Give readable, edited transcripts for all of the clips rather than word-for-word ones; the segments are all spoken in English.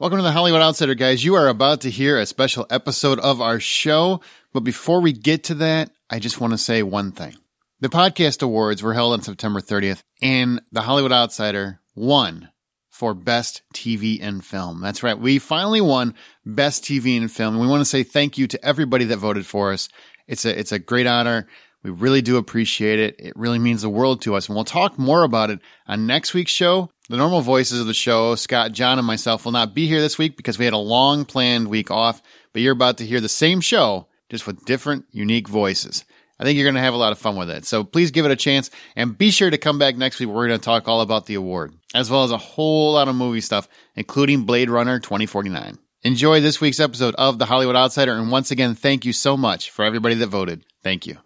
Welcome to the Hollywood Outsider, guys. You are about to hear a special episode of our show. But before we get to that, I just want to say one thing. The podcast awards were held on September 30th, and the Hollywood Outsider won for Best TV and Film. That's right. We finally won Best TV and Film. And we want to say thank you to everybody that voted for us. It's a great honor. We really do appreciate it. It really means the world to us. And we'll talk more about it on next week's show. The normal voices of the show, Scott, John, and myself, will not be here this week because we had a long planned week off. But you're about to hear the same show, just with different, unique voices. I think you're going to have a lot of fun with it. So please give it a chance. And be sure to come back next week. We're going to talk all about the award, as well as a whole lot of movie stuff, including Blade Runner 2049. Enjoy this week's episode of The Hollywood Outsider. And once again, thank you so much for everybody that voted. Thank you.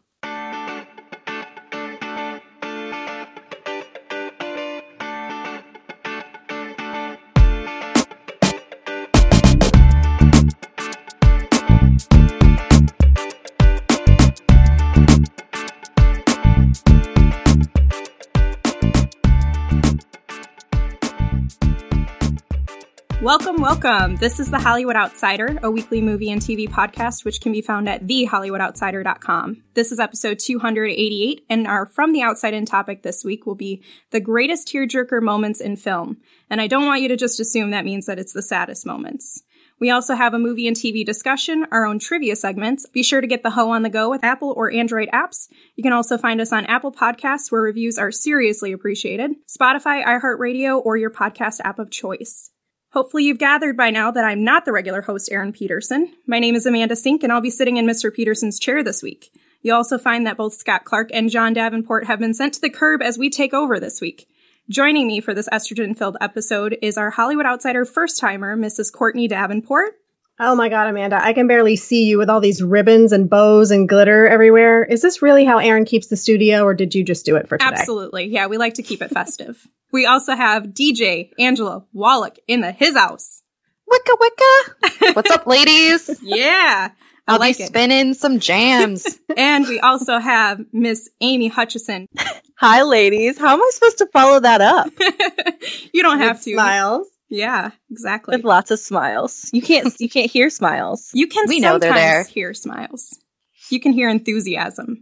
Welcome. This is The Hollywood Outsider, a weekly movie and TV podcast which can be found at thehollywoodoutsider.com. This is episode 288, and our From the Outside In topic this week will be the greatest tearjerker moments in film. And I don't want you to just assume that means that it's the saddest moments. We also have a movie and TV discussion, our own trivia segments. Be sure to get the Ho on the go with Apple or Android apps. You can also find us on Apple Podcasts, where reviews are seriously appreciated, Spotify, iHeartRadio, or your podcast app of choice. Hopefully you've gathered by now that I'm not the regular host, Erin Peterson. My name is Amanda Sink, and I'll be sitting in Mr. Peterson's chair this week. You'll also find that both Scott Clark and John Davenport have been sent to the curb as we take over this week. Joining me for this estrogen-filled episode is our Hollywood Outsider first-timer, Mrs. Courtney Davenport. Oh my God, Amanda, I can barely see you with all these ribbons and bows and glitter everywhere. Is this really how Erin keeps the studio, or did you just do it for today? Absolutely. Yeah, we like to keep it festive. We also have DJ Angela Wallach in his house. Wicka wicka. What's up, ladies? Yeah. I'll be spinning some jams. And we also have Miss Amy Hutchison. Hi, ladies. How am I supposed to follow that up? You don't have to. Smiles. Yeah, exactly. With lots of smiles. You can't hear smiles. You can sometimes hear smiles. You can hear enthusiasm.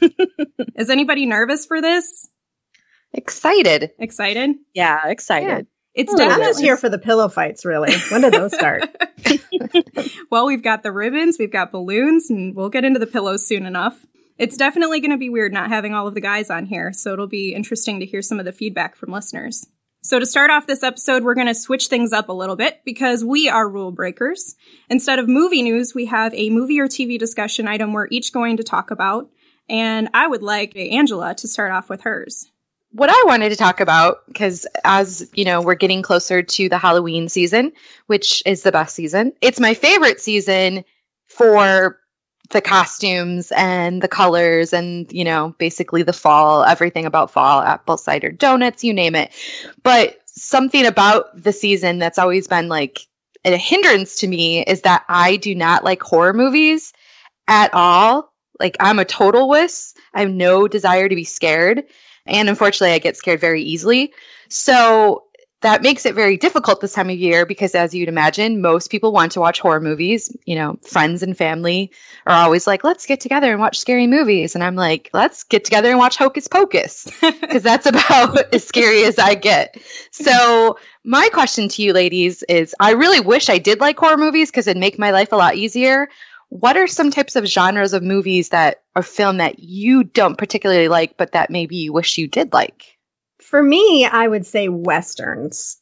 Is anybody nervous for this? Excited. Excited? Yeah, excited. Yeah. It's definitely... I'm just here for the pillow fights, really. When did those start? Well, we've got the ribbons, we've got balloons, and we'll get into the pillows soon enough. It's definitely going to be weird not having all of the guys on here, so it'll be interesting to hear some of the feedback from listeners. So to start off this episode, we're going to switch things up a little bit because we are rule breakers. Instead of movie news, we have a movie or TV discussion item we're each going to talk about, and I would like Angela to start off with hers. What I wanted to talk about, because as you know, we're getting closer to the Halloween season, which is the best season. It's my favorite season for the costumes and the colors and, you know, basically the fall, everything about fall, apple cider donuts, you name it. But something about the season that's always been like a hindrance to me is that I do not like horror movies at all. Like, I'm a total wuss. I have no desire to be scared. And unfortunately, I get scared very easily. So that makes it very difficult this time of year because, as you'd imagine, most people want to watch horror movies. You know, friends and family are always like, let's get together and watch scary movies. And I'm like, let's get together and watch Hocus Pocus because that's about as scary as I get. So my question to you ladies is, I really wish I did like horror movies because it'd make my life a lot easier. What are some types of genres of movies that are film that you don't particularly like, but that maybe you wish you did like? For me, I would say Westerns.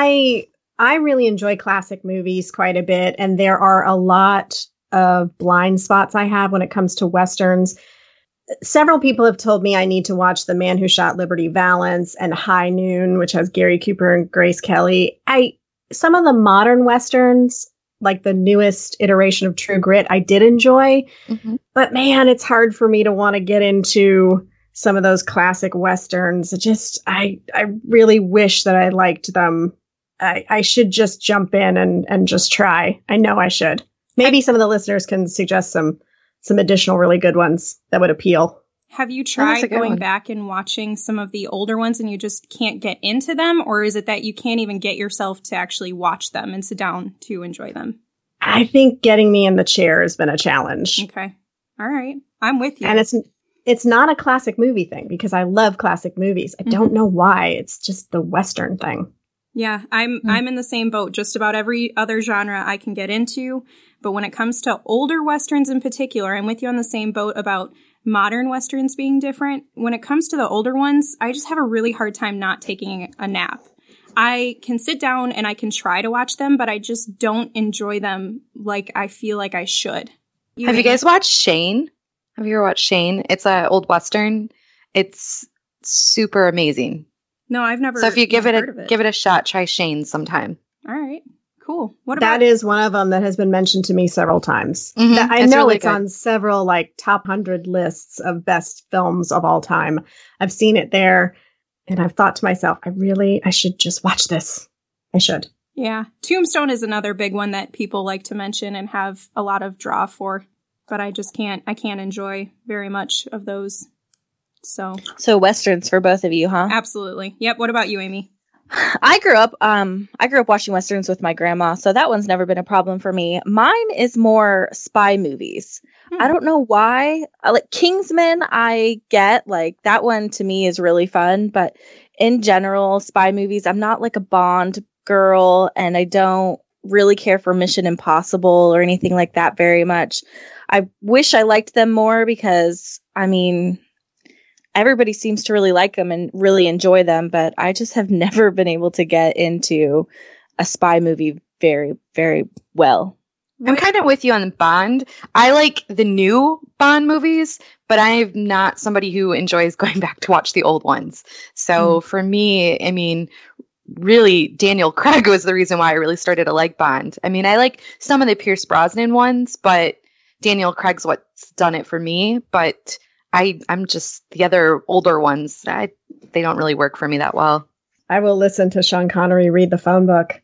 I really enjoy classic movies quite a bit, and there are a lot of blind spots I have when it comes to Westerns. Several people have told me I need to watch The Man Who Shot Liberty Valance and High Noon, which has Gary Cooper and Grace Kelly. Some of the modern Westerns, like the newest iteration of True Grit, I did enjoy. Mm-hmm. But man, it's hard for me to want to get into some of those classic Westerns. I really wish that I liked them. I should just jump in and just try. I know I should. Maybe some of the listeners can suggest some additional really good ones that would appeal. Have you tried a good going one. back and watching some of the older ones and you just can't get into them? Or is it that you can't even get yourself to actually watch them and sit down to enjoy them? I think getting me in the chair has been a challenge. Okay. All right. I'm with you. And it's not a classic movie thing because I love classic movies. I don't know why. It's just the Western thing. Yeah, I'm in the same boat. Just about every other genre I can get into. But when it comes to older Westerns in particular, I'm with you on the same boat about modern Westerns being different. When it comes to the older ones, I just have a really hard time not taking a nap. I can sit down and I can try to watch them, but I just don't enjoy them like I feel like I should. Have you guys watched Shane? Have you ever watched Shane? It's an old Western. It's super amazing. No, I've never. So if you give heard of it a shot, try Shane sometime. All right, cool. What about That is one of them that has been mentioned to me several times. Mhm, I it's know really it's good. on several like top 100 lists of best films of all time. I've seen it there and I've thought to myself, I should just watch this. I should. Yeah, Tombstone is another big one that people like to mention and have a lot of draw for, but I just can't. I can't enjoy very much of those. So Westerns for both of you, huh? absolutely, yep. What about you, Amy? I grew up watching Westerns with my grandma, so that one's never been a problem for me. Mine is more spy movies. I don't know why. I like Kingsman, I get, like, that one to me is really fun, but in general, spy movies, I'm not like a Bond girl, and I don't really care for Mission Impossible or anything like that very much. I wish I liked them more because, I mean, everybody seems to really like them and really enjoy them, but I just have never been able to get into a spy movie very, very well. I'm kind of with you on Bond. I like the new Bond movies, but I'm not somebody who enjoys going back to watch the old ones. So for me, I mean, really, Daniel Craig was the reason why I really started to like Bond. I mean, I like some of the Pierce Brosnan ones, but Daniel Craig's what's done it for me. But I'm just the other older ones. They don't really work for me that well. I will listen to Sean Connery read the phone book.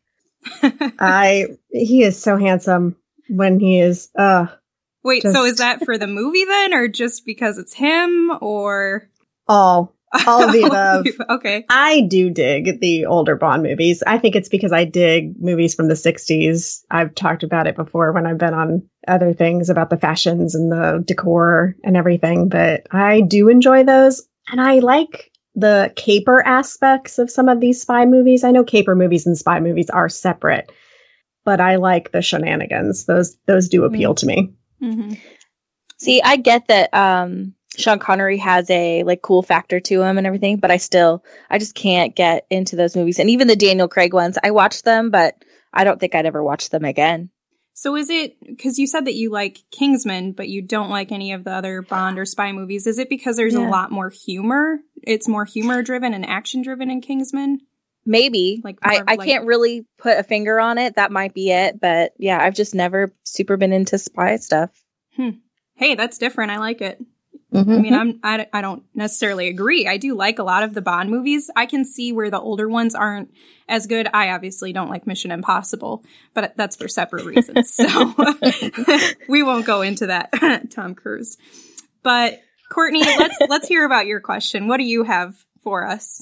He is so handsome when he is. Wait, Just- so is that for the movie then, or just because it's him, or All of the above. Okay. I do dig the older Bond movies. I think it's because I dig movies from the 60s. I've talked about it before when I've been on other things about the fashions and the decor and everything, but I do enjoy those. And I like the caper aspects of some of these spy movies. I know caper movies and spy movies are separate, but I like the shenanigans. Those do appeal to me. Mm-hmm. See, I get that Sean Connery has a like cool factor to him and everything, but I just can't get into those movies. And even the Daniel Craig ones, I watched them, but I don't think I'd ever watch them again. So is it, because you said that you like Kingsman, but you don't like any of the other Bond or spy movies, is it because there's a lot more humor? It's more humor driven and action driven in Kingsman? Maybe. Like more I of, like- can't really put a finger on it. That might be it. But yeah, I've just never super been into spy stuff. Hey, that's different. I like it. Mm-hmm. I mean, I don't necessarily agree. I do like a lot of the Bond movies. I can see where the older ones aren't as good. I obviously don't like Mission Impossible, but that's for separate reasons. So we won't go into that, Tom Cruise. But Courtney, let's hear about your question. What do you have for us?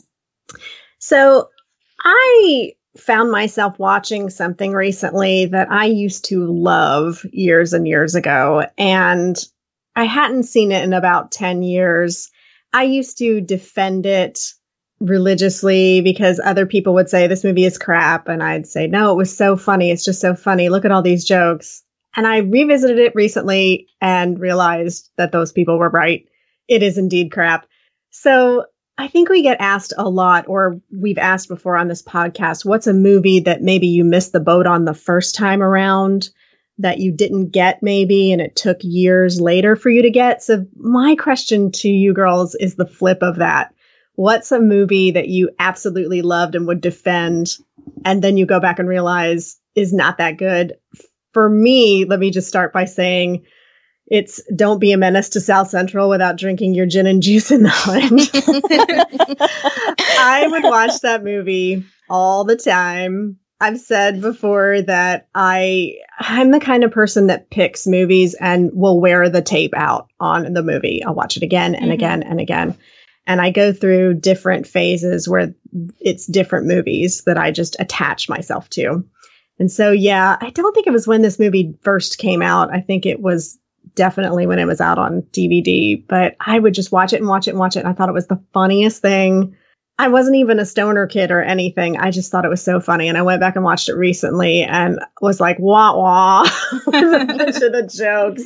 So I found myself watching something recently that I used to love years and years ago, and I hadn't seen it in about 10 years. I used to defend it religiously because other people would say this movie is crap, and I'd say, no, it was so funny. It's just so funny. Look at all these jokes. And I revisited it recently and realized that those people were right. It is indeed crap. So I think we get asked a lot, or we've asked before on this podcast, what's a movie that maybe you missed the boat on the first time around that you didn't get maybe, and it took years later for you to get? So my question to you girls is the flip of that. What's a movie that you absolutely loved and would defend, and then you go back and realize is not that good? For me, let me just start by saying it's Don't Be a Menace to South Central Without Drinking Your Gin and Juice in the Hunt. I would watch that movie all the time. I've said before that I'm the kind of person that picks movies and will wear the tape out on the movie. I'll watch it again and again and again. And I go through different phases where it's different movies that I just attach myself to. And so, yeah, I don't think it was when this movie first came out. I think it was definitely when it was out on DVD, but I would just watch it and watch it and watch it. And I thought it was the funniest thing. I wasn't even a stoner kid or anything. I just thought it was so funny. And I went back and watched it recently and was like, wah, wah, with a bunch of the jokes.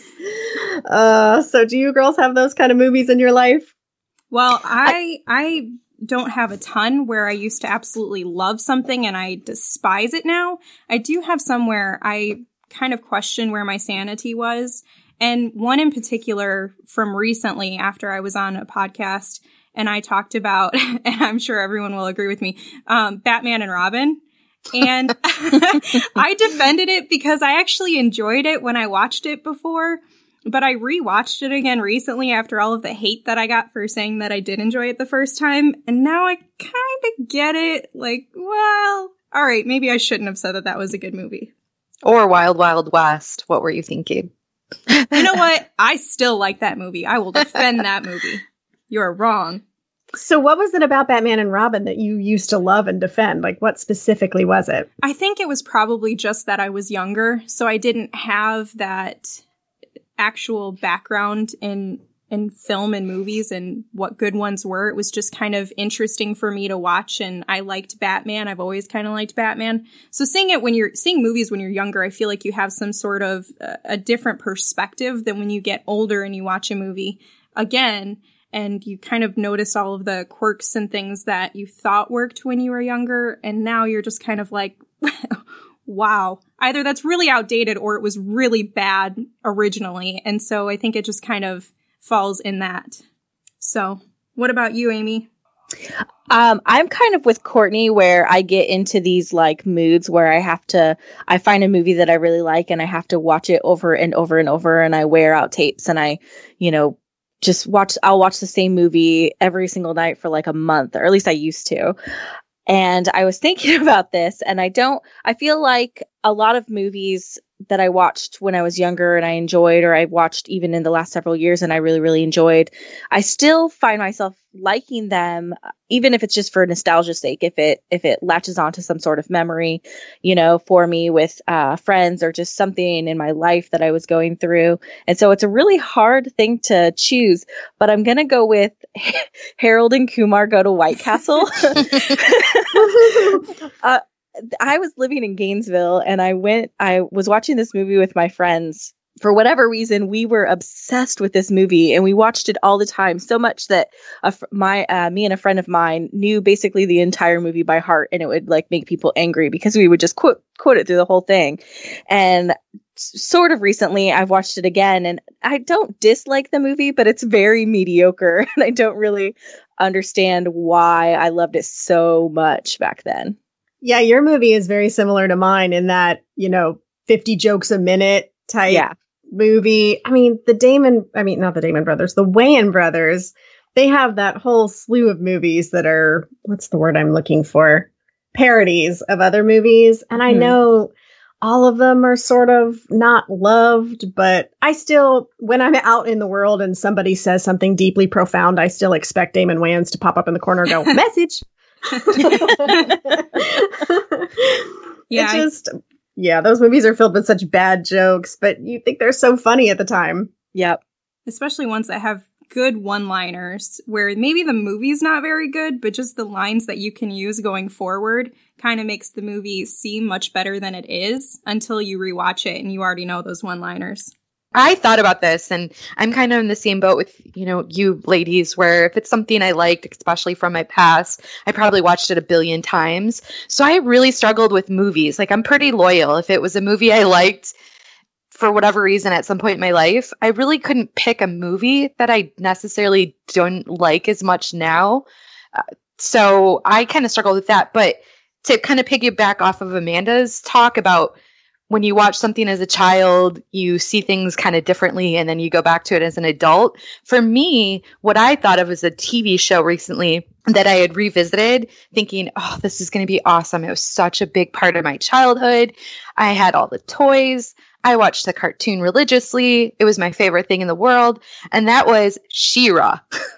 So do you girls have those kind of movies in your life? Well, I don't have a ton where I used to absolutely love something and I despise it now. I do have some where I kind of question where my sanity was. And one in particular from recently after I was on a podcast and I talked about, and I'm sure everyone will agree with me, Batman and Robin. And I defended it because I actually enjoyed it when I watched it before. But I rewatched it again recently after all of the hate that I got for saying that I did enjoy it the first time. And now I kind of get it. Like, well, all right, maybe I shouldn't have said that that was a good movie. Or Wild Wild West. What were you thinking? You know what? I still like that movie. I will defend that movie. You're wrong. So what was it about Batman and Robin that you used to love and defend? Like, what specifically was it? I think it was probably just that I was younger, so I didn't have that actual background in film and movies and what good ones were. It was just kind of interesting for me to watch, and I liked Batman. I've always kind of liked Batman. So seeing movies when you're younger, I feel like you have some sort of a different perspective than when you get older and you watch a movie again. And you kind of notice all of the quirks and things that you thought worked when you were younger. And now you're just kind of like, wow, either that's really outdated or it was really bad originally. And so I think it just kind of falls in that. So what about you, Amy? I'm kind of with Courtney where I get into these like moods where I find a movie that I really like and I have to watch it over and over and over, and I wear out tapes and I, I'll watch the same movie every single night for like a month, or at least I used to. And I was thinking about this, and I feel like a lot of movies that I watched when I was younger and I enjoyed, or I watched even in the last several years and I really, really enjoyed, I still find myself liking them, even if it's just for nostalgia's sake, if it latches onto some sort of memory, for me with friends or just something in my life that I was going through. And so it's a really hard thing to choose, but I'm going to go with Harold and Kumar Go to White Castle. I was living in Gainesville and I was watching this movie with my friends. For whatever reason, we were obsessed with this movie and we watched it all the time, so much that me and a friend of mine knew basically the entire movie by heart, and it would like make people angry because we would just quote it through the whole thing. And sort of recently I've watched it again and I don't dislike the movie, but it's very mediocre and I don't really understand why I loved it so much back then. Yeah, your movie is very similar to mine in that, 50 jokes a minute type movie. I mean, not the Damon brothers, the Wayans brothers, they have that whole slew of movies that are, what's the word I'm looking for? Parodies of other movies. And I know all of them are sort of not loved, but I still, when I'm out in the world and somebody says something deeply profound, I still expect Damon Wayans to pop up in the corner and go, message. Those movies are filled with such bad jokes, but you think they're so funny at the time. Yep. Especially ones that have good one-liners where maybe the movie's not very good, but just the lines that you can use going forward kind of makes the movie seem much better than it is until you rewatch it and you already know those one-liners. I thought about this, and I'm kind of in the same boat with, you ladies, where if it's something I liked, especially from my past, I probably watched it a billion times. So I really struggled with movies. Like, I'm pretty loyal. If it was a movie I liked for whatever reason at some point in my life, I really couldn't pick a movie that I necessarily don't like as much now. So I kind of struggled with that. But to kind of piggyback off of Amanda's talk about when you watch something as a child, you see things kind of differently and then you go back to it as an adult. For me, what I thought of as a TV show recently that I had revisited thinking, oh, this is going to be awesome. It was such a big part of my childhood. I had all the toys. I watched the cartoon religiously. It was my favorite thing in the world. And that was She-Ra.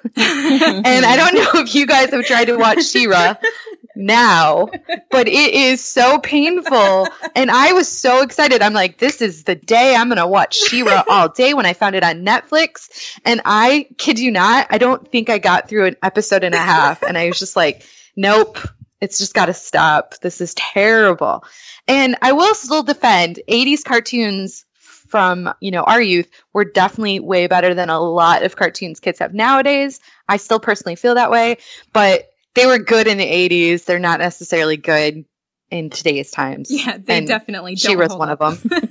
And I don't know if you guys have tried to watch She-Ra now, but it is so painful. And I was so excited. I'm like, this is the day I'm going to watch She-Ra all day when I found it on Netflix. And I kid you not, I don't think I got through an episode and a half. And I was just like, nope, it's just got to stop. This is terrible. And I will still defend 80s cartoons from, our youth were definitely way better than a lot of cartoons kids have nowadays. I still personally feel that way, but they were good in the 80s. They're not necessarily good in today's times. Yeah, they definitely don't. She was one of them.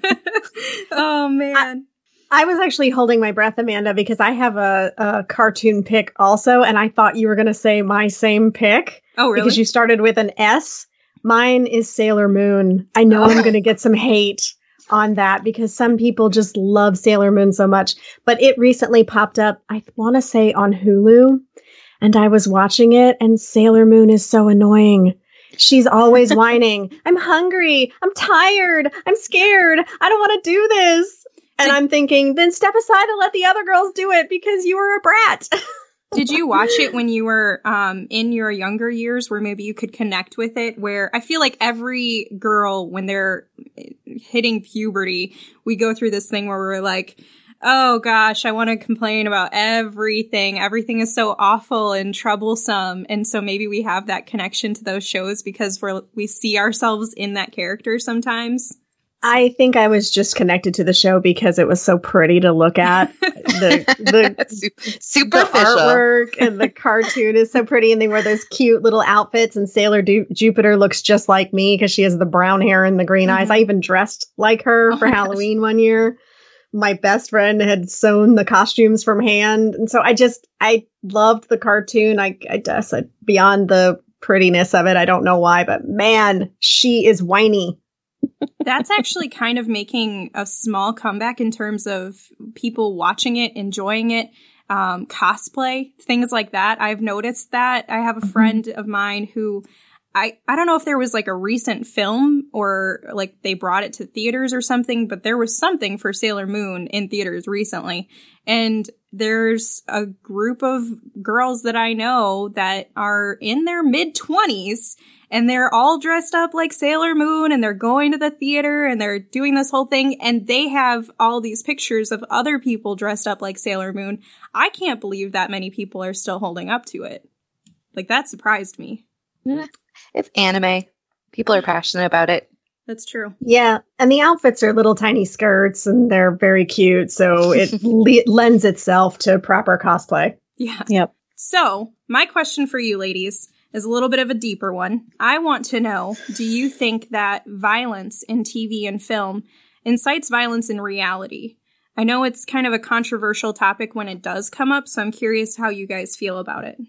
Oh, man. I was actually holding my breath, Amanda, because I have a cartoon pick also, and I thought you were going to say my same pick. Oh, really? Because you started with an S. Mine is Sailor Moon. I know I'm going to get some hate on that because some people just love Sailor Moon so much, but it recently popped up, I want to say on Hulu, and I was watching it, and Sailor Moon is so annoying. She's always whining. I'm hungry. I'm tired. I'm scared. I don't want to do this. And I'm thinking, then step aside and let the other girls do it because you were a brat. Did you watch it when you were in your younger years where maybe you could connect with it? Where I feel like every girl, when they're hitting puberty, we go through this thing where we're like, oh gosh, I want to complain about everything. Everything is so awful and troublesome. And so maybe we have that connection to those shows because we see ourselves in that character sometimes. I think I was just connected to the show because it was so pretty to look at. The superficial artwork and the cartoon is so pretty, and they wear those cute little outfits. And Sailor Jupiter looks just like me because she has the brown hair and the green eyes. I even dressed like her for Halloween one year. My best friend had sewn the costumes from hand, and so I loved the cartoon. I guess beyond the prettiness of it, I don't know why, but man, she is whiny. That's actually kind of making a small comeback in terms of people watching it, enjoying it, cosplay, things like that. I've noticed that. I have a friend of mine who I don't know if there was like a recent film or like they brought it to theaters or something, but there was something for Sailor Moon in theaters recently. And there's a group of girls that I know that are in their mid-20s and they're all dressed up like Sailor Moon and they're going to the theater and they're doing this whole thing and they have all these pictures of other people dressed up like Sailor Moon. I can't believe that many people are still holding up to it. Like, that surprised me. It's anime. People are passionate about it. That's true. Yeah, and the outfits are little tiny skirts and they're very cute, so it lends itself to proper cosplay. Yeah. Yep. So, my question for you ladies is a little bit of a deeper one. I want to know, do you think that violence in TV and film incites violence in reality? I know it's kind of a controversial topic when it does come up, so I'm curious how you guys feel about it.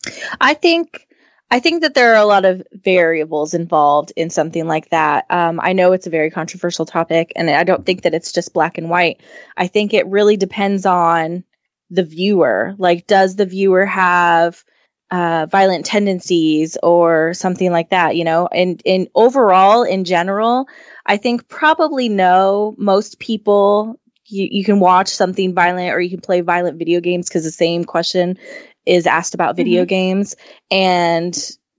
I think that there are a lot of variables involved in something like that. I know it's a very controversial topic, and I don't think that it's just black and white. I think it really depends on the viewer. Like, does the viewer have violent tendencies or something like that, And overall, in general, I think probably no. Most people, you can watch something violent or you can play violent video games because the same question is asked about video games. And,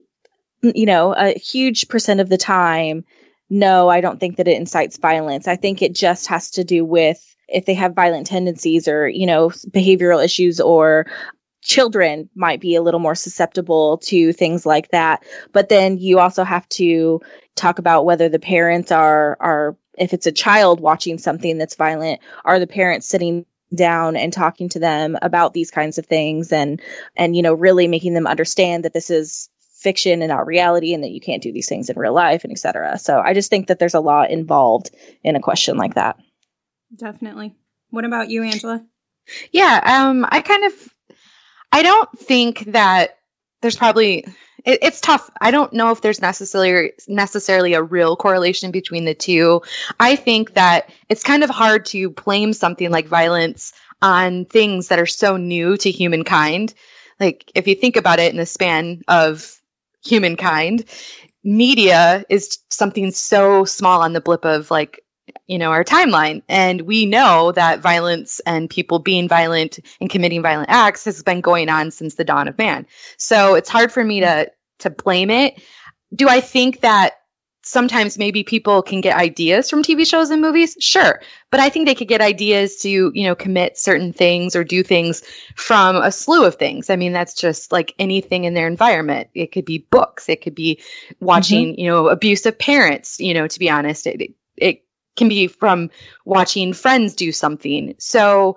a huge percent of the time, no, I don't think that it incites violence. I think it just has to do with if they have violent tendencies or, behavioral issues, or children might be a little more susceptible to things like that. But then you also have to talk about whether the parents are if it's a child watching something that's violent, are the parents sitting down and talking to them about these kinds of things and really making them understand that this is fiction and not reality and that you can't do these things in real life and etc. So I just think that there's a lot involved in a question like that. Definitely. What about you, Angela? Yeah, I don't think that there's probably, It's tough. I don't know if there's necessarily a real correlation between the two. I think that it's kind of hard to blame something like violence on things that are so new to humankind. Like, if you think about it in the span of humankind, media is something so small on the blip of, like, our timeline. And we know that violence and people being violent and committing violent acts has been going on since the dawn of man. So it's hard for me to blame it. Do I think that sometimes maybe people can get ideas from TV shows and movies? Sure. But I think they could get ideas to, commit certain things or do things from a slew of things. I mean, that's just like anything in their environment. It could be books. It could be watching, abusive parents, to be honest. It can be from watching friends do something. So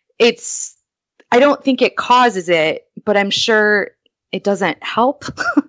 I don't think it causes it, but I'm sure it doesn't help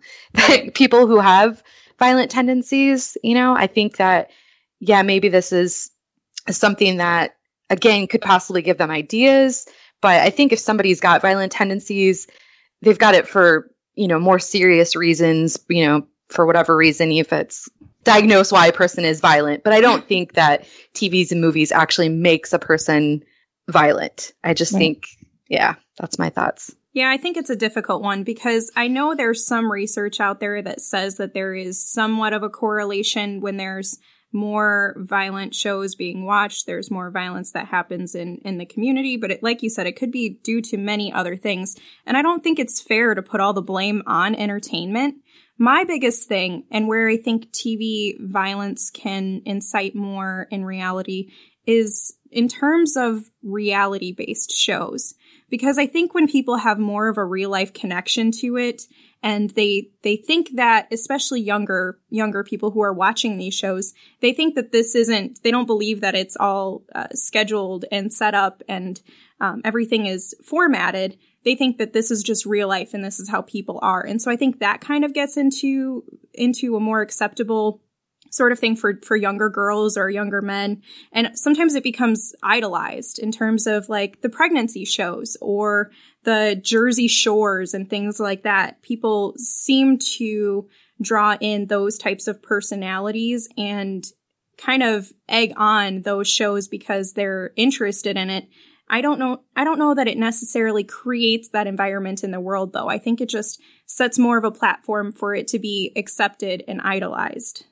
that people who have violent tendencies, I think that, maybe this is something that, again, could possibly give them ideas. But I think if somebody's got violent tendencies, they've got it for, more serious reasons, for whatever reason, if it's diagnosed why a person is violent. But I don't think that TVs and movies actually makes a person violent. I just think, that's my thoughts. Yeah, I think it's a difficult one because I know there's some research out there that says that there is somewhat of a correlation when there's more violent shows being watched. There's more violence that happens in the community. But like you said, it could be due to many other things. And I don't think it's fair to put all the blame on entertainment. My biggest thing, and where I think TV violence can incite more in reality, is in terms of reality-based shows. Because I think when people have more of a real-life connection to it, and they think that, especially younger people who are watching these shows, they think that they don't believe that it's all scheduled and set up and everything is formatted. They think that this is just real life and this is how people are. And so I think that kind of gets into a more acceptable sort of thing for younger girls or younger men. And sometimes it becomes idolized in terms of like the pregnancy shows or the Jersey Shores and things like that. People seem to draw in those types of personalities and kind of egg on those shows because they're interested in it. I don't know that it necessarily creates that environment in the world, though. I think it just sets more of a platform for it to be accepted and idolized.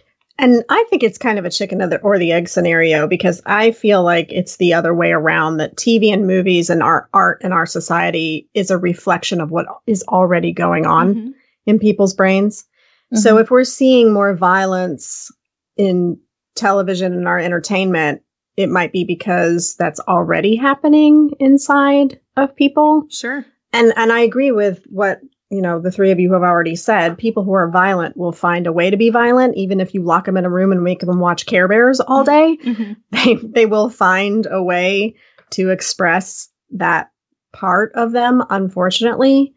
And I think it's kind of a chicken or the egg scenario, because I feel like it's the other way around, that TV and movies and our art and our society is a reflection of what is already going on in people's brains. So if we're seeing more violence in television and our entertainment, it might be because that's already happening inside of people. Sure. And I agree with what, the three of you have already said. People who are violent will find a way to be violent, even if you lock them in a room and make them watch Care Bears all day. They will find a way to express that part of them, unfortunately.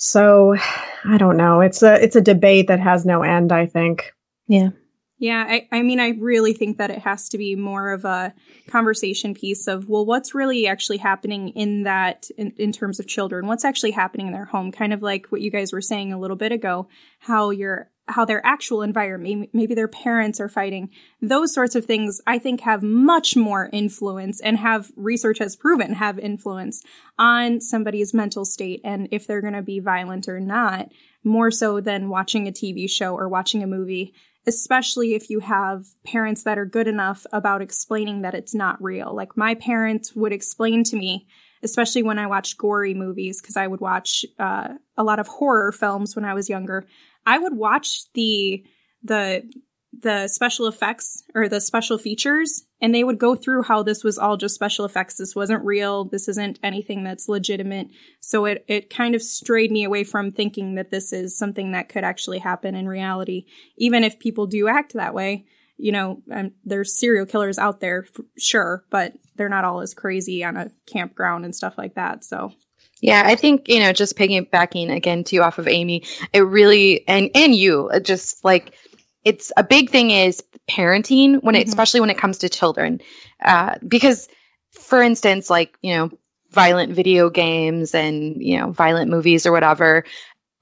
So I don't know. It's a debate that has no end, I think. Yeah. Yeah, I mean, I really think that it has to be more of a conversation piece of, well, what's really actually happening in that, in terms of children? What's actually happening in their home? Kind of like what you guys were saying a little bit ago, how their actual environment, maybe their parents are fighting. Those sorts of things, I think, have much more influence and research has proven have influence on somebody's mental state and if they're going to be violent or not, more so than watching a TV show or watching a movie. Especially if you have parents that are good enough about explaining that it's not real. Like my parents would explain to me, especially when I watched gory movies, because I would watch a lot of horror films when I was younger. I would watch the special effects or the special features, and they would go through how this was all just special effects. This wasn't real. This isn't anything that's legitimate. So it kind of strayed me away from thinking that this is something that could actually happen in reality. Even if people do act that way, there's serial killers out there, sure, but they're not all as crazy on a campground and stuff like that. So. Yeah, I think, just piggybacking again too off of Amy, it really, and you, just like, it's a big thing is parenting especially when it comes to children, because for instance, like, violent video games and, violent movies or whatever,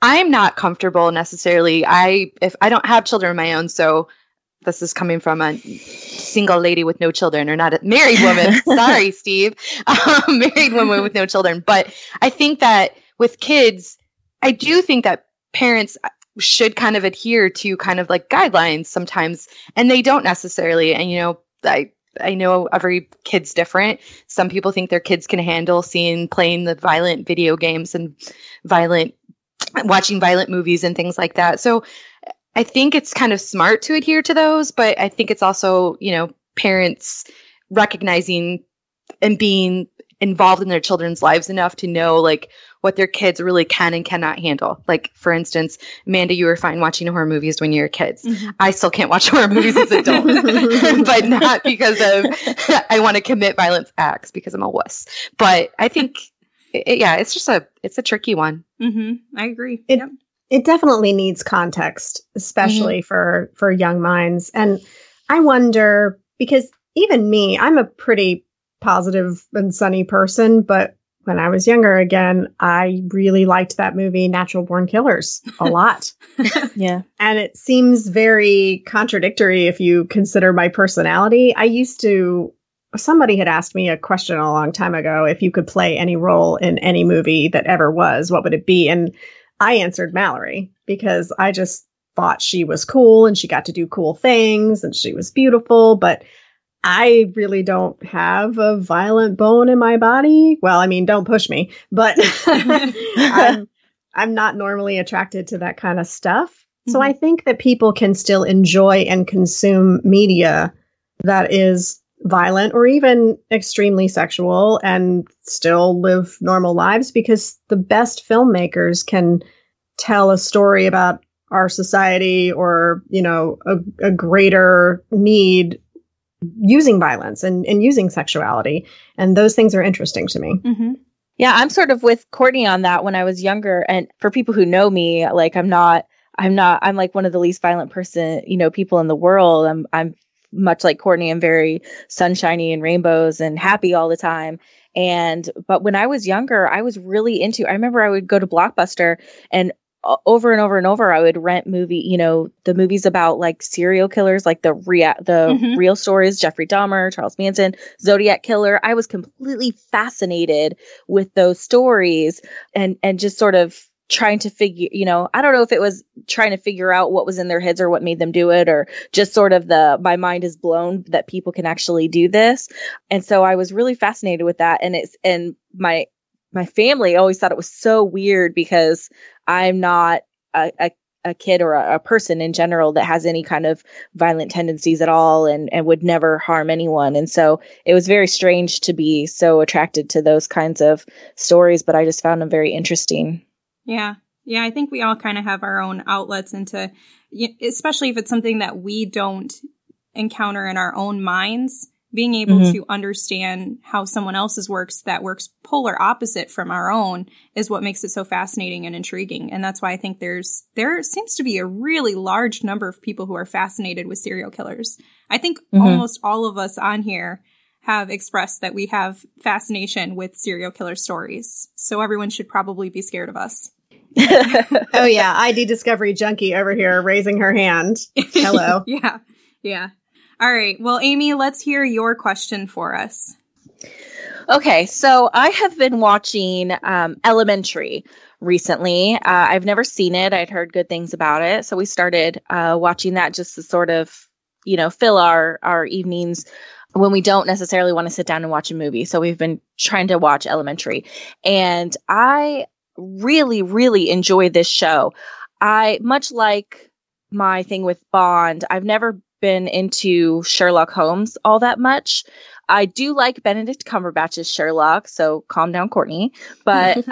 I'm not comfortable necessarily. If I don't have children of my own, so this is coming from a single lady with no children, or not a married woman. Sorry, Steve. Married woman with no children. But I think that with kids, I do think that parents should kind of adhere to kind of like guidelines sometimes, and they don't necessarily. And, I know every kid's different. Some people think their kids can handle playing the violent video games and watching violent movies and things like that. So I think it's kind of smart to adhere to those, but I think it's also, parents recognizing and being involved in their children's lives enough to know like what their kids really can and cannot handle. Like, for instance, Amanda, you were fine watching horror movies when you were kids. Mm-hmm. I still can't watch horror movies as an adult, but not because of I want to commit violent acts, because I'm a wuss. But I think, it's a tricky one. Mm-hmm. I agree. It definitely needs context, especially for young minds. And I wonder, because even me, I'm a pretty positive and sunny person, but when I was younger, again, I really liked that movie, Natural Born Killers, a lot. Yeah. And it seems very contradictory if you consider my personality. Somebody had asked me a question a long time ago, if you could play any role in any movie that ever was, what would it be? And I answered Mallory, because I just thought she was cool and she got to do cool things and she was beautiful, but I really don't have a violent bone in my body. Well, I mean, don't push me, but I'm not normally attracted to that kind of stuff. Mm-hmm. So I think that people can still enjoy and consume media that is violent or even extremely sexual and still live normal lives, because the best filmmakers can tell a story about our society or, a greater need using violence and using sexuality. And those things are interesting to me. Mm-hmm. Yeah, I'm sort of with Courtney on that. When I was younger, and for people who know me, like I'm like one of the least violent people in the world. I'm much like Courtney. I'm very sunshiny and rainbows and happy all the time. But when I was younger, I was really I remember I would go to Blockbuster, and over and over and over, I would rent the movies about like serial killers, like the real stories, Jeffrey Dahmer, Charles Manson, Zodiac Killer. I was completely fascinated with those stories and just sort of trying to figure, I don't know if it was trying to figure out what was in their heads or what made them do it, or just sort of my mind is blown that people can actually do this. And so I was really fascinated with that. And my family always thought it was so weird, because I'm not a kid or a person in general that has any kind of violent tendencies at all and would never harm anyone. And so it was very strange to be so attracted to those kinds of stories, but I just found them very interesting. Yeah. Yeah. I think we all kind of have our own outlets into, especially if it's something that we don't encounter in our own minds, being able to understand how someone else's works polar opposite from our own is what makes it so fascinating and intriguing. And that's why I think there seems to be a really large number of people who are fascinated with serial killers. I think almost all of us on here have expressed that we have fascination with serial killer stories. So everyone should probably be scared of us. Oh yeah. ID Discovery Junkie over here raising her hand. Hello. Yeah. Yeah. All right. Well, Amy, let's hear your question for us. Okay. So I have been watching Elementary recently. I've never seen it. I'd heard good things about it. So we started watching that just to sort of, fill our evenings when we don't necessarily want to sit down and watch a movie. So we've been trying to watch Elementary. And I really, really enjoy this show. Much like my thing with Bond, I've never been into Sherlock Holmes all that much. I do like Benedict Cumberbatch's Sherlock, so calm down, Courtney. But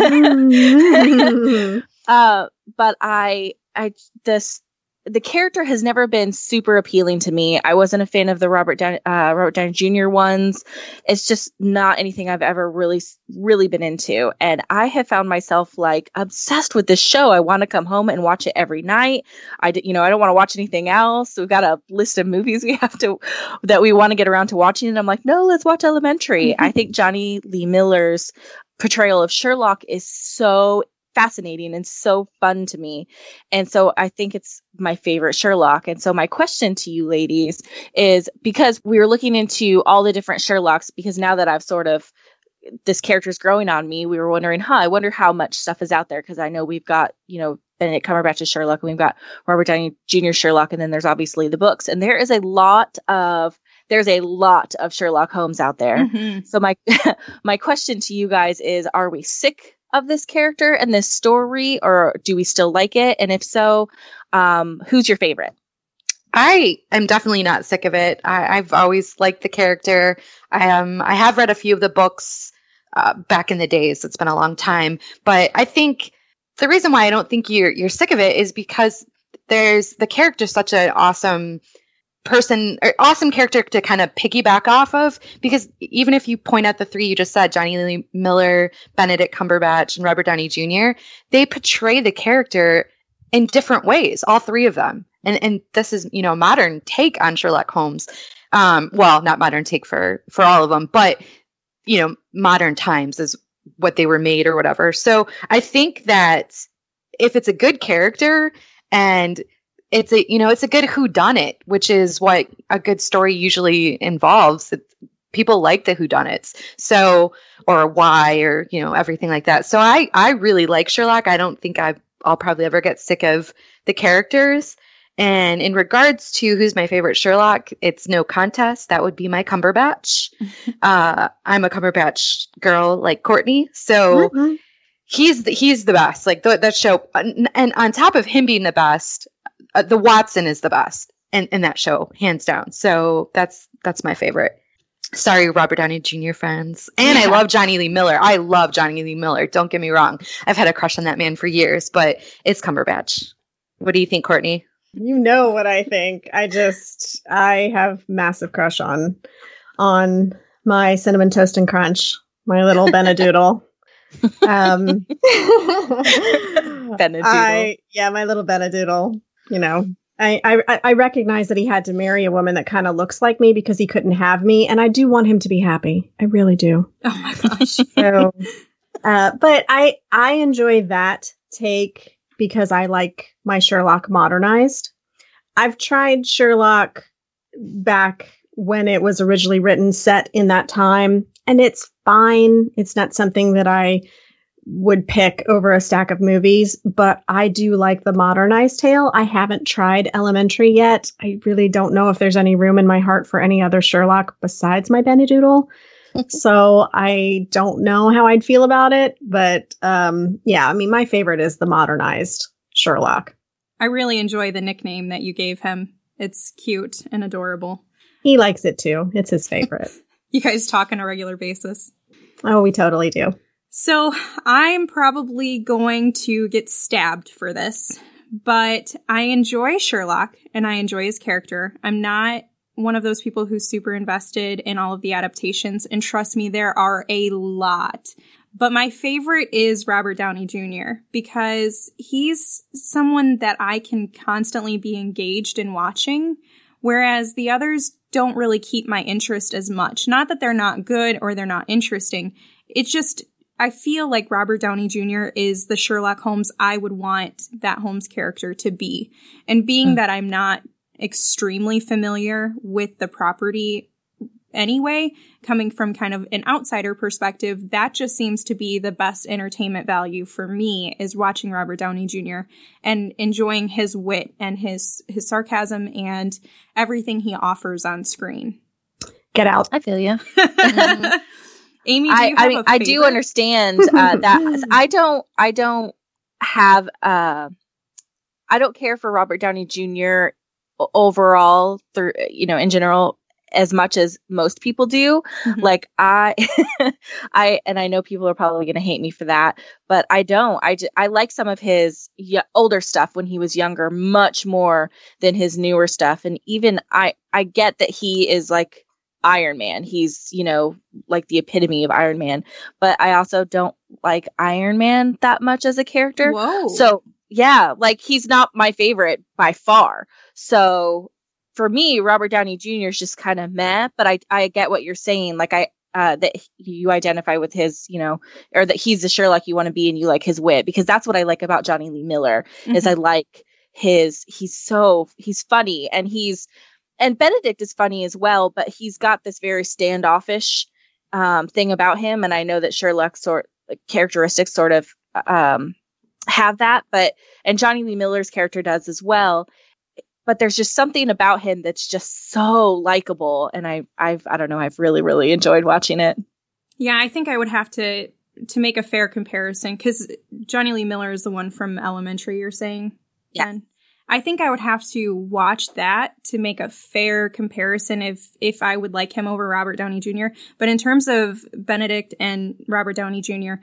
the character has never been super appealing to me. I wasn't a fan of the Robert Downey Jr. ones. It's just not anything I've ever really, really been into. And I have found myself like obsessed with this show. I want to come home and watch it every night. I don't want to watch anything else. We've got a list of movies that we want to get around to watching. And I'm like, no, let's watch Elementary. I think Johnny Lee Miller's portrayal of Sherlock is so fascinating and so fun to me. And so I think it's my favorite Sherlock. And so my question to you ladies is, because we were looking into all the different Sherlocks, because now that I've sort of, this character's growing on me, we were wondering, I wonder how much stuff is out there. Because I know we've got, Benedict Cumberbatch's Sherlock, and we've got Robert Downey Jr. Sherlock, and then there's obviously the books. And there's a lot of Sherlock Holmes out there. Mm-hmm. So my question to you guys is, are we sick of this character and this story, or do we still like it? And if so, who's your favorite? I am definitely not sick of it. I've always liked the character. I have read a few of the books back in the days. It's been a long time, but I think the reason why I don't think you're sick of it is because the character's such an awesome person, or awesome character to kind of piggyback off of, because even if you point out the three you just said, Johnny Lee Miller, Benedict Cumberbatch, and Robert Downey Jr., they portray the character in different ways, all three of them. And this is, a modern take on Sherlock Holmes. Well, not modern take for all of them, but, modern times is what they were made or whatever. So I think that if it's a good character and it's a good whodunit, which is what a good story usually involves. People like the whodunits, so, or why, or everything like that. So I really like Sherlock. I don't think I'll probably ever get sick of the characters. And in regards to who's my favorite Sherlock, it's no contest. That would be my Cumberbatch. I'm a Cumberbatch girl like Courtney, so he's the best. Like that show, and on top of him being the best. The Watson is the best in that show, hands down. So that's my favorite. Sorry, Robert Downey Jr. fans. And I love Johnny Lee Miller. I love Johnny Lee Miller. Don't get me wrong. I've had a crush on that man for years, but it's Cumberbatch. What do you think, Courtney? You know what I think. I have massive crush on my Cinnamon Toast and Crunch, my little Benedoodle. Benedoodle. My little Benedoodle. I recognize that he had to marry a woman that kind of looks like me because he couldn't have me, and I do want him to be happy. I really do. Oh my gosh. So, but I enjoy that take because I like my Sherlock modernized. I've tried Sherlock back when it was originally written, set in that time, and it's fine. It's not something that I would pick over a stack of movies, but I do like the modernized tale. I haven't tried Elementary yet. I really don't know if there's any room in my heart for any other Sherlock besides my Benedoodle. So I don't know how I'd feel about it, but my favorite is the modernized Sherlock. I really enjoy the nickname that you gave him. It's cute and adorable. He likes it too. It's his favorite. You guys talk on a regular basis? Oh, we totally do. So I'm probably going to get stabbed for this, but I enjoy Sherlock and I enjoy his character. I'm not one of those people who's super invested in all of the adaptations, and trust me, there are a lot. But my favorite is Robert Downey Jr. because he's someone that I can constantly be engaged in watching, whereas the others don't really keep my interest as much. Not that they're not good or they're not interesting. It's just, I feel like Robert Downey Jr. is the Sherlock Holmes I would want that Holmes character to be. And being that I'm not extremely familiar with the property anyway, coming from kind of an outsider perspective, that just seems to be the best entertainment value for me, is watching Robert Downey Jr. and enjoying his wit and his sarcasm and everything he offers on screen. Get out. I feel you. Amy, do you have a favorite? I do understand that. I don't care for Robert Downey Jr. overall, in general, as much as most people do. Mm-hmm. Like I know people are probably going to hate me for that, but I don't. I like some of his older stuff when he was younger much more than his newer stuff. And even I get that he is like Iron Man. He's, like the epitome of Iron Man, but I also don't like Iron Man that much as a character. Whoa. So yeah, like he's not my favorite by far. So for me, Robert Downey Jr. is just kind of meh, but I get what you're saying. Like that you identify with his, or that he's the Sherlock you want to be and you like his wit, because that's what I like about Johnny Lee Miller is I like he's funny, and Benedict is funny as well, but he's got this very standoffish thing about him. And I know that Sherlock's characteristics sort of have that, and Johnny Lee Miller's character does as well. But there's just something about him that's just so likable. And I don't know, I've really, really enjoyed watching it. Yeah, I think I would have to make a fair comparison, because Johnny Lee Miller is the one from Elementary, you're saying? Yeah. And I think I would have to watch that to make a fair comparison if I would like him over Robert Downey Jr. But in terms of Benedict and Robert Downey Jr.,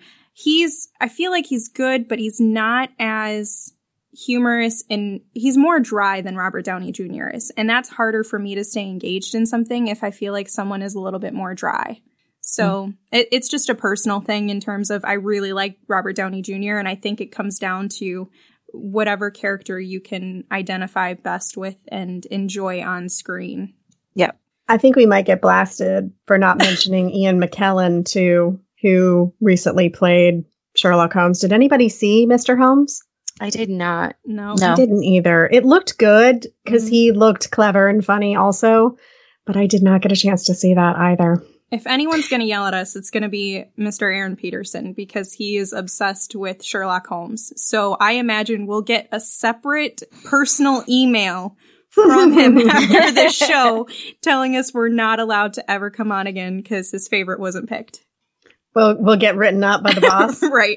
I feel like he's good, but he's not as humorous, and he's more dry than Robert Downey Jr. is. And that's harder for me to stay engaged in something if I feel like someone is a little bit more dry. So it's just a personal thing in terms of I really like Robert Downey Jr. and I think it comes down to whatever character you can identify best with and enjoy on screen. Yeah. I think we might get blasted for not mentioning Ian McKellen too, who recently played Sherlock Holmes. Did anybody see Mr. Holmes? I did not. No. I didn't either. It looked good because he looked clever and funny also, but I did not get a chance to see that either. If anyone's going to yell at us, it's going to be Mr. Aaron Peterson, because he is obsessed with Sherlock Holmes. So I imagine we'll get a separate personal email from him after this show telling us we're not allowed to ever come on again because his favorite wasn't picked. We'll get written up by the boss. Right.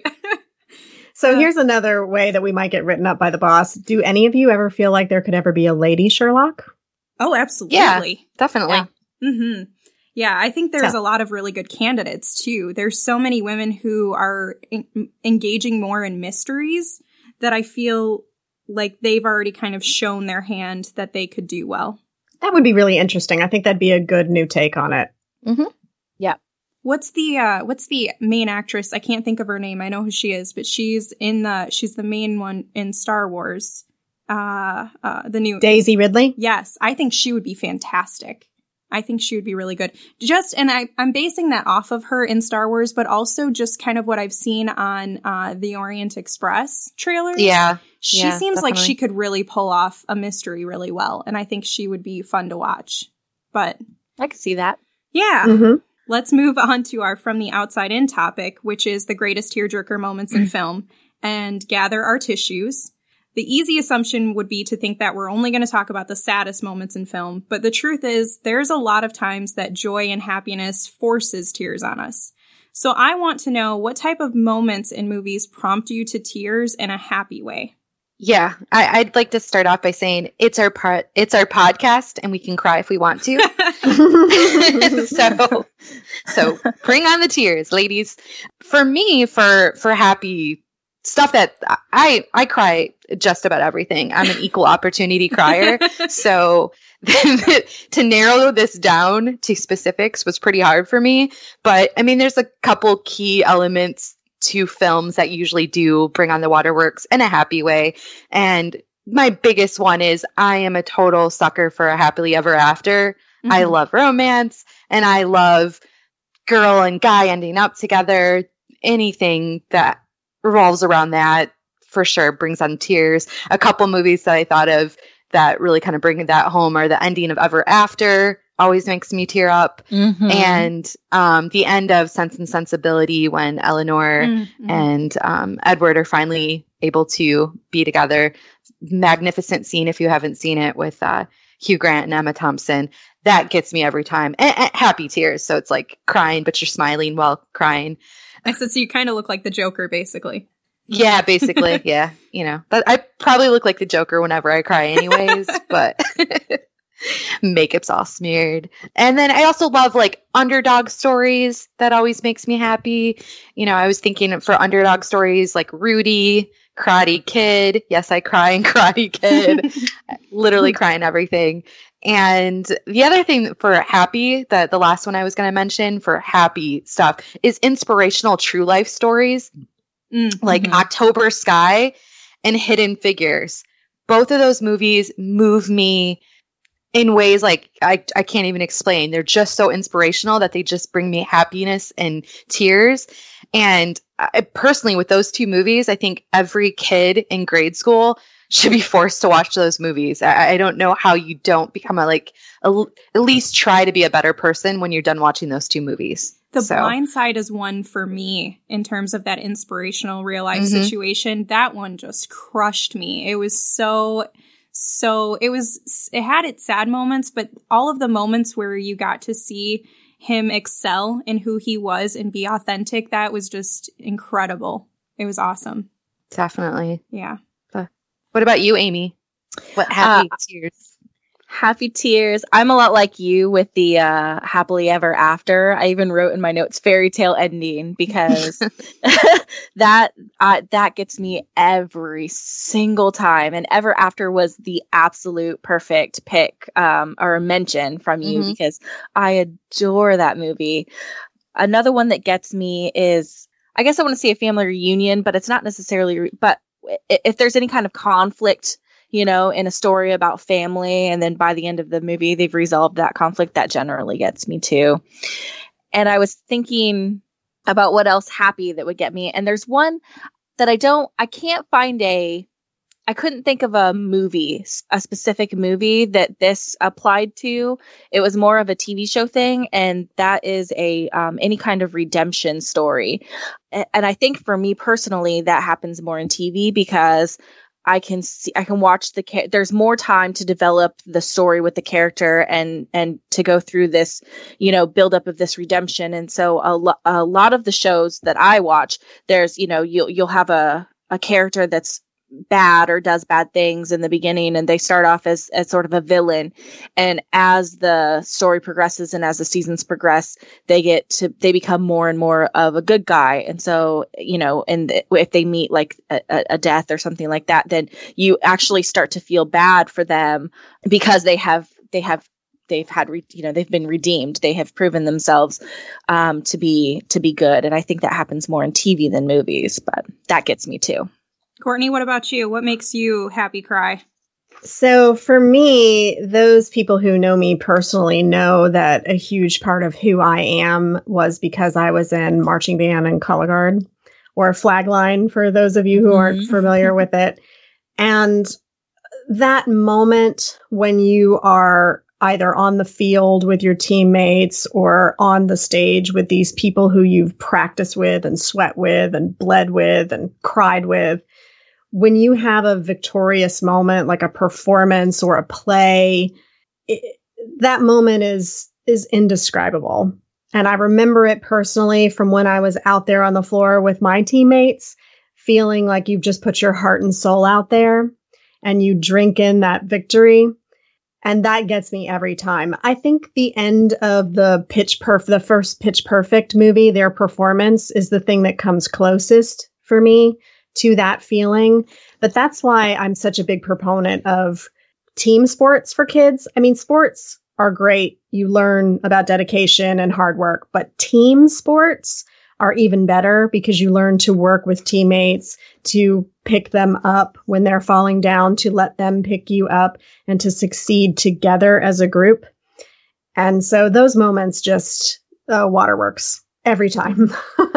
So here's another way that we might get written up by the boss. Do any of you ever feel like there could ever be a lady Sherlock? Oh, absolutely. Yeah, definitely. Yeah. Mm-hmm. Yeah, I think there's a lot of really good candidates, too. There's so many women who are engaging more in mysteries that I feel like they've already kind of shown their hand that they could do well. That would be really interesting. I think that'd be a good new take on it. Mm-hmm. Yeah. What's the main actress? I can't think of her name. I know who she is, but she's the main one in Star Wars. The new Daisy Ridley? Yes, I think she would be fantastic. I think she would be really good. I'm basing that off of her in Star Wars, but also just kind of what I've seen on the Orient Express trailers. Yeah. She seems like she could really pull off a mystery really well, and I think she would be fun to watch. But I could see that. Yeah. Mm-hmm. Let's move on to our From the Outside In topic, which is the greatest tearjerker moments in film, and gather our tissues. The easy assumption would be to think that we're only going to talk about the saddest moments in film, but the truth is there's a lot of times that joy and happiness forces tears on us. So I want to know, what type of moments in movies prompt you to tears in a happy way? Yeah, I'd like to start off by saying it's our podcast, and we can cry if we want to. so bring on the tears, ladies. For me, for happy stuff that I cry just about everything. I'm an equal opportunity crier. So to narrow this down to specifics was pretty hard for me. But I mean, there's a couple key elements to films that usually do bring on the waterworks in a happy way. And my biggest one is I am a total sucker for a happily ever after. Mm-hmm. I love romance, and I love girl and guy ending up together. Anything that revolves around that for sure brings on tears. A couple movies that I thought of that really kind of bring that home are the ending of Ever After. Always makes me tear up. Mm-hmm. And the end of Sense and Sensibility, when Eleanor and Edward are finally able to be together. Magnificent scene if you haven't seen it, with Hugh Grant and Emma Thompson. That gets me every time. And happy tears. So it's like crying, but you're smiling while crying. I said, so you kind of look like the Joker, basically. Yeah, basically. Yeah. You know, but I probably look like the Joker whenever I cry anyways, but makeup's all smeared. And then I also love like underdog stories. That always makes me happy. You know, I was thinking for underdog stories like Rudy, Karate Kid. Yes, I cry in Karate Kid. Literally crying everything. And the other thing for happy, that the last one I was going to mention for happy stuff, is inspirational true life stories. Like October Sky and Hidden Figures. Both of those movies move me in ways like I can't even explain. They're just so inspirational that they just bring me happiness and tears. And personally, with those two movies, I think every kid in grade school should be forced to watch those movies. I don't know how you don't become at least try to be a better person when you're done watching those two movies. The Blind Side is one for me in terms of that inspirational real life situation. That one just crushed me. It was it had its sad moments, but all of the moments where you got to see him excel in who he was and be authentic, that was just incredible. It was awesome. Definitely. Yeah. What about you, Amy? What happy tears? Happy tears. I'm a lot like you with the happily ever after. I even wrote in my notes fairy tale ending because that gets me every single time. And ever after was the absolute perfect pick or mention from you because I adore that movie. Another one that gets me is, I guess I want to see a family reunion, but it's not necessarily, but if there's any kind of conflict, in a story about family, and then by the end of the movie, they've resolved that conflict, that generally gets me too. And I was thinking about what else happy that would get me. And there's one that I couldn't think of a specific movie that this applied to. It was more of a TV show thing. And that is any kind of redemption story. And I think for me personally, that happens more in TV because I can watch there's more time to develop the story with the character and to go through this, buildup of this redemption. And so a lot of the shows that I watch, there's, you'll have a character that's bad or does bad things in the beginning, and they start off as sort of a villain. And as the story progresses and as the seasons progress, they become more and more of a good guy. And so, if they meet like a death or something like that, then you actually start to feel bad for them because they've been redeemed. They have proven themselves to be good. And I think that happens more in TV than movies, but that gets me too. Courtney, what about you? What makes you happy cry? So for me, those people who know me personally know that a huge part of who I am was because I was in marching band and color guard, or flagline for those of you who aren't familiar with it. And that moment when you are either on the field with your teammates or on the stage with these people who you've practiced with and sweat with and bled with and cried with, when you have a victorious moment, like a performance or a play, that moment is indescribable. And I remember it personally from when I was out there on the floor with my teammates, feeling like you've just put your heart and soul out there and you drink in that victory. And that gets me every time. I think the end of the first Pitch Perfect movie, their performance is the thing that comes closest for me to that feeling. But that's why I'm such a big proponent of team sports for kids. I mean, sports are great. You learn about dedication and hard work, but team sports are even better because you learn to work with teammates, to pick them up when they're falling down, to let them pick you up, and to succeed together as a group. And so those moments just waterworks every time,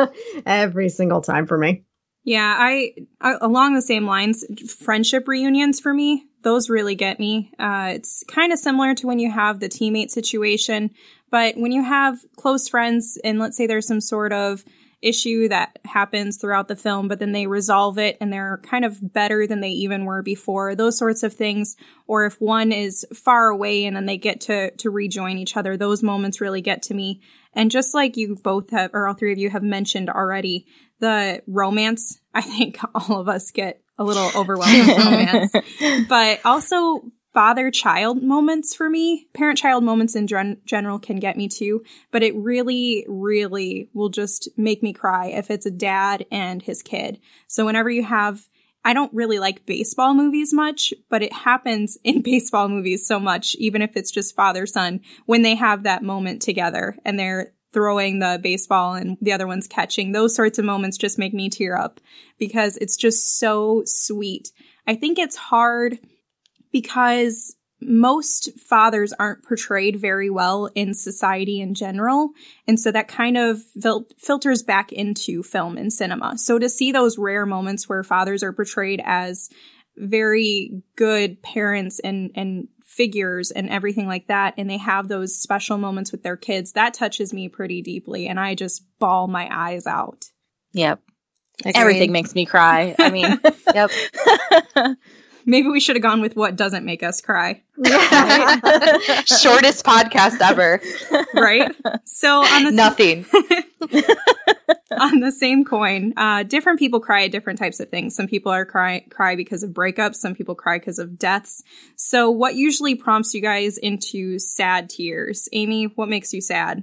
every single time for me. Yeah, I along the same lines, friendship reunions for me, those really get me. It's kind of similar to when you have the teammate situation, but when you have close friends and let's say there's some sort of issue that happens throughout the film, but then they resolve it and they're kind of better than they even were before, those sorts of things. Or if one is far away and then they get to rejoin each other, those moments really get to me. And just like you both have, or all three of you have mentioned already, the romance, I think all of us get a little overwhelmed with romance, but also father-child moments for me. Parent-child moments in general can get me too, but it really, really will just make me cry if it's a dad and his kid. So whenever you have, I don't really like baseball movies much, but it happens in baseball movies so much, even if it's just father-son, when they have that moment together and they're throwing the baseball and the other one's catching. Those sorts of moments just make me tear up because it's just so sweet. I think it's hard because most fathers aren't portrayed very well in society in general. And so that kind of filters back into film and cinema. So to see those rare moments where fathers are portrayed as very good parents and figures and everything like that, and they have those special moments with their kids, that touches me pretty deeply. And I just bawl my eyes out. Yep. Agreed. Everything makes me cry. I mean, Yep. Maybe we should have gone with what doesn't make us cry. Shortest podcast ever. Right? So on the Nothing. on the same coin, different people cry at different types of things. Some people are cry because of breakups. Some people cry because of deaths. So what usually prompts you guys into sad tears? Amy, what makes you sad?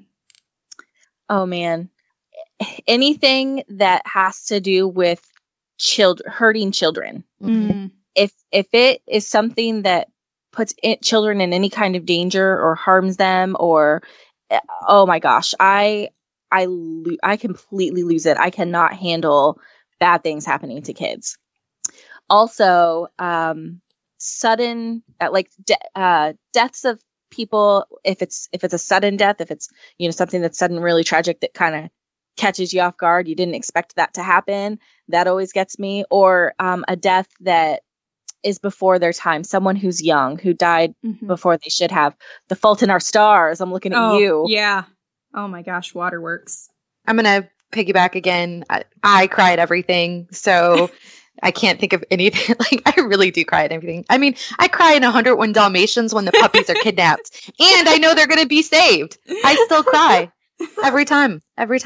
oh man, anything that has to do with hurting children. Mm. If it is something that puts children in any kind of danger or harms them, or oh my gosh, I completely lose it. I cannot handle bad things happening to kids. Also, sudden deaths of people. If it's a sudden death, if it's something that's sudden, really tragic, that kind of catches you off guard, you didn't expect that to happen. That always gets me. Or a death that is before their time. Someone who's young, who died before they should have. The Fault in Our Stars. I'm looking at you. Yeah. Oh my gosh, Waterworks. I'm going to piggyback again. I cry at everything. So I can't think of anything. I really do cry at everything. I mean, I cry in 101 Dalmatians when the puppies are kidnapped and I know they're going to be saved. I still cry every time.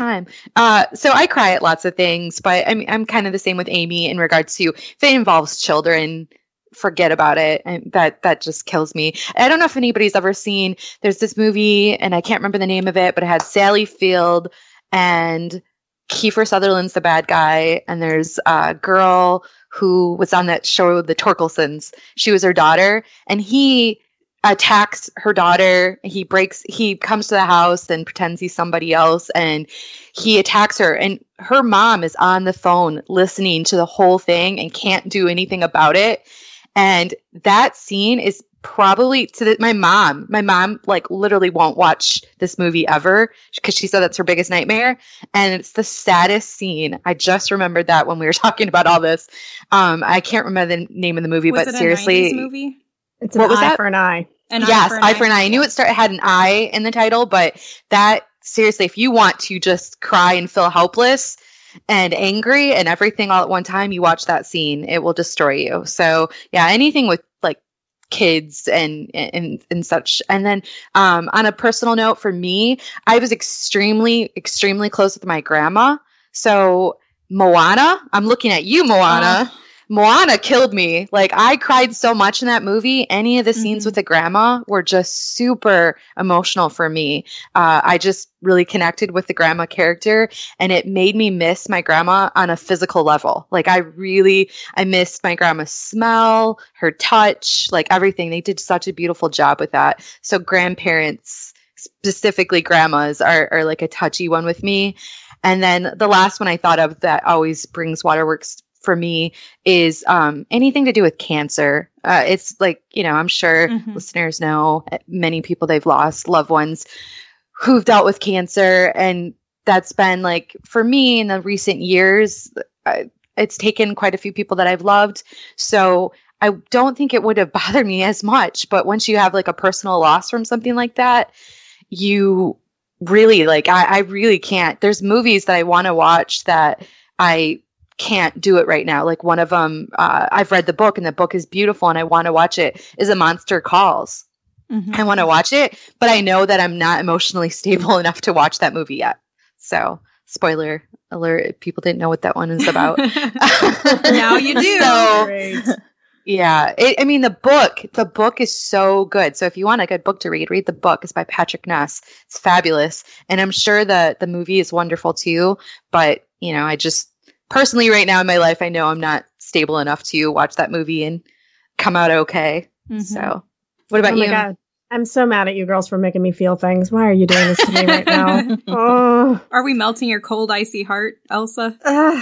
So I cry at lots of things, but I'm kind of the same with Amy in regards to if it involves children, forget about it. And that just kills me. I don't know if anybody's ever seen, there's this movie and I can't remember the name of it, but it had Sally Field and Kiefer Sutherland's the bad guy. And there's a girl who was on that show, The Torkelsons. She was her daughter and he attacks her daughter. He comes to the house and pretends he's somebody else and he attacks her, and her mom is on the phone listening to the whole thing and can't do anything about it. And that scene is probably my mom literally won't watch this movie ever because she said that's her biggest nightmare. And it's the saddest scene. I just remembered that when we were talking about all this. I can't remember the name of the movie, Was but it seriously, a 90s movie? It's an eye for an eye. Yes, Eye for an Eye. I knew it had an I in the title, but that seriously, if you want to just cry and feel helpless and angry and everything all at one time, you watch that scene, it will destroy you. So yeah, anything with kids and such. And then on a personal note for me, I was extremely, extremely close with my grandma. So Moana, I'm looking at you, Moana. Moana killed me. I cried so much in that movie. Any of the scenes with the grandma were just super emotional for me. I just really connected with the grandma character, and it made me miss my grandma on a physical level. I missed my grandma's smell, her touch, everything. They did such a beautiful job with that. So grandparents, specifically grandmas, are a touchy one with me. And then the last one I thought of that always brings Waterworks for me is anything to do with cancer. It's I'm sure listeners know many people they've lost loved ones who've dealt with cancer. And that's been for me in the recent years, it's taken quite a few people that I've loved. So I don't think it would have bothered me as much. But once you have a personal loss from something like that, you really I really can't. There's movies that I want to watch that I can't do it right now. One of them, I've read the book and the book is beautiful and I want to watch it, is A Monster Calls. I want to watch it, but I know that I'm not emotionally stable enough to watch that movie yet. So spoiler alert, if people didn't know what that one is about. Now you do. So, yeah. The book is so good. So if you want a good book to read the book. It's by Patrick Ness. It's fabulous. And I'm sure that the movie is wonderful too, but I just personally right now in my life, I know I'm not stable enough to watch that movie and come out okay. So what about you? God. I'm so mad at you girls for making me feel things. Why are you doing this to me right now? Oh. Are we melting your cold, icy heart, Elsa?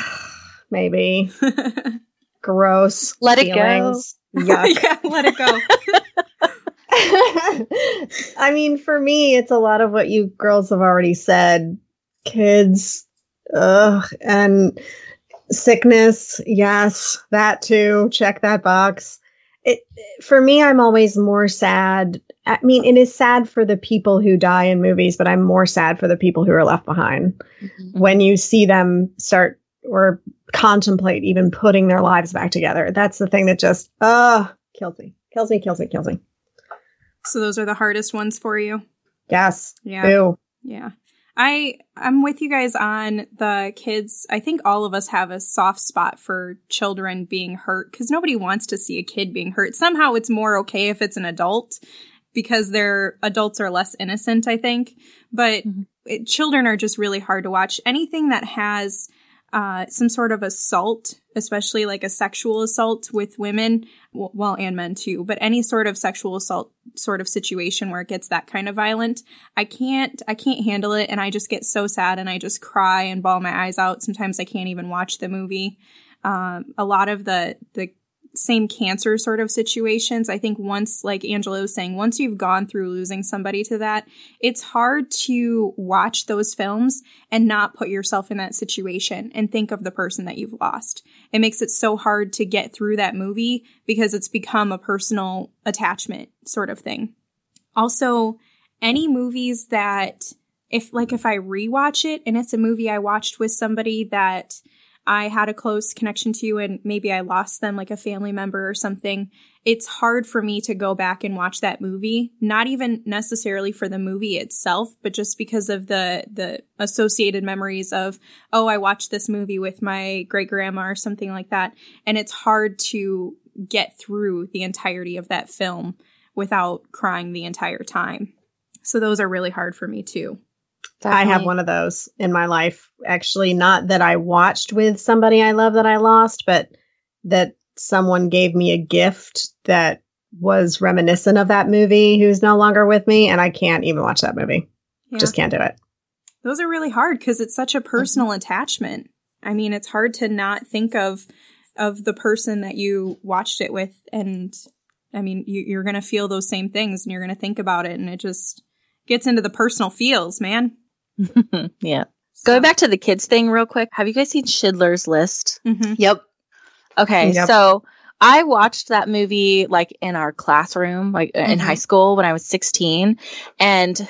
Maybe. Gross. Let feelings. it go. Yuck. Yeah, let it go. I mean, for me, it's a lot of what you girls have already said. Kids, and sickness. Yes, that too. Check that box. For me, I'm always more sad. I mean, it is sad for the people who die in movies, but I'm more sad for the people who are left behind. Mm-hmm. When you see them start or contemplate even putting their lives back together. That's the thing that just, kills me. So those are the hardest ones for you? Yes. Yeah. Ew. Yeah. I'm with you guys on the kids. I think all of us have a soft spot for children being hurt because nobody wants to see a kid being hurt. Somehow it's more okay if it's an adult because adults are less innocent, I think. But children are just really hard to watch. Anything that has some sort of assault, especially like a sexual assault with women, well, and men too, but any sort of sexual assault sort of situation where it gets that kind of violent, I can't handle it. And I just get so sad and I just cry and bawl my eyes out. Sometimes I can't even watch the movie. A lot of the same cancer sort of situations. I think once, like Angela was saying, once you've gone through losing somebody to that, it's hard to watch those films and not put yourself in that situation and think of the person that you've lost. It makes it so hard to get through that movie because it's become a personal attachment sort of thing. Also, any movies that if I rewatch it and it's a movie I watched with somebody that I had a close connection to and maybe I lost them, like a family member or something, it's hard for me to go back and watch that movie, not even necessarily for the movie itself, but just because of the associated memories of, I watched this movie with my great grandma or something like that. And it's hard to get through the entirety of that film without crying the entire time. So those are really hard for me too. Definitely. I have one of those in my life. Actually, not that I watched with somebody I love that I lost, but that someone gave me a gift that was reminiscent of that movie who's no longer with me. And I can't even watch that movie. Yeah. Just can't do it. Those are really hard because it's such a personal attachment. I mean, it's hard to not think of the person that you watched it with. And I mean, you're going to feel those same things and you're going to think about it. And it just gets into the personal feels, man. Yeah. So. Going back to the kids thing real quick. Have you guys seen Schindler's List? Mm-hmm. Yep. Okay. Yep. So I watched that movie like in our classroom, like in high school when I was 16. And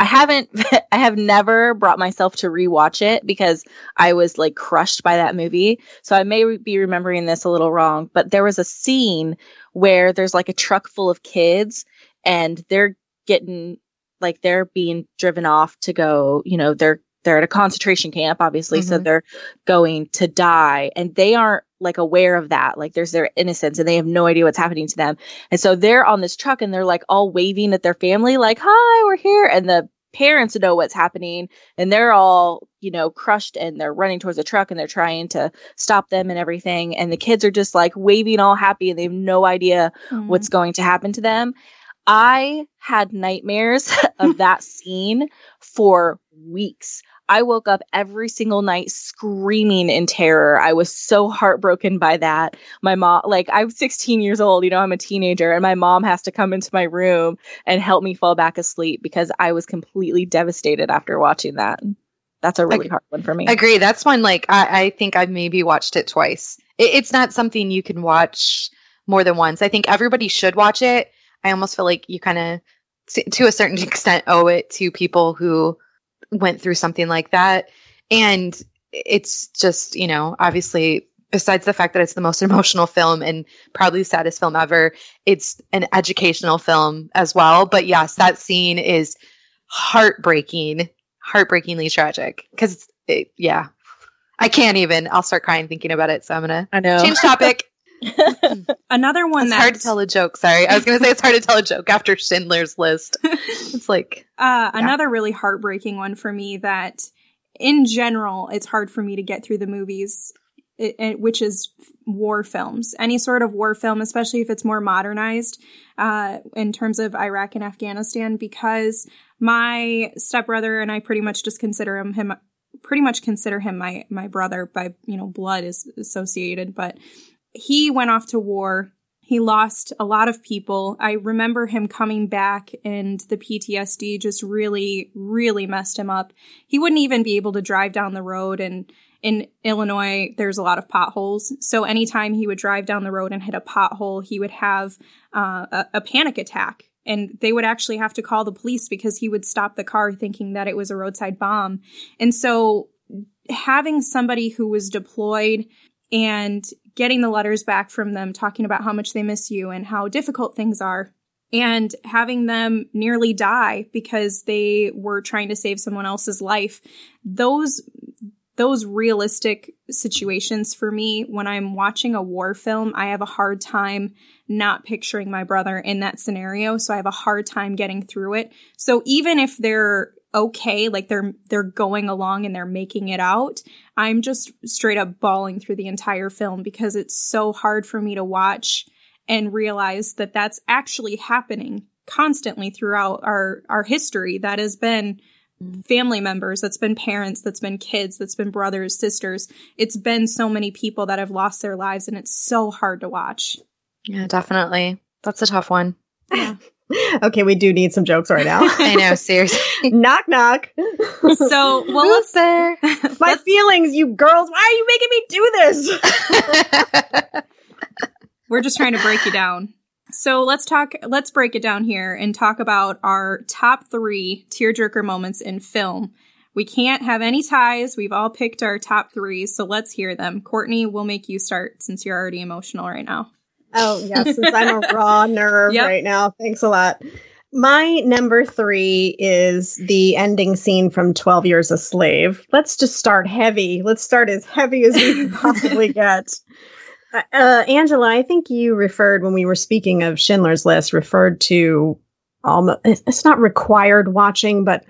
I have never brought myself to rewatch it because I was like crushed by that movie. So I may be remembering this a little wrong, but there was a scene where there's like a truck full of kids and they're being driven off to go, they're at a concentration camp, obviously. So they're going to die and they aren't like aware of that. Like there's their innocence and they have no idea what's happening to them. And so they're on this truck and they're like all waving at their family, like, hi, we're here. And the parents know what's happening and they're all, crushed and they're running towards the truck and they're trying to stop them and everything. And the kids are just like waving all happy and they have no idea what's going to happen to them. I had nightmares of that scene for weeks. I woke up every single night screaming in terror. I was so heartbroken by that. My mom, I'm 16 years old, I'm a teenager, and my mom has to come into my room and help me fall back asleep because I was completely devastated after watching that. That's a really hard one for me. Agree. That's one, I think I've maybe watched it twice. It's not something you can watch more than once. I think everybody should watch it. I almost feel like you kind of, to a certain extent, owe it to people who went through something like that. And it's just, obviously, besides the fact that it's the most emotional film and probably the saddest film ever, it's an educational film as well. But yes, that scene is heartbreakingly tragic. Because, I can't even. I'll start crying thinking about it. So I'm going to change topic. Another one that's hard to tell a joke. Sorry. I was going to say it's hard to tell a joke after Schindler's List. It's like another really heartbreaking one for me that in general, it's hard for me to get through the movies, which is war films. Any sort of war film, especially if it's more modernized in terms of Iraq and Afghanistan, because my stepbrother and I pretty much consider him my brother by, blood is associated, but he went off to war He lost a lot of people. I remember him coming back and the PTSD just really, really messed him up. He wouldn't even be able to drive down the road. And in Illinois, there's a lot of potholes. So anytime he would drive down the road and hit a pothole, he would have a panic attack. And they would actually have to call the police because he would stop the car thinking that it was a roadside bomb. And so having somebody who was deployed and getting the letters back from them talking about how much they miss you and how difficult things are, and having them nearly die because they were trying to save someone else's life, those realistic situations for me, when I'm watching a war film, I have a hard time not picturing my brother in that scenario. So I have a hard time getting through it. So even if they're okay, like they're going along and they're making it out, I'm just straight up bawling through the entire film because it's so hard for me to watch and realize that that's actually happening constantly throughout our history. That has been family members, that's been parents, that's been kids, that's been brothers, sisters. It's been so many people that have lost their lives, and it's so hard to watch. Yeah, definitely. That's a tough one. Yeah. Okay, we do need some jokes right now. I know, seriously. Knock, knock. So, well, Who's there? My feelings, you girls. Why are you making me do this? We're just trying to break you down. So let's break it down here and talk about our top 3 tearjerker moments in film. We can't have any ties. We've all picked our top 3, so let's hear them. Courtney, we'll make you start since you're already emotional right now. Oh, yes, since I'm a raw nerve right now. Thanks a lot. My number 3 is the ending scene from 12 Years a Slave. Let's just start heavy. Let's start as heavy as we can possibly get. Angela, I think you referred, when we were speaking of Schindler's List, referred to, it's not required watching, but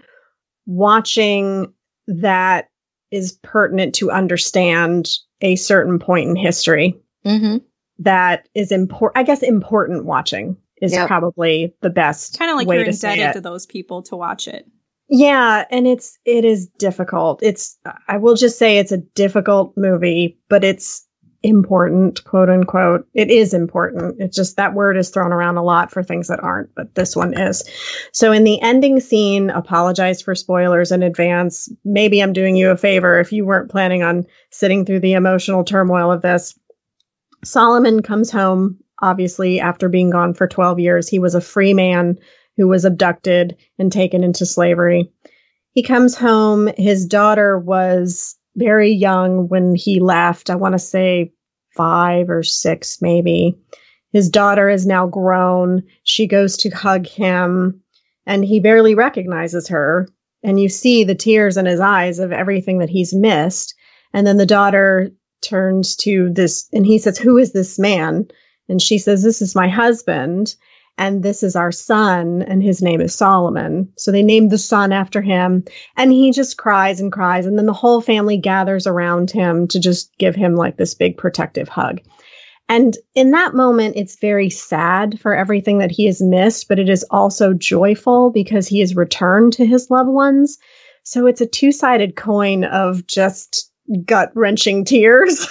watching that is pertinent to understand a certain point in history. Mm-hmm. That is important. I guess important watching is probably the best. Kind of like way you're to say indebted it. to those people to watch it. Yeah, and it is difficult. I will just say it's a difficult movie, but it's important, quote unquote. It is important. It's just that word is thrown around a lot for things that aren't, but this one is. So in the ending scene, apologize for spoilers in advance. Maybe I'm doing you a favor if you weren't planning on sitting through the emotional turmoil of this. Solomon comes home, obviously, after being gone for 12 years. He was a free man who was abducted and taken into slavery. He comes home. His daughter was very young when he left. I want to say 5 or 6, maybe. His daughter is now grown. She goes to hug him, and he barely recognizes her. And you see the tears in his eyes of everything that he's missed. And then the daughter turns to this, and he says, "Who is this man?" And she says, "This is my husband, and this is our son, and his name is Solomon." So they named the son after him, and he just cries and cries. And then the whole family gathers around him to just give him like this big protective hug. And in that moment, it's very sad for everything that he has missed, but it is also joyful because he is returned to his loved ones. So it's a two-sided coin of just gut-wrenching tears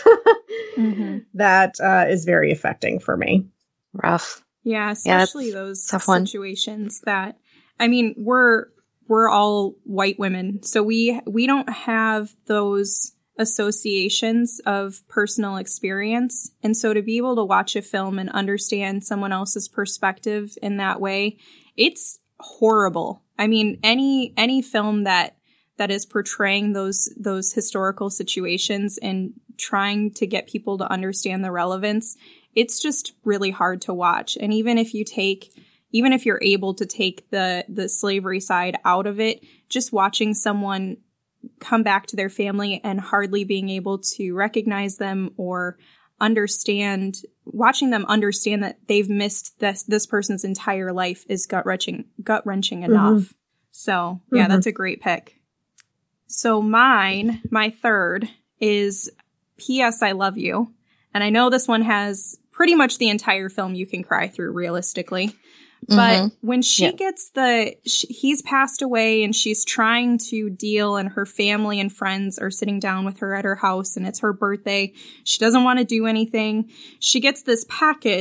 that is very affecting for me. Rough. Yeah, especially those situations that, I mean, we're all white women, so we don't have those associations of personal experience. And so to be able to watch a film and understand someone else's perspective in that way, it's horrible. I mean, any film that is portraying those historical situations and trying to get people to understand the relevance, it's just really hard to watch. And even if you're able to take the slavery side out of it, just watching someone come back to their family and hardly being able to recognize them or watching them understand that they've missed this person's entire life is gut-wrenching enough. So yeah, that's a great pick. So my third is P.S. I Love You. And I know this one has pretty much the entire film you can cry through realistically. But when she gets he's passed away and she's trying to deal, and her family and friends are sitting down with her at her house and it's her birthday. She doesn't want to do anything. She gets this package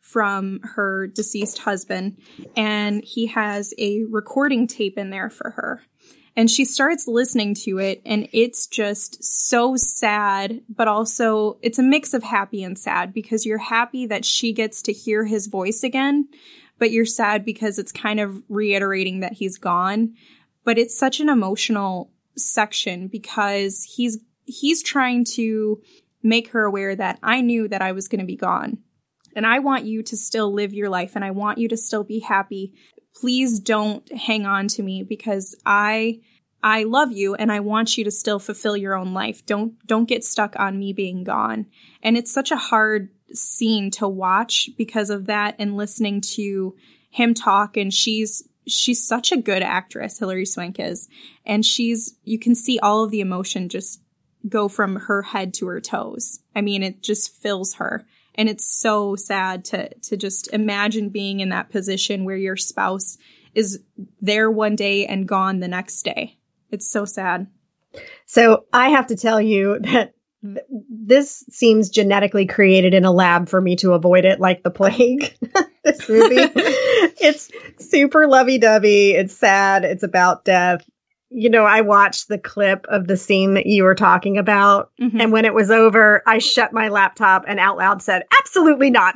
from her deceased husband, and he has a recording tape in there for her. And she starts listening to it, and it's just so sad, but also it's a mix of happy and sad, because you're happy that she gets to hear his voice again, but you're sad because it's kind of reiterating that he's gone. But it's such an emotional section because he's trying to make her aware that I knew that I was going to be gone. And I want you to still live your life, and I want you to still be happy. Please don't hang on to me, because I love you and I want you to still fulfill your own life. Don't get stuck on me being gone. And it's such a hard scene to watch because of that, and listening to him talk. And she's such a good actress, Hilary Swank is. And you can see all of the emotion just go from her head to her toes. I mean, it just fills her. And it's so sad to just imagine being in that position where your spouse is there one day and gone the next day. It's so sad. So I have to tell you that this seems genetically created in a lab for me to avoid it like the plague. This movie, it's super lovey-dovey. It's sad. It's about death. You know, I watched the clip of the scene that you were talking about. Mm-hmm. And when it was over, I shut my laptop and out loud said, absolutely not.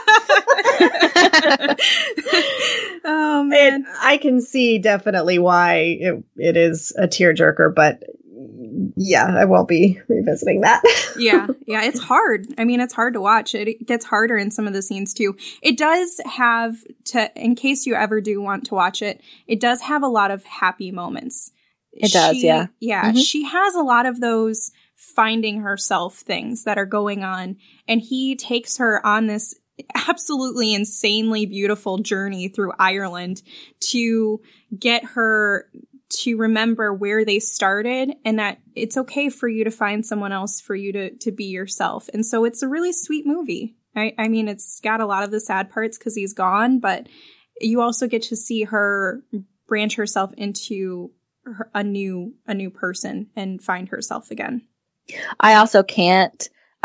Oh, man. I can see definitely why it is a tearjerker, but yeah, I won't be revisiting that. Yeah, it's hard. I mean, it's hard to watch. It gets harder in some of the scenes too. It does have in case you ever do want to watch it, it does have a lot of happy moments. It does, yeah. Yeah, mm-hmm. She has a lot of those finding herself things that are going on, and he takes her on this absolutely insanely beautiful journey through Ireland to get her to remember where they started, and that it's okay for you to find someone else, for you to be yourself. And so it's a really sweet movie. I mean, it's got a lot of the sad parts because he's gone, but you also get to see her branch herself into a new person and find herself again. I also can't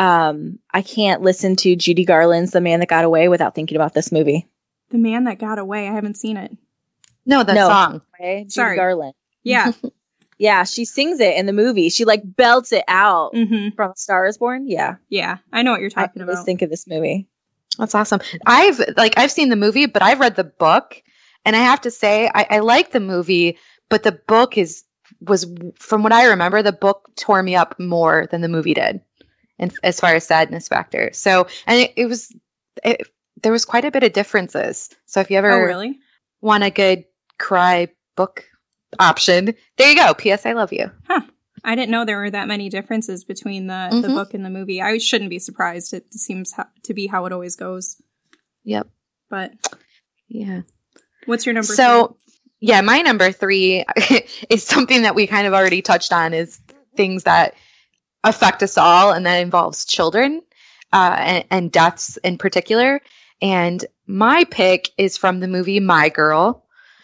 listen to Judy Garland's The Man That Got Away without thinking about this movie. The Man That Got Away. I haven't seen it. No, song. Right? Sorry. Judy Garland. Yeah. Yeah, she sings it in the movie. She like belts it out from A Star Is Born. Yeah. Yeah, I know what you're talking about. I always think of this movie. That's awesome. I've seen the movie, but I've read the book, and I have to say I like the movie, but the book was from what I remember, the book tore me up more than the movie did, and as far as sadness factor. So, and there was quite a bit of differences. So if you ever want a good cry book option, there you go. P.S. I love you. Huh. I didn't know there were that many differences between the book and the movie. I shouldn't be surprised. It seems to be how it always goes. Yep. But yeah. What's your number 3? Yeah, my number 3 is something that we kind of already touched on, is things that affect us all, and that involves children and deaths in particular. And my pick is from the movie My Girl.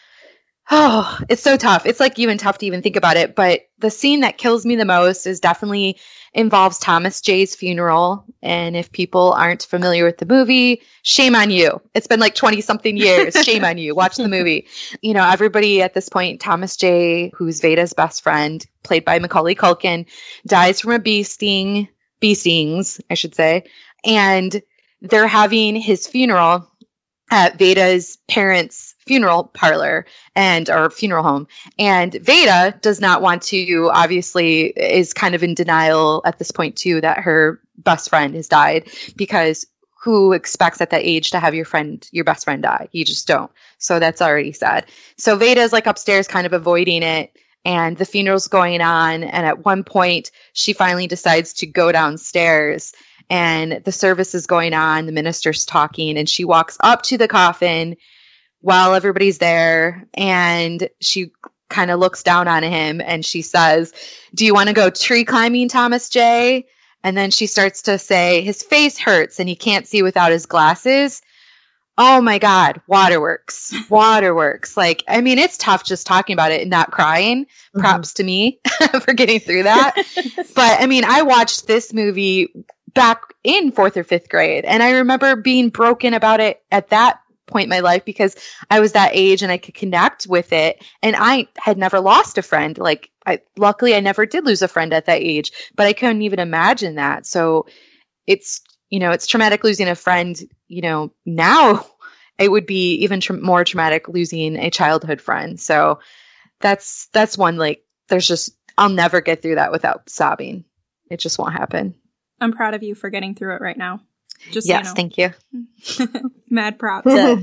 Oh, it's so tough. It's like even tough to even think about it. But the scene that kills me the most is definitely involves Thomas J's funeral. And if people aren't familiar with the movie, shame on you. It's been like 20 something years. Shame on you. Watch the movie. You know, everybody at this point, Thomas J, who's Veda's best friend, played by Macaulay Culkin, dies from a bee stings, I should say. And they're having his funeral at Veda's parents' funeral parlor or funeral home. And Veda does not want to, obviously is kind of in denial at this point too, that her best friend has died, because who expects at that age to have your best friend die? You just don't. So that's already sad. So Veda's like upstairs kind of avoiding it, and the funeral's going on. And at one point she finally decides to go downstairs, and the service is going on. The minister's talking, and she walks up to the coffin while everybody's there, and she kind of looks down on him, and she says, "Do you want to go tree climbing, Thomas J?" And then she starts to say, "His face hurts and he can't see without his glasses." Oh my God, waterworks. Like, I mean, it's tough just talking about it and not crying. Props to me for getting through that. But I mean, I watched this movie back in 4th or 5th grade. And I remember being broken about it at that point in my life because I was that age and I could connect with it. And I had never lost a friend. Like, luckily I never did lose a friend at that age, but I couldn't even imagine that. So it's, it's traumatic losing a friend. Now it would be even more traumatic losing a childhood friend. So that's one, like, I'll never get through that without sobbing. It just won't happen. I'm proud of you for getting through it right now. Just yes, so thank you. Mad props.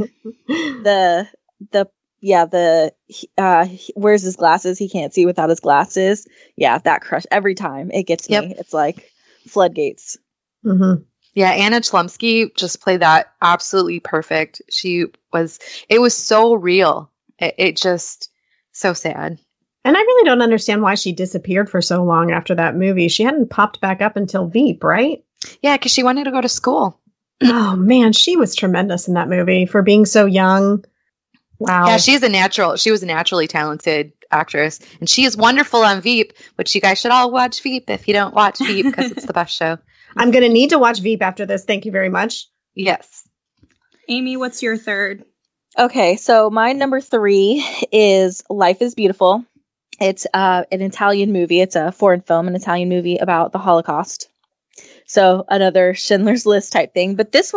Wears his glasses. He can't see without his glasses. Yeah, that crush every time. It gets me. Yep. It's like floodgates. Mm-hmm. Yeah, Anna Chlumsky just played that absolutely perfect. It was so real. It just so sad. And I really don't understand why she disappeared for so long after that movie. She hadn't popped back up until Veep, right? Yeah, because she wanted to go to school. Oh, man, she was tremendous in that movie for being so young. Wow. Yeah, she was a naturally talented actress. And she is wonderful on Veep, which you guys should all watch Veep if you don't watch Veep because it's the best show. I'm going to need to watch Veep after this. Thank you very much. Yes. Amy, what's your third? Okay, so my number 3 is Life is Beautiful. It's an Italian movie. It's a foreign film, an Italian movie about the Holocaust. So another Schindler's List type thing. But this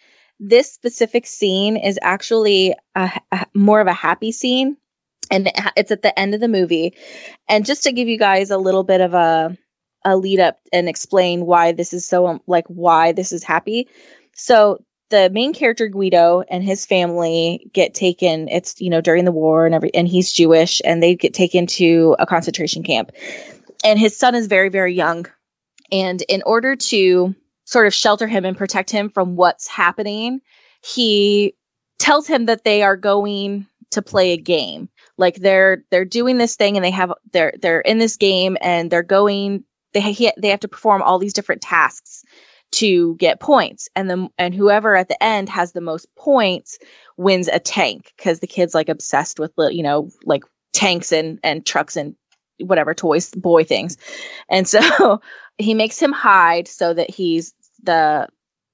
specific scene is actually more of a happy scene. And it's at the end of the movie. And just to give you guys a little bit of a lead up and explain why this is so, why this is happy. So the main character, Guido, and his family get taken, it's, during the war and he's Jewish, and they get taken to a concentration camp. And his son is very, very young. And in order to sort of shelter him and protect him from what's happening, he tells him that they are going to play a game. Like they're doing this thing and they're in this game and they have to perform all these different tasks to get points. And whoever at the end has the most points wins a tank, because the kid's like obsessed with, like tanks and trucks and whatever toys, boy things. And so he makes him hide so that the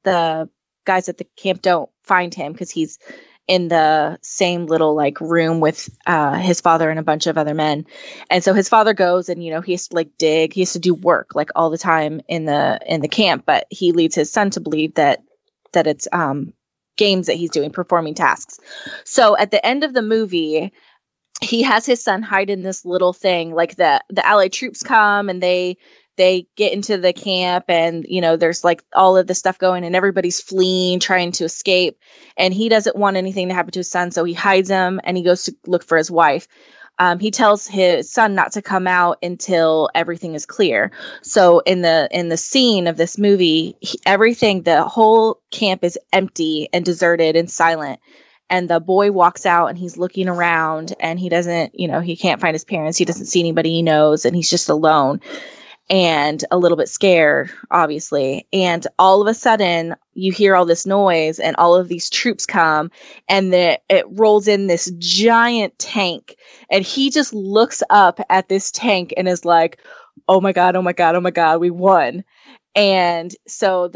guys at the camp don't find him, because he's in the same little like room with his father and a bunch of other men. And so his father goes and, he has to like dig, he has to do work like all the time in the camp, but he leads his son to believe that it's games that he's doing, performing tasks. So at the end of the movie, he has his son hide in this little thing, like the Allied troops come and they get into the camp and, there's like all of this stuff going and everybody's fleeing, trying to escape. And he doesn't want anything to happen to his son. So he hides him and he goes to look for his wife. He tells his son not to come out until everything is clear. So in the scene of this movie, the whole camp is empty and deserted and silent. And the boy walks out and he's looking around and he doesn't, he can't find his parents. He doesn't see anybody he knows and he's just alone and a little bit scared, obviously. And all of a sudden you hear all this noise and all of these troops come and it rolls in this giant tank. And he just looks up at this tank and is like, oh my God, oh my God, oh my God, we won. And so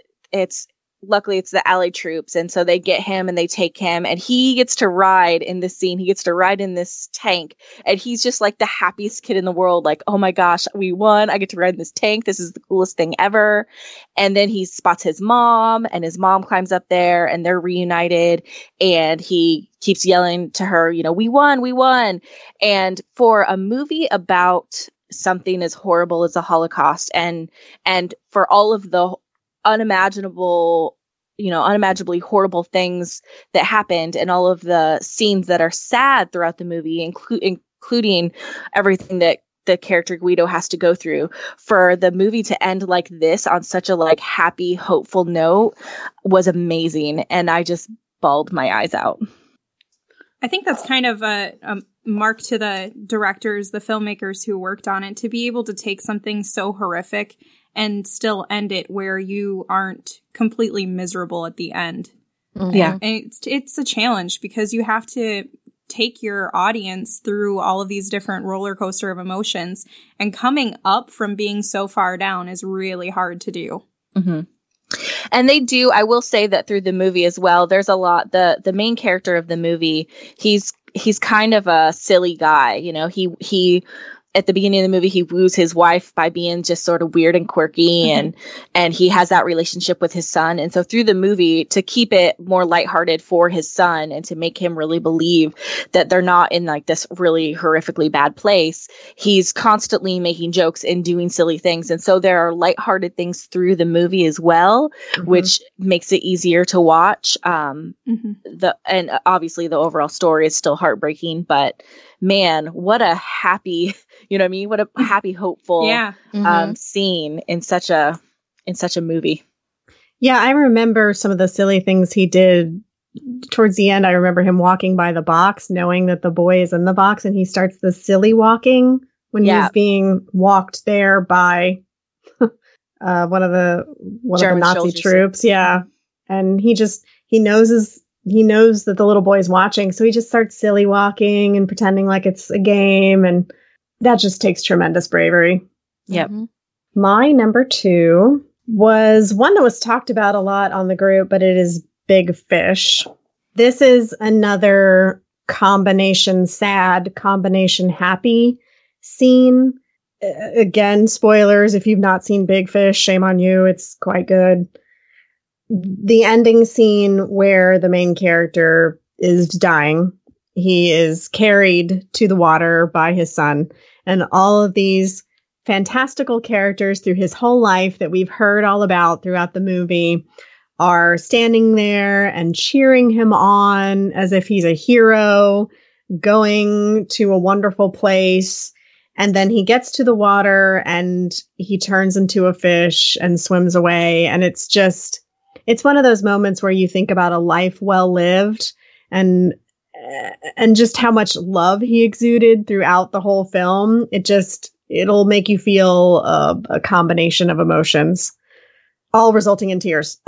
luckily it's the Allied troops. And so they get him and they take him and he gets to ride in this scene. He gets to ride in this tank and he's just like the happiest kid in the world. Like, oh my gosh, we won. I get to ride in this tank. This is the coolest thing ever. And then he spots his mom and his mom climbs up there and they're reunited and he keeps yelling to her, we won, we won. And for a movie about something as horrible as the Holocaust and for all of the unimaginably horrible things that happened and all of the scenes that are sad throughout the movie, including everything that the character Guido has to go through, for the movie to end like this on such a like happy, hopeful note was amazing. And I just bawled my eyes out. I think that's kind of a mark to the directors, the filmmakers who worked on it, to be able to take something so horrific and still end it where you aren't completely miserable at the end. Mm-hmm. Yeah. And it's a challenge because you have to take your audience through all of these different roller coaster of emotions, and coming up from being so far down is really hard to do. Mm-hmm. And they do, I will say that through the movie as well, there's a lot, the main character of the movie, he's kind of a silly guy. You know, he at the beginning of the movie, he woos his wife by being just sort of weird and quirky, and he has that relationship with his son. And so through the movie, to keep it more lighthearted for his son and to make him really believe that they're not in like this really horrifically bad place, he's constantly making jokes and doing silly things. And so there are lighthearted things through the movie as well, which makes it easier to watch. And obviously the overall story is still heartbreaking, but man, what a happy, you know what I mean? What a happy, hopeful scene in such a movie. Yeah, I remember some of the silly things he did towards the end. I remember him walking by the box, knowing that the boy is in the box, and he starts the silly walking when he's being walked there by one of the Nazi troops. Yeah. And he knows that the little boy is watching, so he just starts silly walking and pretending like it's a game, and that just takes tremendous bravery. Yep. My number 2 was one that was talked about a lot on the group, but it is Big Fish. This is another combination sad, combination happy scene. Again, spoilers, if you've not seen Big Fish, shame on you. It's quite good. The ending scene where the main character is dying, he is carried to the water by his son, and all of these fantastical characters through his whole life that we've heard all about throughout the movie are standing there and cheering him on as if he's a hero going to a wonderful place. And then he gets to the water and he turns into a fish and swims away. And it's one of those moments where you think about a life well lived and just how much love he exuded throughout the whole film. It'll make you feel a combination of emotions, all resulting in tears.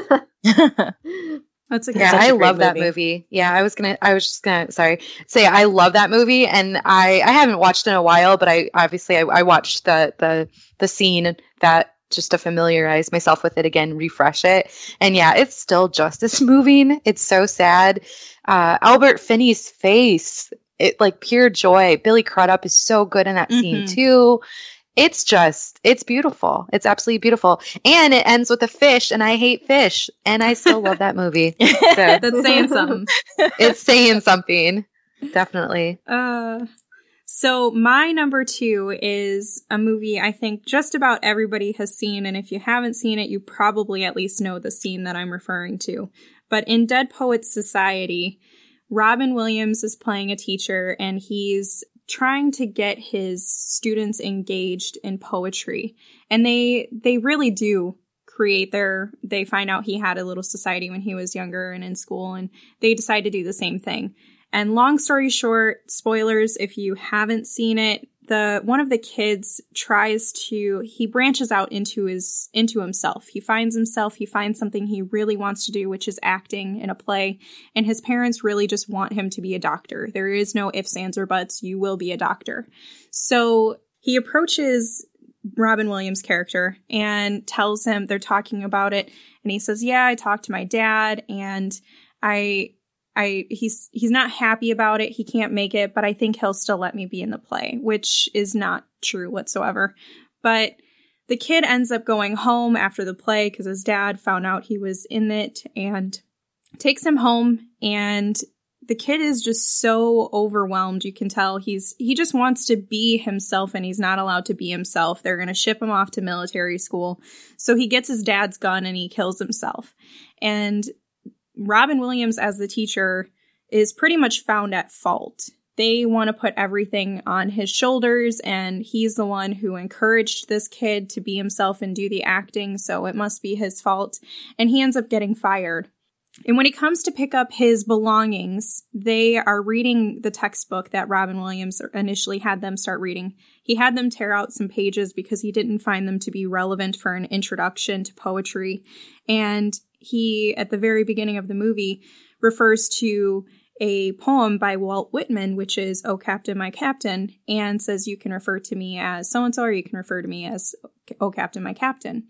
That's I love that movie. Yeah, I was just gonna say I love that movie, and I haven't watched it in a while, but I watched the scene that just to familiarize myself with it again, refresh it. And yeah, it's still just as moving. It's so sad. Albert Finney's face, it like pure joy. Billy Crudup is so good in that scene too. It's beautiful. It's absolutely beautiful. And it ends with a fish, and I hate fish, and I still love that movie. So, that's saying something. It's saying something. Definitely. So my number 2 is a movie I think just about everybody has seen, and if you haven't seen it, you probably at least know the scene that I'm referring to. But in Dead Poets Society, Robin Williams is playing a teacher, and he's trying to get his students engaged in poetry. And they really do they find out he had a little society when he was younger and in school, and they decide to do the same thing. And long story short, spoilers if you haven't seen it, one of the kids he branches out into himself. He finds something he really wants to do, which is acting in a play. And his parents really just want him to be a doctor. There is no ifs, ands, or buts. You will be a doctor. So he approaches Robin Williams' character and tells him they're talking about it. And he says, yeah, I talked to my dad, and he's not happy about it. He can't make it, but I think he'll still let me be in the play, which is not true whatsoever. But the kid ends up going home after the play because his dad found out he was in it and takes him home. And the kid is just so overwhelmed. You can tell he just wants to be himself, and he's not allowed to be himself. They're going to ship him off to military school. So he gets his dad's gun and he kills himself. And Robin Williams as the teacher is pretty much found at fault. They want to put everything on his shoulders, and he's the one who encouraged this kid to be himself and do the acting, so it must be his fault. And he ends up getting fired. And when he comes to pick up his belongings, they are reading the textbook that Robin Williams initially had them start reading. He had them tear out some pages because he didn't find them to be relevant for an introduction to poetry. And he, at the very beginning of the movie, refers to a poem by Walt Whitman, which is "Oh Captain, My Captain," and says you can refer to me as so-and-so, or you can refer to me as "Oh Captain, My Captain."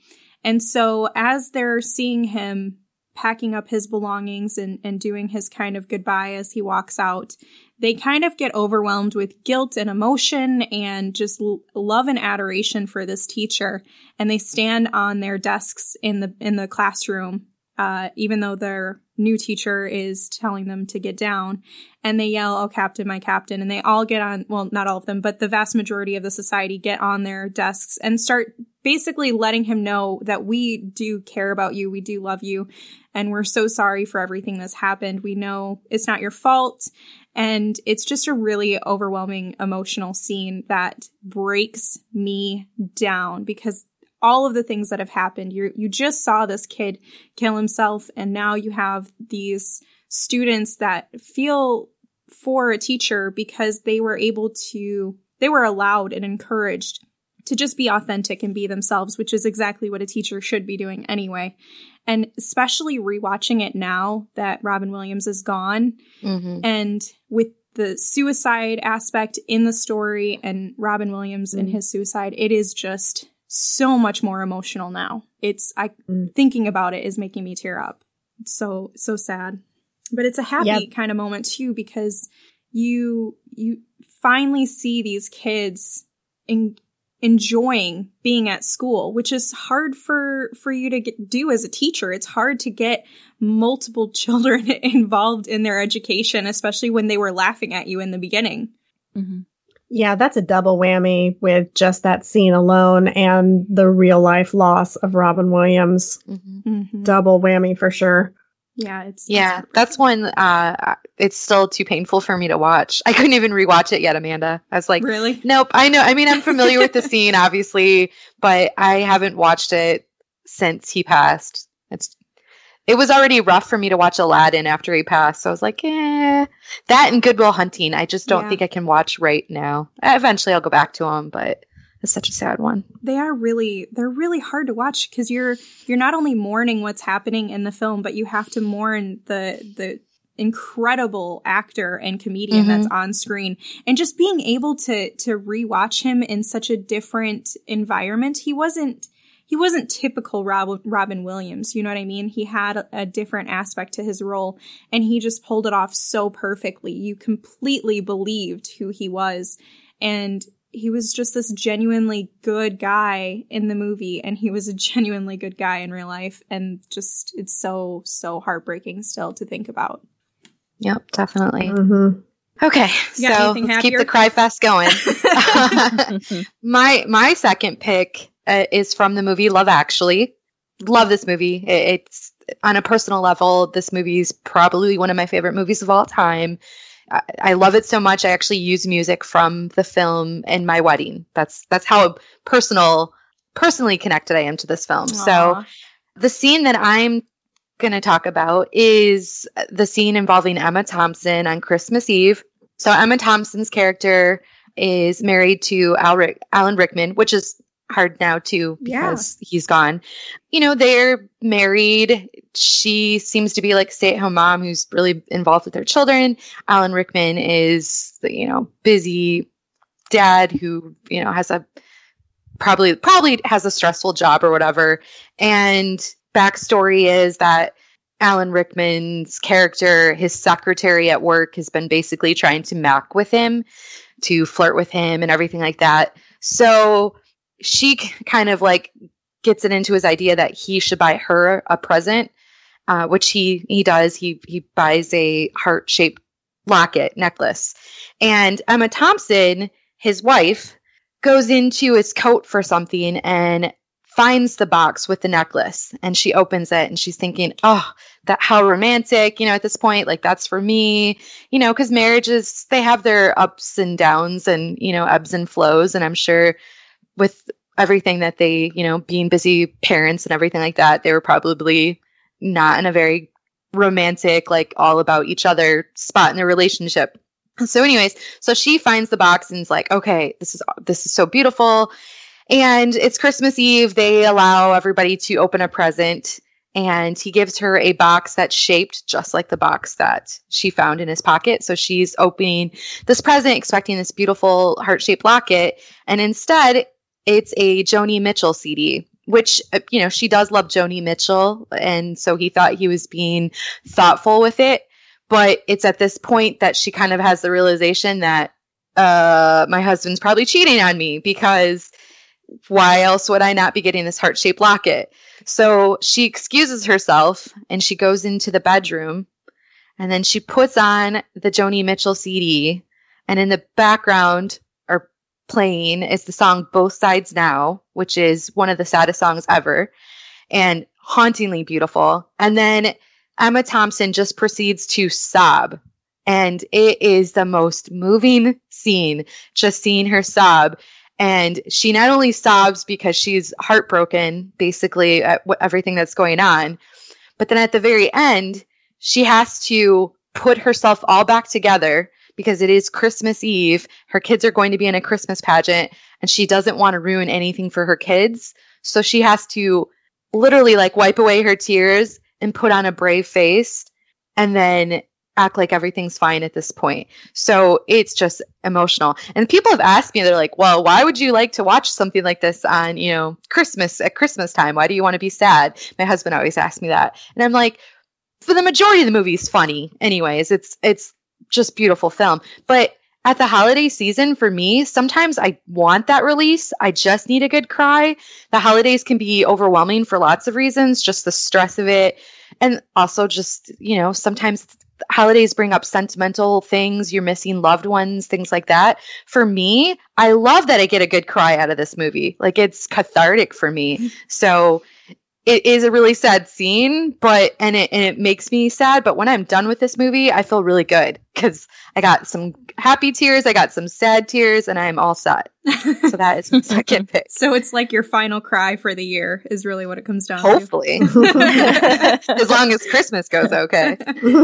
And so as they're seeing him packing up his belongings and doing his kind of goodbye as he walks out, they kind of get overwhelmed with guilt and emotion and just love and adoration for this teacher. And they stand on their desks in the classroom, even though their new teacher is telling them to get down. And they yell, "Oh, Captain, my Captain." And they all get on, well, not all of them, but the vast majority of the society get on their desks and start basically letting him know that we do care about you. We do love you. And we're so sorry for everything that's happened. We know it's not your fault. And it's just a really overwhelming emotional scene that breaks me down because all of the things that have happened, you just saw this kid kill himself. And now you have these students that feel for a teacher because they were allowed and encouraged to just be authentic and be themselves, which is exactly what a teacher should be doing anyway. And especially rewatching it now that Robin Williams is gone, and with the suicide aspect in the story and Robin Williams and his suicide, it is just so much more emotional now. Thinking about it is making me tear up. It's so sad. But it's a happy kind of moment too, because you finally see these kids enjoying being at school, which is hard for you to do as a teacher. It's hard to get multiple children involved in their education, especially when they were laughing at you in the beginning. Mm-hmm. Yeah, that's a double whammy with just that scene alone and the real life loss of Robin Williams. Mm-hmm. Double whammy for sure. Yeah, that's one. It's still too painful for me to watch. I couldn't even rewatch it yet, Amanda. I was like, really? Nope. I know. I mean, I'm familiar with the scene, obviously, but I haven't watched it since he passed. It was already rough for me to watch Aladdin after he passed. So I was like, that and Good Will Hunting. I just don't think I can watch right now. Eventually, I'll go back to them, but it's such a sad one. They're really hard to watch because you're not only mourning what's happening in the film, but you have to mourn the incredible actor and comedian that's on screen, and just being able to rewatch him in such a different environment. He wasn't typical Robin Williams. You know what I mean? He had a different aspect to his role, and he just pulled it off so perfectly. You completely believed who he was, and he was just this genuinely good guy in the movie, and he was a genuinely good guy in real life. And just, it's so, so heartbreaking still to think about. Yep, definitely. Mm-hmm. Okay, so let's keep the cry fest going. My second pick is from the movie Love Actually. Love this movie. It's on a personal level, this movie is probably one of my favorite movies of all time. I love it so much. I actually use music from the film in my wedding. That's how personally connected I am to this film. Aww. So the scene that I'm going to talk about is the scene involving Emma Thompson on Christmas Eve. So Emma Thompson's character is married to Alan Rickman, which is hard now too because he's gone. You know, they're married. She seems to be like a stay-at-home mom who's really involved with their children. Alan Rickman is the, busy dad who, has probably has a stressful job or whatever. And backstory is that Alan Rickman's character, his secretary at work, has been basically trying to mac with him, to flirt with him and everything like that. So she kind of gets it into his idea that he should buy her a present, which he does. He buys a heart-shaped necklace. And Emma Thompson, his wife, goes into his coat for something and finds the box with the necklace, and she opens it and she's thinking, oh, how romantic, at this point, that's for me, because marriages, they have their ups and downs and, ebbs and flows. And I'm sure with everything that they, being busy parents and everything like that, they were probably not in a very romantic, all about each other spot in their relationship. So anyways, so she finds the box and is like, okay, this is so beautiful. And it's Christmas Eve. They allow everybody to open a present, and he gives her a box that's shaped just like the box that she found in his pocket. So she's opening this present, expecting this beautiful heart-shaped locket. And instead, it's a Joni Mitchell CD. which, she does love Joni Mitchell. And so he thought he was being thoughtful with it. But it's at this point that she kind of has the realization that my husband's probably cheating on me, because why else would I not be getting this heart-shaped locket? So she excuses herself and she goes into the bedroom, and then she puts on the Joni Mitchell CD, and in the background or playing is the song Both Sides Now, which is one of the saddest songs ever and hauntingly beautiful. And then Emma Thompson just proceeds to sob. And it is the most moving scene, just seeing her sob. And she not only sobs because she's heartbroken, basically, at everything that's going on, but then at the very end, she has to put herself all back together because it is Christmas Eve. Her kids are going to be in a Christmas pageant, and she doesn't want to ruin anything for her kids. So she has to literally wipe away her tears and put on a brave face and then act like everything's fine at this point. So it's just emotional. And people have asked me, they're like, well, why would you like to watch something like this on, Christmas, at Christmas time? Why do you want to be sad? My husband always asks me that. And I'm like, for the majority of the movie is funny anyways. It's just beautiful film. But at the holiday season, for me, sometimes I want that release. I just need a good cry. The holidays can be overwhelming for lots of reasons, just the stress of it. And also just, sometimes holidays bring up sentimental things. You're missing loved ones, things like that. For me, I love that I get a good cry out of this movie. It's cathartic for me. So it is a really sad scene, and it makes me sad. But when I'm done with this movie, I feel really good because I got some happy tears, I got some sad tears, and I'm all set. So that is my second pick. So it's like your final cry for the year is really what it comes down Hopefully. As long as Christmas goes okay.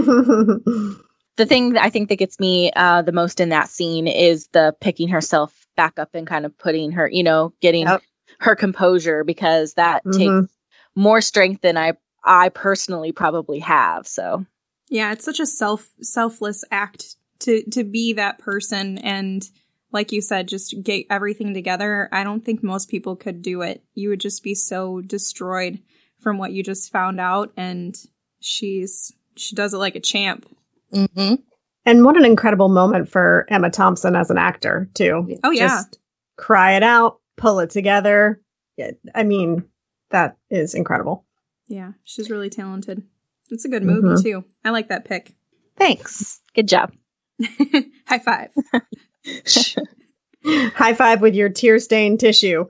The thing that I think that gets me the most in that scene is the picking herself back up and kind of putting her, getting her composure, because that takes more strength than I personally probably have. So yeah, it's such a selfless act to be that person, and like you said, just get everything together. I don't think most people could do it. You would just be so destroyed from what you just found out, and she does it like a champ. Mm-hmm. And what an incredible moment for Emma Thompson as an actor too. Oh yeah, just cry it out, pull it together. I mean, that is incredible. Yeah, she's really talented. It's a good movie too. I like that pick. Thanks. Good job. High five. High five with your tear-stained tissue.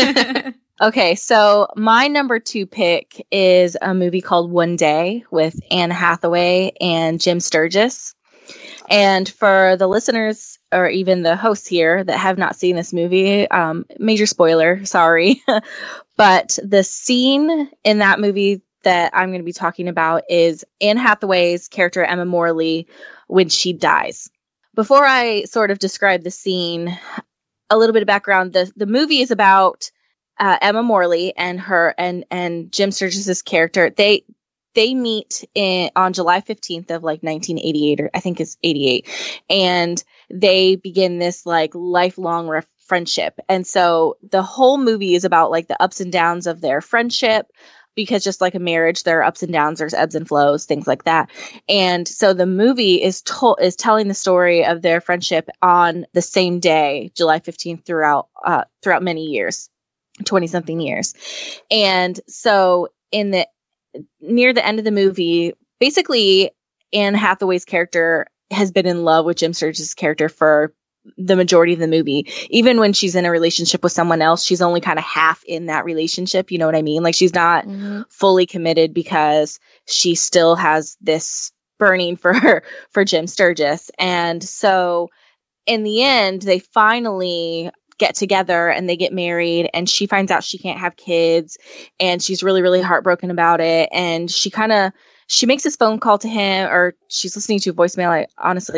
Okay, so my number 2 pick is a movie called One Day with Anne Hathaway and Jim Sturgis. And for the listeners or even the hosts here that have not seen this movie, major spoiler, sorry. But the scene in that movie that I'm going to be talking about is Anne Hathaway's character, Emma Morley, when she dies. Before I sort of describe the scene, a little bit of background. The movie is about Emma Morley and her and Jim Sturgis's character. They meet on July 15th of 1988, or I think it's 88. And they begin this lifelong friendship. And so the whole movie is about the ups and downs of their friendship, because just like a marriage, there are ups and downs, there's ebbs and flows, things like that. And so the movie is telling the story of their friendship on the same day, July 15th, throughout many years, 20-something years. And so near the end of the movie, basically Anne Hathaway's character has been in love with Jim Sturgis' character for the majority of the movie. Even when she's in a relationship with someone else, she's only kind of half in that relationship. You know what I mean? She's not fully committed because she still has this burning for Jim Sturgis. And so in the end, they finally get together and they get married, and she finds out she can't have kids, and she's really, really heartbroken about it. And she makes this phone call to him, or she's listening to a voicemail.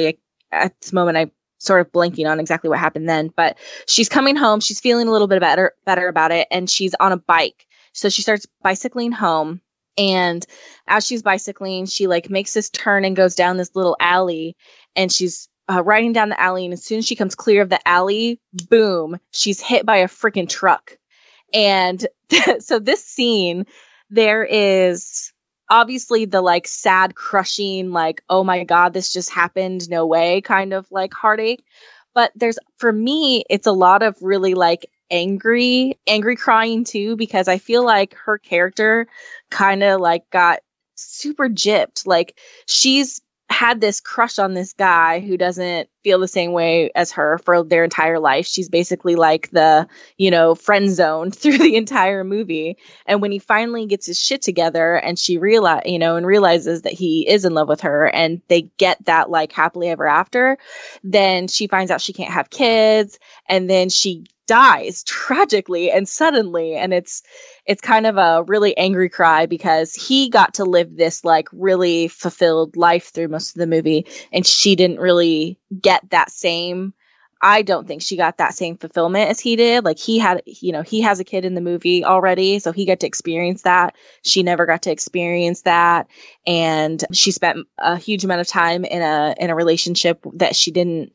At this moment, I'm sort of blanking on exactly what happened then, but she's coming home. She's feeling a little bit better about it. And she's on a bike. So she starts bicycling home. And as she's bicycling, she makes this turn and goes down this little alley, and she's riding down the alley. And as soon as she comes clear of the alley, boom, she's hit by a freaking truck. And so this scene, there is obviously the like sad, crushing, like, oh my God, this just happened. No way kind of like heartache. But for me, it's a lot of really like angry crying too, because I feel like her character kind of like got super gypped. Like she's had this crush on this guy who doesn't feel the same way as her for their entire life. She's basically like the, friend zoned through the entire movie. And when he finally gets his shit together and she realizes that he is in love with her and they get that like happily ever after, then she finds out she can't have kids, and then she dies tragically and suddenly, and it's kind of a really angry cry because he got to live this like really fulfilled life through most of the movie, and she didn't really get that same. I don't think she got that same fulfillment as he did. Like he had, he has a kid in the movie already, so he got to experience that. She never got to experience that, and she spent a huge amount of time in a relationship that she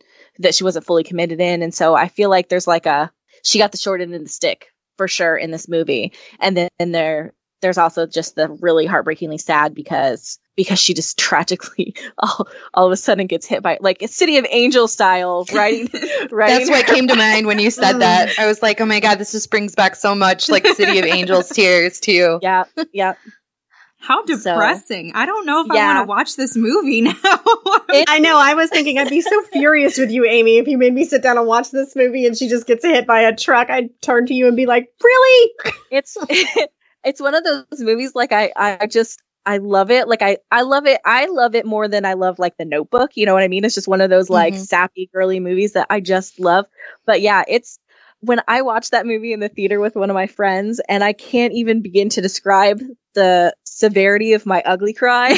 wasn't fully committed in, and so I feel like there's like she got the short end of the stick for sure in this movie. And then there's also just the really heartbreakingly sad because she just tragically all of a sudden gets hit by like a City of Angels style riding. That's what came to mind when you said that. I was like, oh my God, this just brings back so much like City of Angels tears too. Yeah. Yeah. How depressing. I don't know if I want to watch this movie now. I know. I was thinking I'd be so furious with you, Amy, if you made me sit down and watch this movie and she just gets hit by a truck. I'd turn to you and be like, really? It's one of those movies like I love it. Like I love it. I love it more than I love like The Notebook. You know what I mean? It's just one of those like sappy girly movies that I just love. But yeah, it's when I watched that movie in the theater with one of my friends, and I can't even begin to describe the severity of my ugly cry.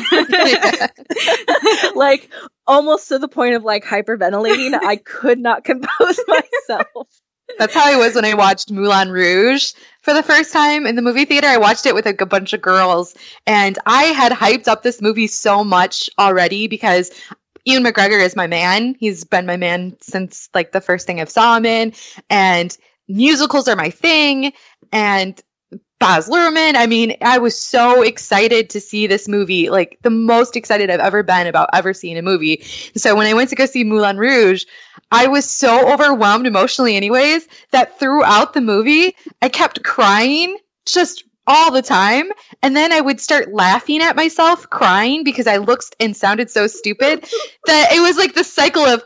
Like almost to the point of like hyperventilating. I could not compose myself. That's how I was when I watched Moulin Rouge for the first time in the movie theater. I watched it with like a bunch of girls, and I had hyped up this movie so much already because Ewan McGregor is my man. He's been my man since like the first thing I saw him in, and musicals are my thing. And Baz Luhrmann. I mean, I was so excited to see this movie, like the most excited I've ever been about ever seeing a movie. So when I went to go see Moulin Rouge, I was so overwhelmed emotionally anyways, that throughout the movie, I kept crying just all the time. And then I would start laughing at myself crying because I looked and sounded so stupid that it was like the cycle of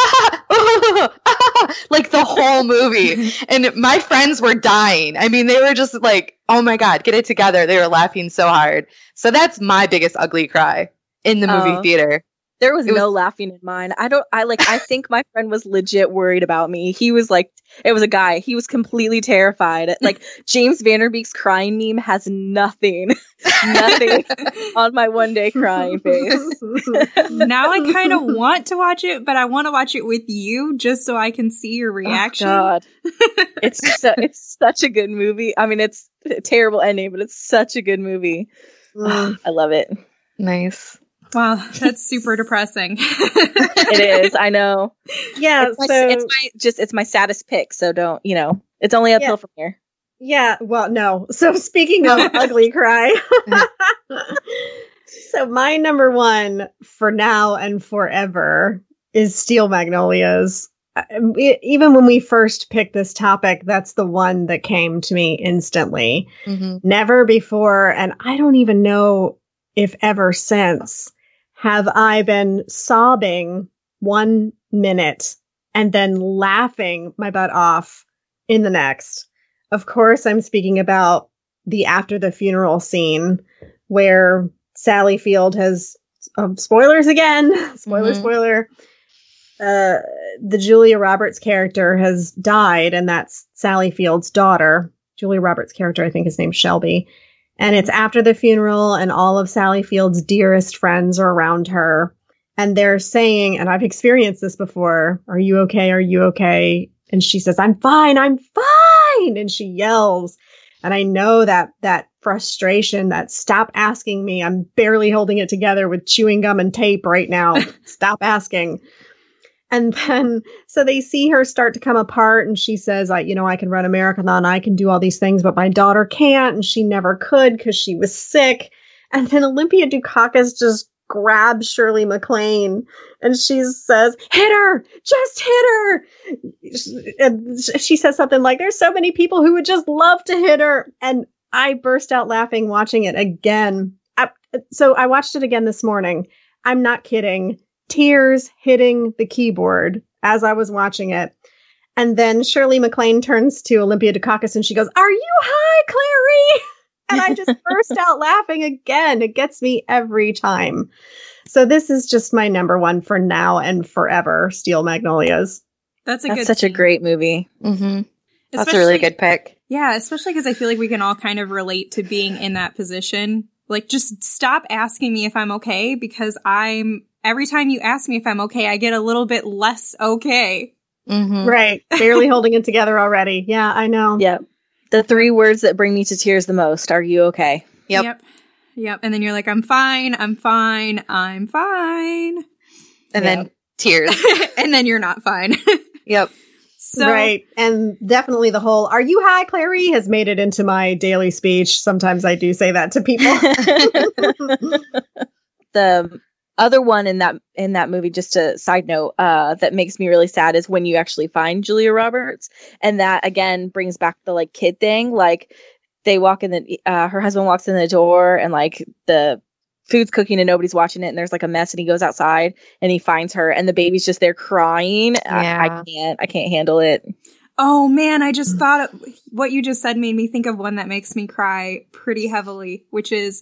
like the whole movie. And my friends were dying. I mean, they were just like, oh my God, get it together. They were laughing so hard. So that's my biggest ugly cry in the movie theater. There was no laughing in mine. I think my friend was legit worried about me. He was like, it was a guy. He was completely terrified. Like James Van Der Beek's crying meme has nothing on my one day crying face. Now I kind of want to watch it, but I want to watch it with you just so I can see your reaction. Oh, God. It's such a good movie. I mean, it's a terrible ending, but it's such a good movie. I love it. Nice. Wow, that's super depressing. It is, I know. Yeah, it's my saddest pick, so don't, it's only uphill from here. Yeah, well, no. So speaking of ugly cry, so my number one for now and forever is Steel Magnolias. Even when we first picked this topic, that's the one that came to me instantly. Mm-hmm. Never before, and I don't even know if ever since, have I been sobbing 1 minute and then laughing my butt off in the next. Of course, I'm speaking about the after the funeral scene where Sally Field has, spoilers again, spoiler. The Julia Roberts character has died, and that's Sally Field's daughter. Julia Roberts' character, I think, is named Shelby. And it's after the funeral, and all of Sally Field's dearest friends are around her. And they're saying, and I've experienced this before, "Are you okay? Are you okay?" And she says, "I'm fine. I'm fine." And she yells. And I know that frustration, that stop asking me. I'm barely holding it together with chewing gum and tape right now. Stop asking. And then, so they see her start to come apart, and she says, I can run a marathon, I can do all these things, but my daughter can't, and she never could because she was sick. And then Olympia Dukakis just grabs Shirley MacLaine, and she says, hit her, just hit her. And she says something like, there's so many people who would just love to hit her. And I burst out laughing watching it again. So I watched it again this morning. I'm not kidding. Tears hitting the keyboard as I was watching it. And then Shirley MacLaine turns to Olympia Dukakis and she goes, are you high, Clary? And I just burst out laughing again. It gets me every time. So this is just my number one for now and forever, Steel Magnolias. That's such a great movie. Mm-hmm. That's a really good pick. Yeah, especially because I feel like we can all kind of relate to being in that position. Like, just stop asking me if I'm okay, because every time you ask me if I'm okay, I get a little bit less okay. Mm-hmm. Right. Barely holding it together already. Yeah, I know. Yep. The 3 words that bring me to tears the most. Are you okay? Yep. And then you're like, I'm fine. I'm fine. I'm fine. And then tears. And then you're not fine. Yep. So, right. And definitely the whole, are you high, Clary, has made it into my daily speech. Sometimes I do say that to people. The other one in that movie, just a side note, that makes me really sad is when you actually find Julia Roberts. And that again brings back the like kid thing. Like they walk in her husband walks in the door and like the food's cooking and nobody's watching it, and there's like a mess, and he goes outside and he finds her and the baby's just there crying. Yeah. I can't handle it. Oh man, I just thought what you just said made me think of one that makes me cry pretty heavily, which is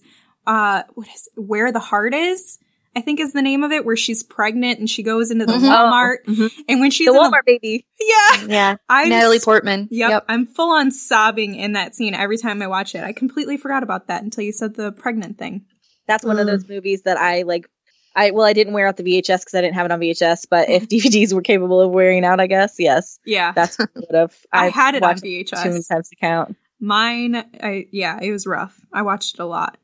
Where the Heart Is, I think is the name of it, where she's pregnant and she goes into the Walmart. Mm-hmm. And when she's the Walmart baby. Yeah. Natalie Portman. Yep. I'm full on sobbing in that scene every time I watch it. I completely forgot about that until you said the pregnant thing. That's one of those movies that I didn't wear out the VHS because I didn't have it on VHS, but if DVDs were capable of wearing out, I guess, yes. Yeah. That's what I would have. I had it on VHS. Too many times to count. Mine, it was rough. I watched it a lot.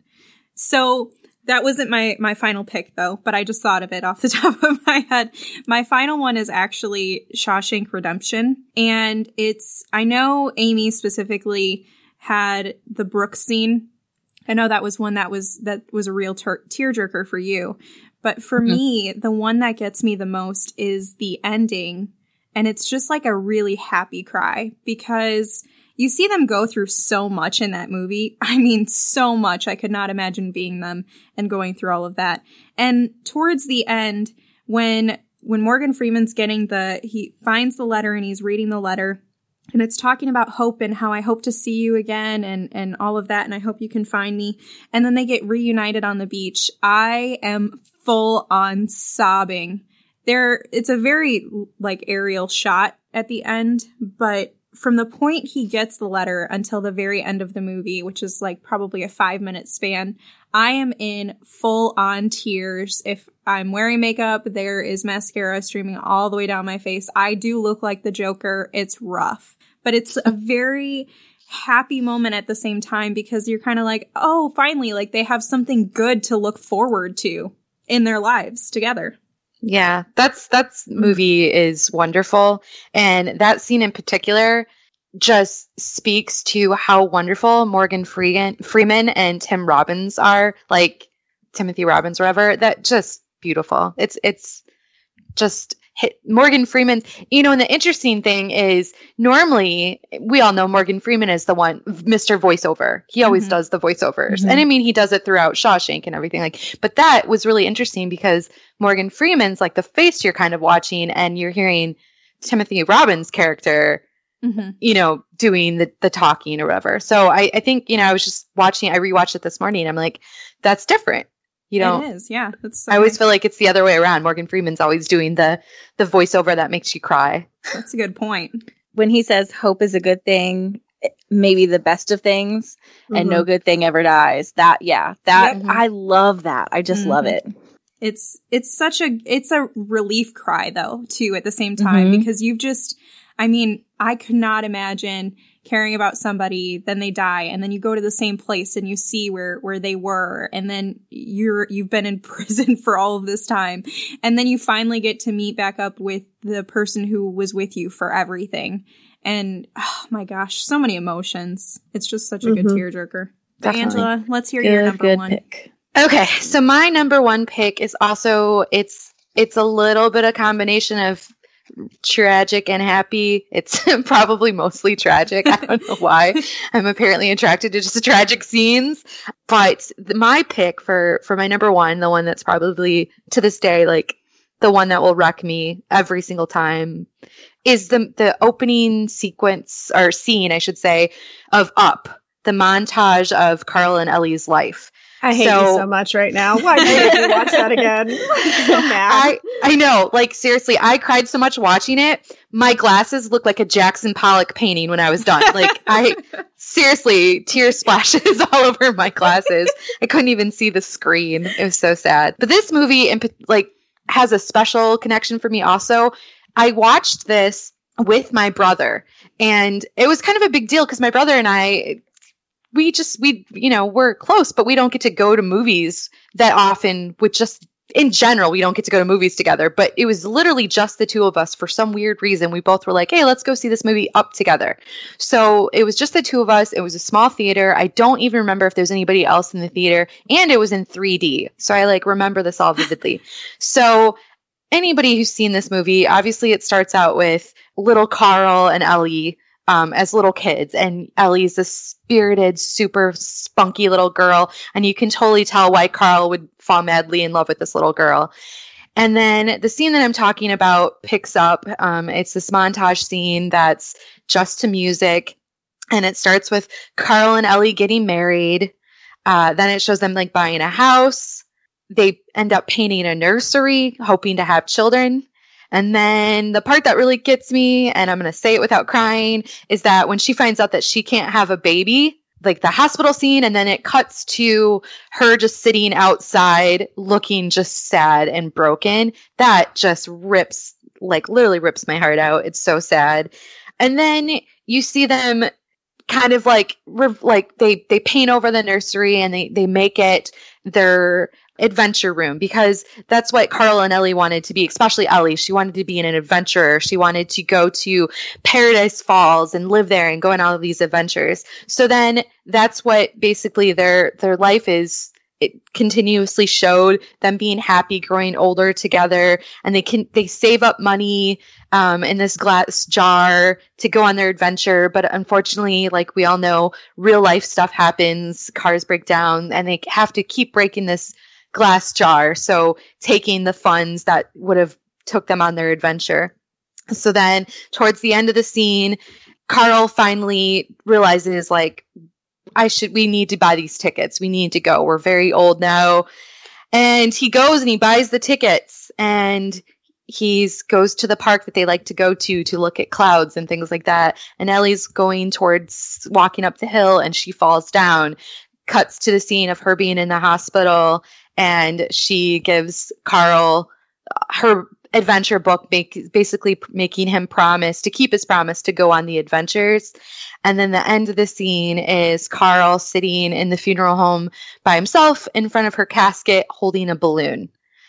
So that wasn't my final pick though, but I just thought of it off the top of my head. My final one is actually Shawshank Redemption. And I know Amy specifically had the Brooks scene. I know that was one that was a real tearjerker for you. But for me, the one that gets me the most is the ending. And it's just like a really happy cry because you see them go through so much in that movie. I mean, so much. I could not imagine being them and going through all of that. And towards the end, when Morgan Freeman's he finds the letter and he's reading the letter, and it's talking about hope and how I hope to see you again and all of that. And I hope you can find me. And then they get reunited on the beach. I am full on sobbing. It's a very like aerial shot at the end, but from the point he gets the letter until the very end of the movie, which is like probably a 5-minute span, I am in full on tears. If I'm wearing makeup, there is mascara streaming all the way down my face. I do look like the Joker. It's rough. But it's a very happy moment at the same time because you're kind of like, oh, finally, like they have something good to look forward to in their lives together. Yeah, that's movie is wonderful. And that scene in particular just speaks to how wonderful Morgan Freeman and Tim Robbins are, like Timothy Robbins or whatever. That just beautiful. It's just Morgan Freeman, and the interesting thing is normally we all know Morgan Freeman is the one, Mr. Voiceover. He always does the voiceovers. And I mean, he does it throughout Shawshank and everything but that was really interesting because Morgan Freeman's like the face you're kind of watching and you're hearing Timothy Robbins' character, doing the talking or whatever. So I think, I was just watching, I rewatched it this morning. I'm like, that's different. It is, yeah. I always feel like it's the other way around. Morgan Freeman's always doing the voiceover that makes you cry. That's a good point. When he says hope is a good thing, maybe the best of things, and no good thing ever dies. I love that. I just love it. It's a relief cry though, too, at the same time, because I could not imagine caring about somebody, then they die, and then you go to the same place and you see where they were, and then you've been in prison for all of this time, and then you finally get to meet back up with the person who was with you for everything. And oh my gosh, so many emotions. It's just such a good tearjerker. Angela, let's hear your number one pick. Okay, so my number one pick is also it's a little bit of combination of tragic and happy. It's probably mostly tragic. I don't know why. I'm apparently attracted to just tragic scenes. But my pick for my number one, the one that's probably to this day like the one that will wreck me every single time, is the opening sequence or scene, I should say, of Up, the montage of Carl and Ellie's life. I hate you so much right now. Why did you watch that again? I'm so mad. I know. Like, seriously, I cried so much watching it. My glasses looked like a Jackson Pollock painting when I was done. Like, seriously, tear splashes all over my glasses. I couldn't even see the screen. It was so sad. But this movie, has a special connection for me also. I watched this with my brother, and it was kind of a big deal because my brother and I, we're close, but we don't get to go to movies that often in general, we don't get to go to movies together, but it was literally just the two of us. For some weird reason, we both were like, hey, let's go see this movie Up together. So it was just the two of us. It was a small theater. I don't even remember if there was anybody else in the theater, and it was in 3D. So I remember this all vividly. So anybody who's seen this movie, obviously it starts out with little Carl and Ellie as little kids, and Ellie's a spirited, super spunky little girl, and you can totally tell why Carl would fall madly in love with this little girl. And then the scene that I'm talking about picks up. It's this montage scene that's just to music, and it starts with Carl and Ellie getting married. Then it shows them buying a house. They end up painting a nursery, hoping to have children. And then the part that really gets me, and I'm going to say it without crying, is that when she finds out that she can't have a baby, the hospital scene, and then it cuts to her just sitting outside looking just sad and broken. That just literally rips my heart out. It's so sad. And then you see them kind of they paint over the nursery, and they make it their adventure room, because that's what Carl and Ellie wanted to be, especially Ellie. She wanted to be an adventurer. She wanted to go to Paradise Falls and live there and go on all of these adventures. So then that's what basically their life is. It continuously showed them being happy, growing older together, and they save up money in this glass jar to go on their adventure. But unfortunately, like we all know, real life stuff happens, cars break down, and they have to keep breaking this glass jar, so taking the funds that would have took them on their adventure. So then towards the end of the scene, Carl finally realizes we need to buy these tickets. We need to go. We're very old now. And he goes and he buys the tickets, and he goes to the park that they like to go to look at clouds and things like that. And Ellie's going towards walking up the hill, and she falls down. Cuts to the scene of her being in the hospital, and she gives Carl her adventure book, basically making him keep his promise to go on the adventures. And then the end of the scene is Carl sitting in the funeral home by himself in front of her casket holding a balloon.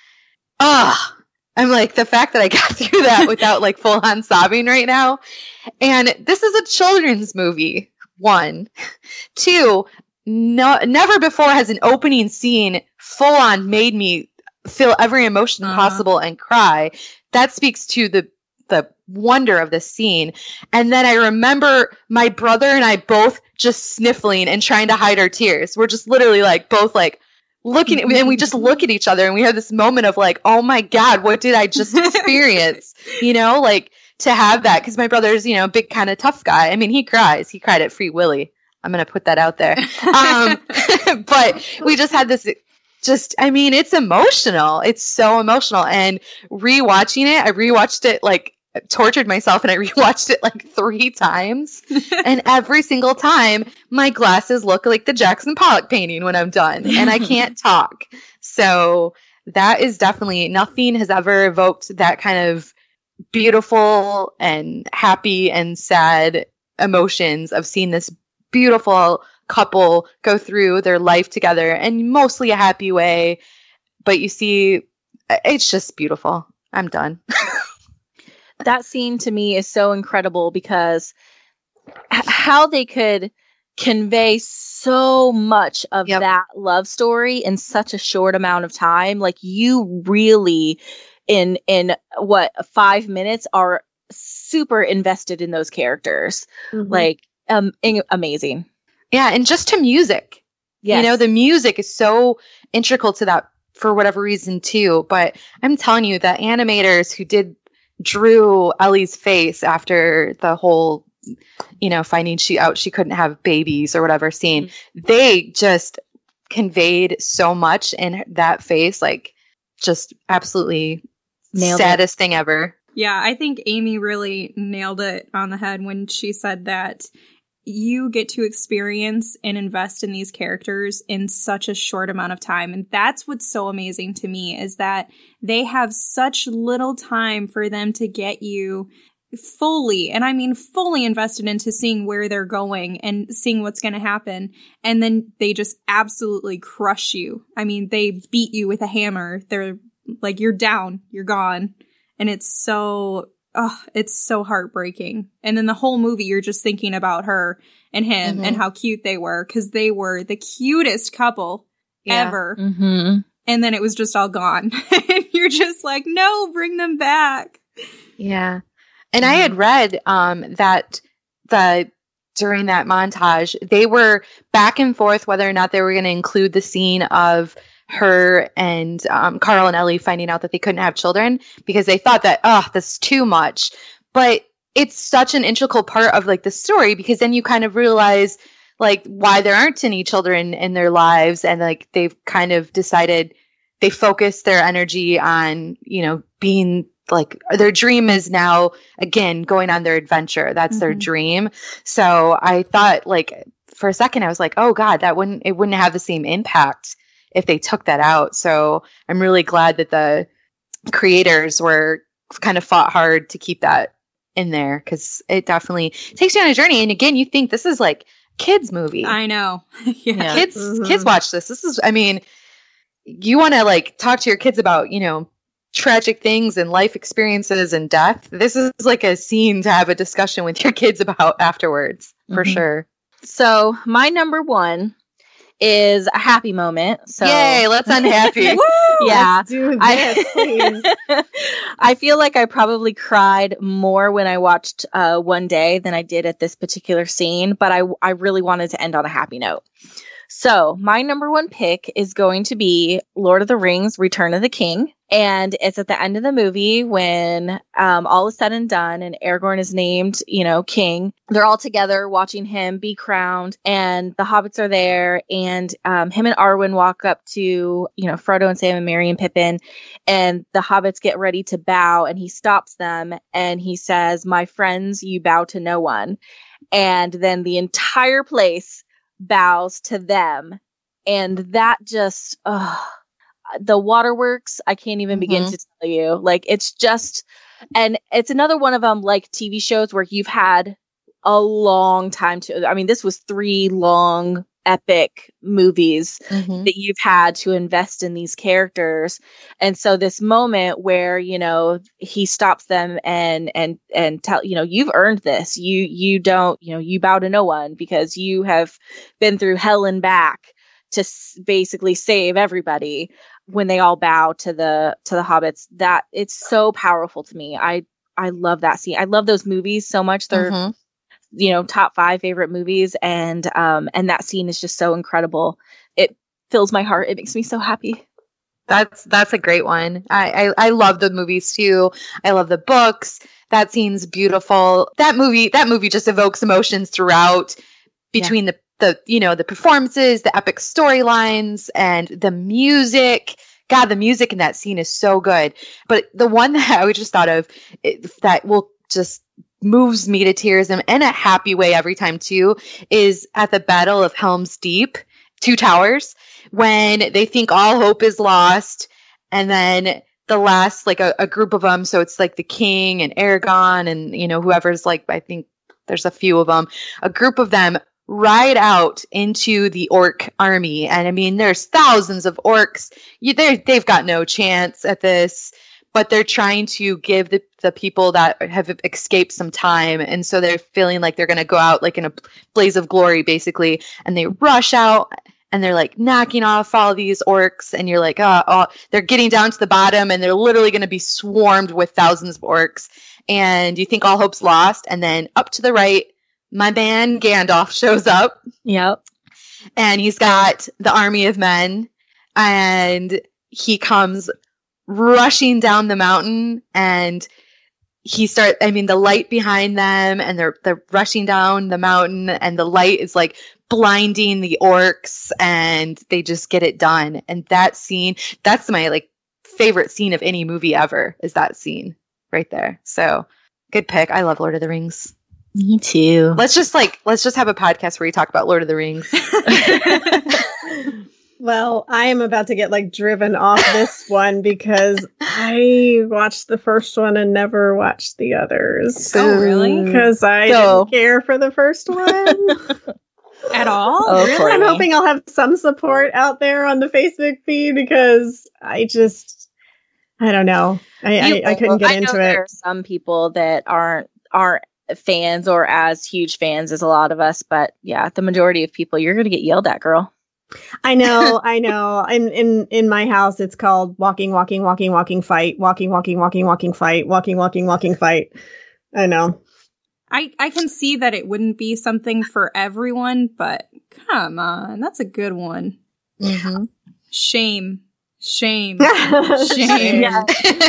I'm the fact that I got through that without full on sobbing right now. And this is a children's movie, 1. 2, never before has an opening scene full on made me feel every emotion possible and cry. That speaks to the wonder of this scene. And then I remember my brother and I both just sniffling and trying to hide our tears. We're just literally both looking at, and we just look at each other, and we have this moment of oh my God, what did I just experience? To have that, because my brother's, a big kind of tough guy. I mean, he cries. He cried at Free Willy. I'm going to put that out there. But we just had this, it's emotional. It's so emotional. And rewatching it, I rewatched it, tortured myself, and I rewatched it 3 times. And every single time, my glasses look like the Jackson Pollock painting when I'm done, and I can't talk. So that is definitely, nothing has ever evoked that kind of beautiful and happy and sad emotions of seeing this beautiful couple go through their life together and mostly a happy way. But you see, it's just beautiful. I'm done. That scene to me is so incredible because how they could convey so much of that love story in such a short amount of time. Like, you really in what 5 minutes are super invested in those characters. Like, amazing. Yeah, and just to music. Yes. You know, the music is so integral to that for whatever reason too. But I'm telling you, the animators who drew Ellie's face after the whole, you know, finding she couldn't have babies or whatever scene, they just conveyed so much in that face, like just absolutely saddest thing ever. Yeah, I think Amy really nailed it on the head when she said that you get to experience and invest in these characters in such a short amount of time. And that's what's so amazing to me, is that they have such little time for them to get you fully, and I mean fully invested into seeing where they're going and seeing what's going to happen. And then they just absolutely crush you. I mean, they beat you with a hammer. They're like, you're down, you're gone. And it's so heartbreaking. And then the whole movie, you're just thinking about her and him and how cute they were, because they were the cutest couple ever. And then it was just all gone. And you're just like, no, bring them back. Yeah. And I had read that during that montage, they were back and forth whether or not they were going to include the scene of her and Carl and Ellie finding out that they couldn't have children, because they thought that, that's too much. But it's such an integral part of like the story, because then you kind of realize like why there aren't any children in their lives, and like they've kind of decided they focus their energy on, you know, being like, their dream is now again going on their adventure. That's their dream. So I thought, like, for a second I was like, oh God, it wouldn't have the same impact if they took that out. So I'm really glad that the creators were kind of fought hard to keep that in there, because it definitely takes you on a journey. And again, you think this is like kids movie. I know. Yeah. Kids watch this. This is, I mean, you want to like talk to your kids about, you know, tragic things and life experiences and death. This is like a scene to have a discussion with your kids about afterwards, for sure. So my number one is a happy moment. So yay, let's unhappy. Yeah. Let's do this, please. I feel like I probably cried more when I watched One Day than I did at this particular scene, but I really wanted to end on a happy note. So my number one pick is going to be Lord of the Rings, Return of the King. And it's at the end of the movie when all is said and done and Aragorn is named, you know, king. They're all together watching him be crowned, and the hobbits are there, and him and Arwen walk up to, you know, Frodo and Sam and Merry and Pippin, and the hobbits get ready to bow, and he stops them and he says, "My friends, you bow to no one." And then the entire place bows to them. And that just, the waterworks, I can't even begin to tell you. Like, it's just, and it's another one of them, like TV shows where you've had a long time to, I mean, this was 3 long epic movies that you've had to invest in these characters. And so this moment where, you know, he stops them and tell, you know, you've earned this. You don't, you know, you bow to no one because you have been through hell and back to basically save everybody. When they all bow to the hobbits, that it's so powerful to me. I love that scene. I love those movies so much. They're you know, top 5 favorite movies, and that scene is just so incredible. It fills my heart. It makes me so happy. That's a great one. I love the movies too. I love the books. That scene's beautiful. That movie just evokes emotions throughout, between the you know, the performances, the epic storylines, and the music. God, the music in that scene is so good. But the one that I just thought of that will just moves me to tears and in a happy way every time too is at the Battle of Helm's Deep, Two Towers, when they think all hope is lost, and then the last, like a group of them, so it's like the king and Aragorn and, you know, whoever's like, I think there's a few of them. A group of them ride out into the orc army. And I mean, there's thousands of orcs. They've got no chance at this, but they're trying to give the people that have escaped some time. And so they're feeling like they're going to go out like in a blaze of glory, basically. And they rush out and they're like knocking off all these orcs. And you're like, they're getting down to the bottom and they're literally going to be swarmed with thousands of orcs. And you think all hope's lost. And then up to the right, my man Gandalf shows up. Yep. And he's got the army of men. And he comes rushing down the mountain, and the light behind them, and they're rushing down the mountain, and the light is like blinding the orcs, and they just get it done. And that scene, that's my like favorite scene of any movie ever, is that scene right there. So good pick. I love Lord of the Rings. Me too. Let's just have a podcast where you talk about Lord of the Rings. Well, I am about to get like driven off this one because I watched the first one and never watched the others. Oh, really? Because I didn't care for the first one. At all? Oh, really? I'm hoping I'll have some support out there on the Facebook feed because I don't know. I couldn't get into it. There are some people that aren't fans or as huge fans as a lot of us, but yeah, the majority of people, you're going to get yelled at, girl. I know. In my house, it's called walking, fight, walking, fight, walking, fight. I know. I can see that it wouldn't be something for everyone, but come on, that's a good one. Mm-hmm. Shame. Yeah.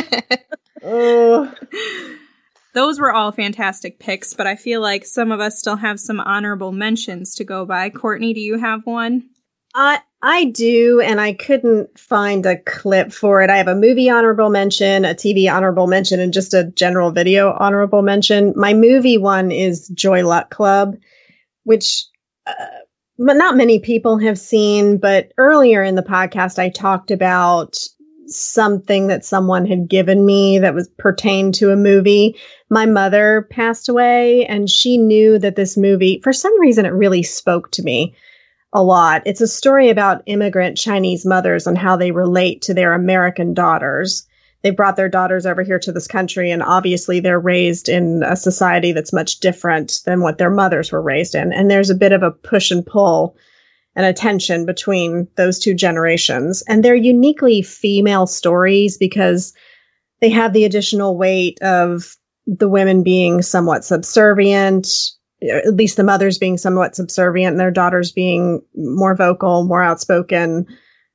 Those were all fantastic picks, but I feel like some of us still have some honorable mentions to go by. Courtney, do you have one? I do, and I couldn't find a clip for it. I have a movie honorable mention, a TV honorable mention, and just a general video honorable mention. My movie one is Joy Luck Club, which not many people have seen, but earlier in the podcast, I talked about something that someone had given me that was pertained to a movie. My mother passed away, and she knew that this movie, for some reason, it really spoke to me a lot. It's a story about immigrant Chinese mothers and how they relate to their American daughters. They brought their daughters over here to this country, and obviously they're raised in a society that's much different than what their mothers were raised in. And there's a bit of a push and pull and a tension between those two generations. And they're uniquely female stories because they have the additional weight of the women being somewhat subservient, at least the mothers being somewhat subservient and their daughters being more vocal, more outspoken,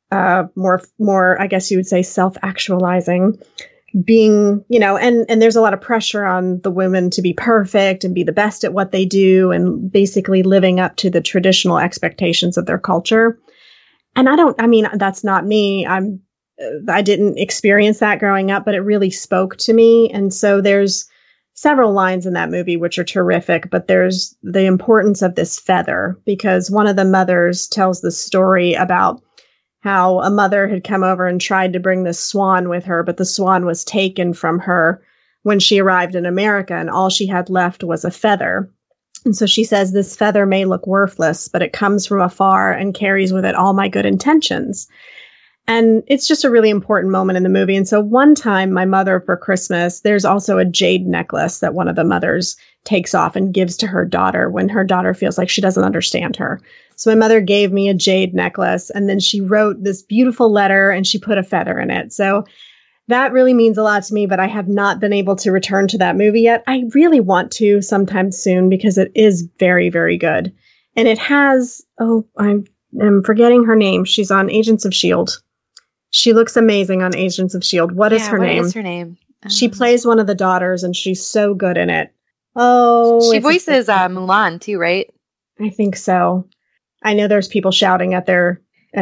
more, I guess you would say, self-actualizing, being, and there's a lot of pressure on the women to be perfect and be the best at what they do and basically living up to the traditional expectations of their culture. And that's not me. I didn't experience that growing up, but it really spoke to me. And so there's several lines in that movie which are terrific, but there's the importance of this feather, because one of the mothers tells the story about how a mother had come over and tried to bring this swan with her, but the swan was taken from her when she arrived in America, and all she had left was a feather. And so she says, this feather may look worthless, but it comes from afar and carries with it all my good intentions. And it's just a really important moment in the movie. And so one time, my mother, for Christmas, there's also a jade necklace that one of the mothers takes off and gives to her daughter when her daughter feels like she doesn't understand her. So my mother gave me a jade necklace, and then she wrote this beautiful letter and she put a feather in it. So that really means a lot to me, but I have not been able to return to that movie yet. I really want to sometime soon because it is very, very good. And it has, I am forgetting her name. She's on Agents of S.H.I.E.L.D. She looks amazing on Agents of S.H.I.E.L.D. What is her name? What is her name? She plays one of the daughters, and she's so good in it. Oh, she voices Mulan too, right? I think so. I know there's people shouting at their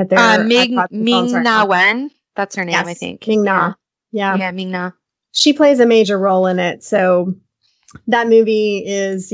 Ming-Na Wen. That's her name, yes, I think. Ming-Na. Yeah, Ming-Na. She plays a major role in it. So that movie is,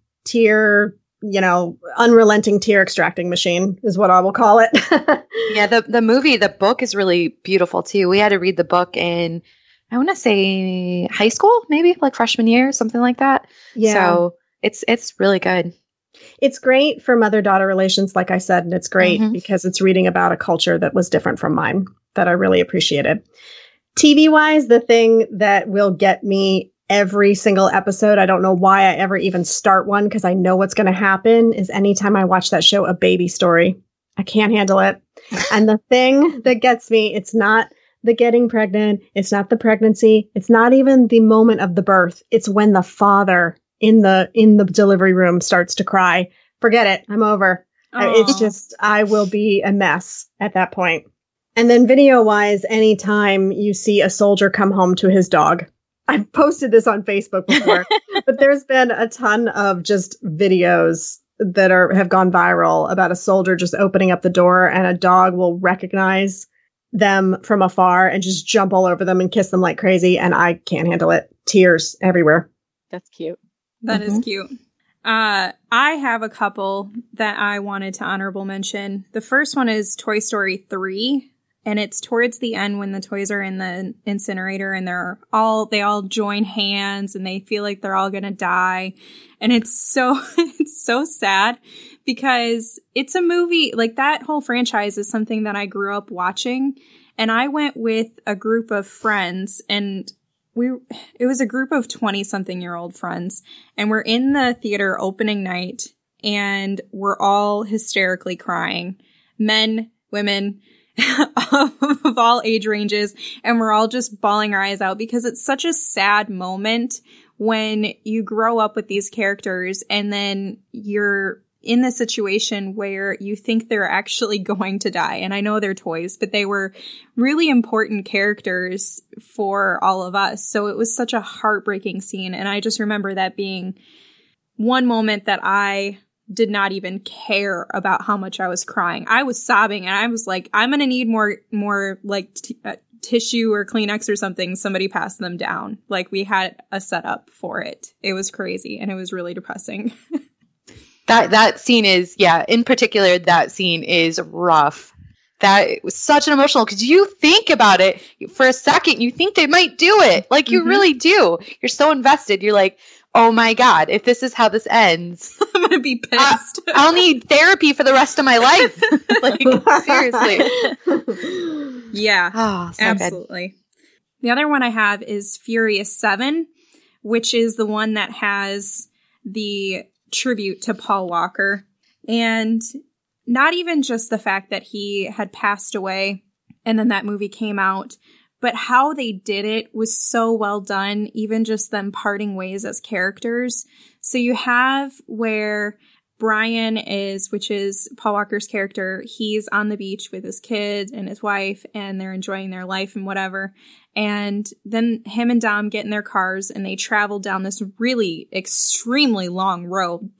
unrelenting tear extracting machine is what I will call it. Yeah, the book is really beautiful too. We had to read the book in, I want to say high school, maybe like freshman year, something like that. Yeah. So It's really good. It's great for mother-daughter relations, like I said, and it's great because it's reading about a culture that was different from mine that I really appreciated. TV-wise, the thing that will get me every single episode, I don't know why I ever even start one because I know what's going to happen, is anytime I watch that show, A Baby Story. I can't handle it. And the thing that gets me, it's not the getting pregnant, it's not the pregnancy, it's not even the moment of the birth. It's when the father in the delivery room starts to cry. Forget it. I'm over. It's just, I will be a mess at that point. And then video-wise, anytime you see a soldier come home to his dog. I've posted this on Facebook before, but there's been a ton of just videos that have gone viral about a soldier just opening up the door and a dog will recognize them from afar and just jump all over them and kiss them like crazy. And I can't handle it. Tears everywhere. That's cute. That is cute. I have a couple that I wanted to honorable mention. The first one is Toy Story 3, and it's towards the end when the toys are in the incinerator and they all join hands and they feel like they're all going to die. And it's so sad because it's a movie, like that whole franchise is something that I grew up watching, and I went with a group of friends, and it was a group of 20-something-year-old friends, and we're in the theater opening night, and we're all hysterically crying. Men, women, of all age ranges, and we're all just bawling our eyes out because it's such a sad moment when you grow up with these characters and then you're in the situation where you think they're actually going to die. And I know they're toys, but they were really important characters for all of us. So it was such a heartbreaking scene. And I just remember that being one moment that I did not even care about how much I was crying. I was sobbing and I was like, I'm going to need more like tissue or Kleenex or something. Somebody pass them down. Like we had a setup for it. It was crazy and it was really depressing. That scene is, in particular, that scene is rough. That was such an emotional, because you think about it for a second, you think they might do it. Like you really do. You're so invested. You're like, oh my God, if this is how this ends, I'm going to be pissed. I'll need therapy for the rest of my life. Like, seriously. Yeah, so absolutely. Good. The other one I have is Furious 7, which is the one that has the tribute to Paul Walker. And not even just the fact that he had passed away and then that movie came out, but how they did it was so well done, even just them parting ways as characters. So you have where Brian which is Paul Walker's character, he's on the beach with his kids and his wife, and they're enjoying their life and whatever. And then him and Dom get in their cars and they travel down this really extremely long road.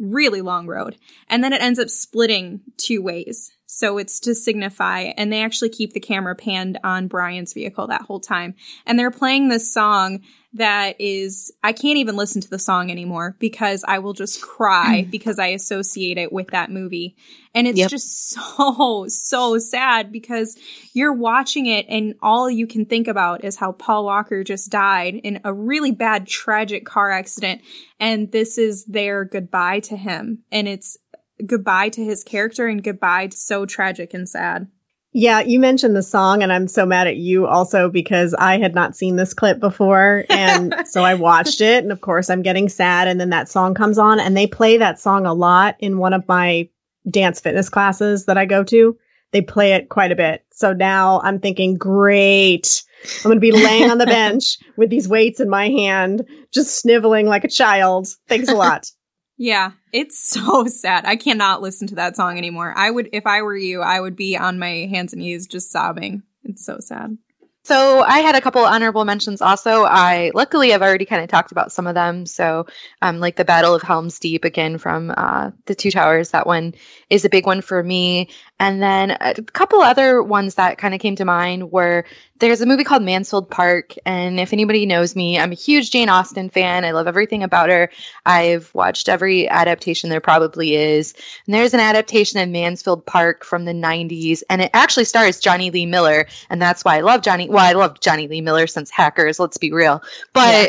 And then it ends up splitting two ways. So it's to signify, and they actually keep the camera panned on Brian's vehicle that whole time. And they're playing this song that is, I can't even listen to the song anymore because I will just cry because I associate it with that movie. And it's just so sad because you're watching it and all you can think about is how Paul Walker just died in a really bad, tragic car accident. And this is their goodbye to him. And it's goodbye to his character and goodbye to so tragic and sad. Yeah, you mentioned the song, and I'm so mad at you also because I had not seen this clip before. And so I watched it, and of course I'm getting sad. And then that song comes on, and they play that song a lot in one of my dance fitness classes that I go to. They play it quite a bit. So now I'm thinking, great, I'm going to be laying on the bench with these weights in my hand, just sniveling like a child. Thanks a lot. Yeah, it's so sad. I cannot listen to that song anymore. If I were you, I would be on my hands and knees just sobbing. It's so sad. So I had a couple of honorable mentions also. Luckily I've already kind of talked about some of them. So like the Battle of Helm's Deep, again, from the Two Towers, that one is a big one for me. And then a couple other ones that kind of came to mind were, there's a movie called Mansfield Park. And if anybody knows me, I'm a huge Jane Austen fan. I love everything about her. I've watched every adaptation there probably is. And there's an adaptation of Mansfield Park from the 90s. And it actually stars Johnny Lee Miller. And that's why I love Johnny. well, I love Johnny Lee Miller since Hackers, let's be real. But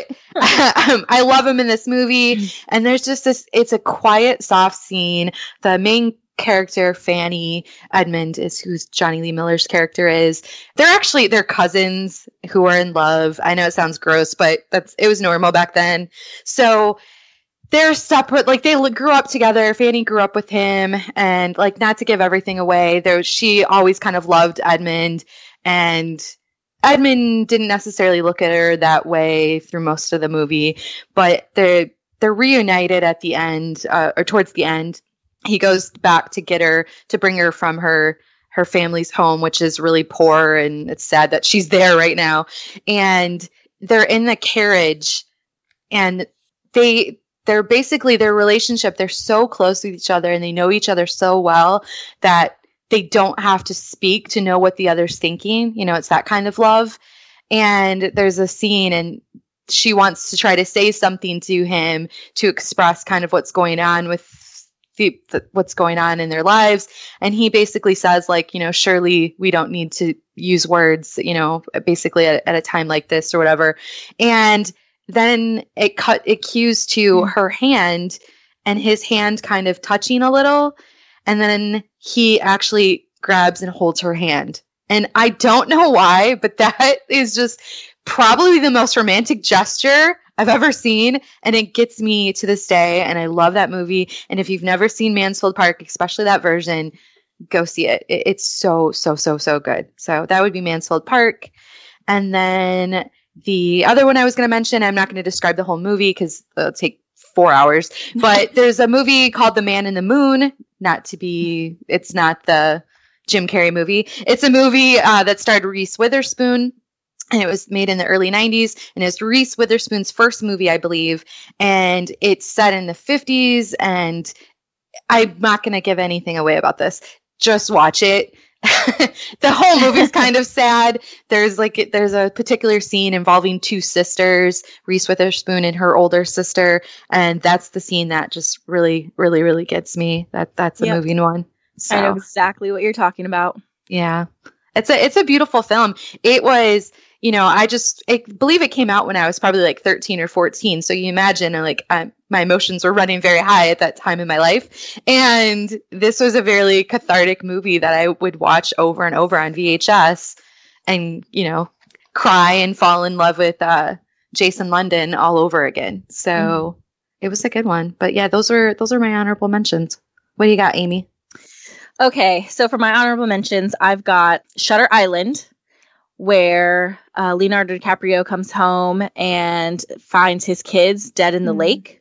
I love him in this movie. And there's just it's a quiet, soft scene. The main character, Fanny Edmund, is who's Johnny Lee Miller's character is. They're cousins who are in love. I know it sounds gross, but it was normal back then. So they're separate, like they grew up together. Fanny grew up with him, and like, not to give everything away, she always kind of loved Edmund, and Edmund didn't necessarily look at her that way through most of the movie, but they're reunited at the end, or towards the end. He goes back to get her, to bring her from her family's home, which is really poor, and it's sad that she's there right now. And they're in the carriage, and they're basically, their relationship, they're so close with each other and they know each other so well that they don't have to speak to know what the other's thinking. You know, it's that kind of love. And there's a scene, and she wants to try to say something to him to express kind of what's going on with what's going on in their lives. And he basically says, like, you know, surely we don't need to use words, you know, basically at a time like this or whatever. And then it cues to her hand and his hand kind of touching a little. And then he actually grabs and holds her hand. And I don't know why, but that is just probably the most romantic gesture I've ever seen. And it gets me to this day. And I love that movie. And if you've never seen Mansfield Park, especially that version, go see it. It's so, so, so, so good. So that would be Mansfield Park. And then the other one I was going to mention, I'm not going to describe the whole movie because it'll take 4 hours. But there's a movie called The Man in the Moon. It's not the Jim Carrey movie. It's a movie that starred Reese Witherspoon. And it was made in the early 90s, and it's Reese Witherspoon's first movie, I believe. And it's set in the 50s, and I'm not going to give anything away about this. Just watch it. The whole movie's kind of sad. There's a particular scene involving two sisters, Reese Witherspoon and her older sister, and that's the scene that just really, really, really gets me. That's a moving one. So, I know exactly what you're talking about. Yeah. It's a beautiful film. It was, you know, I believe it came out when I was probably like 13 or 14. So you imagine, like, my emotions were running very high at that time in my life. And this was a very cathartic movie that I would watch over and over on VHS and, you know, cry and fall in love with Jason London all over again. So It was a good one. But yeah, those are my honorable mentions. What do you got, Amy? Okay, so for my honorable mentions, I've got Shutter Island, where Leonardo DiCaprio comes home and finds his kids dead in the lake.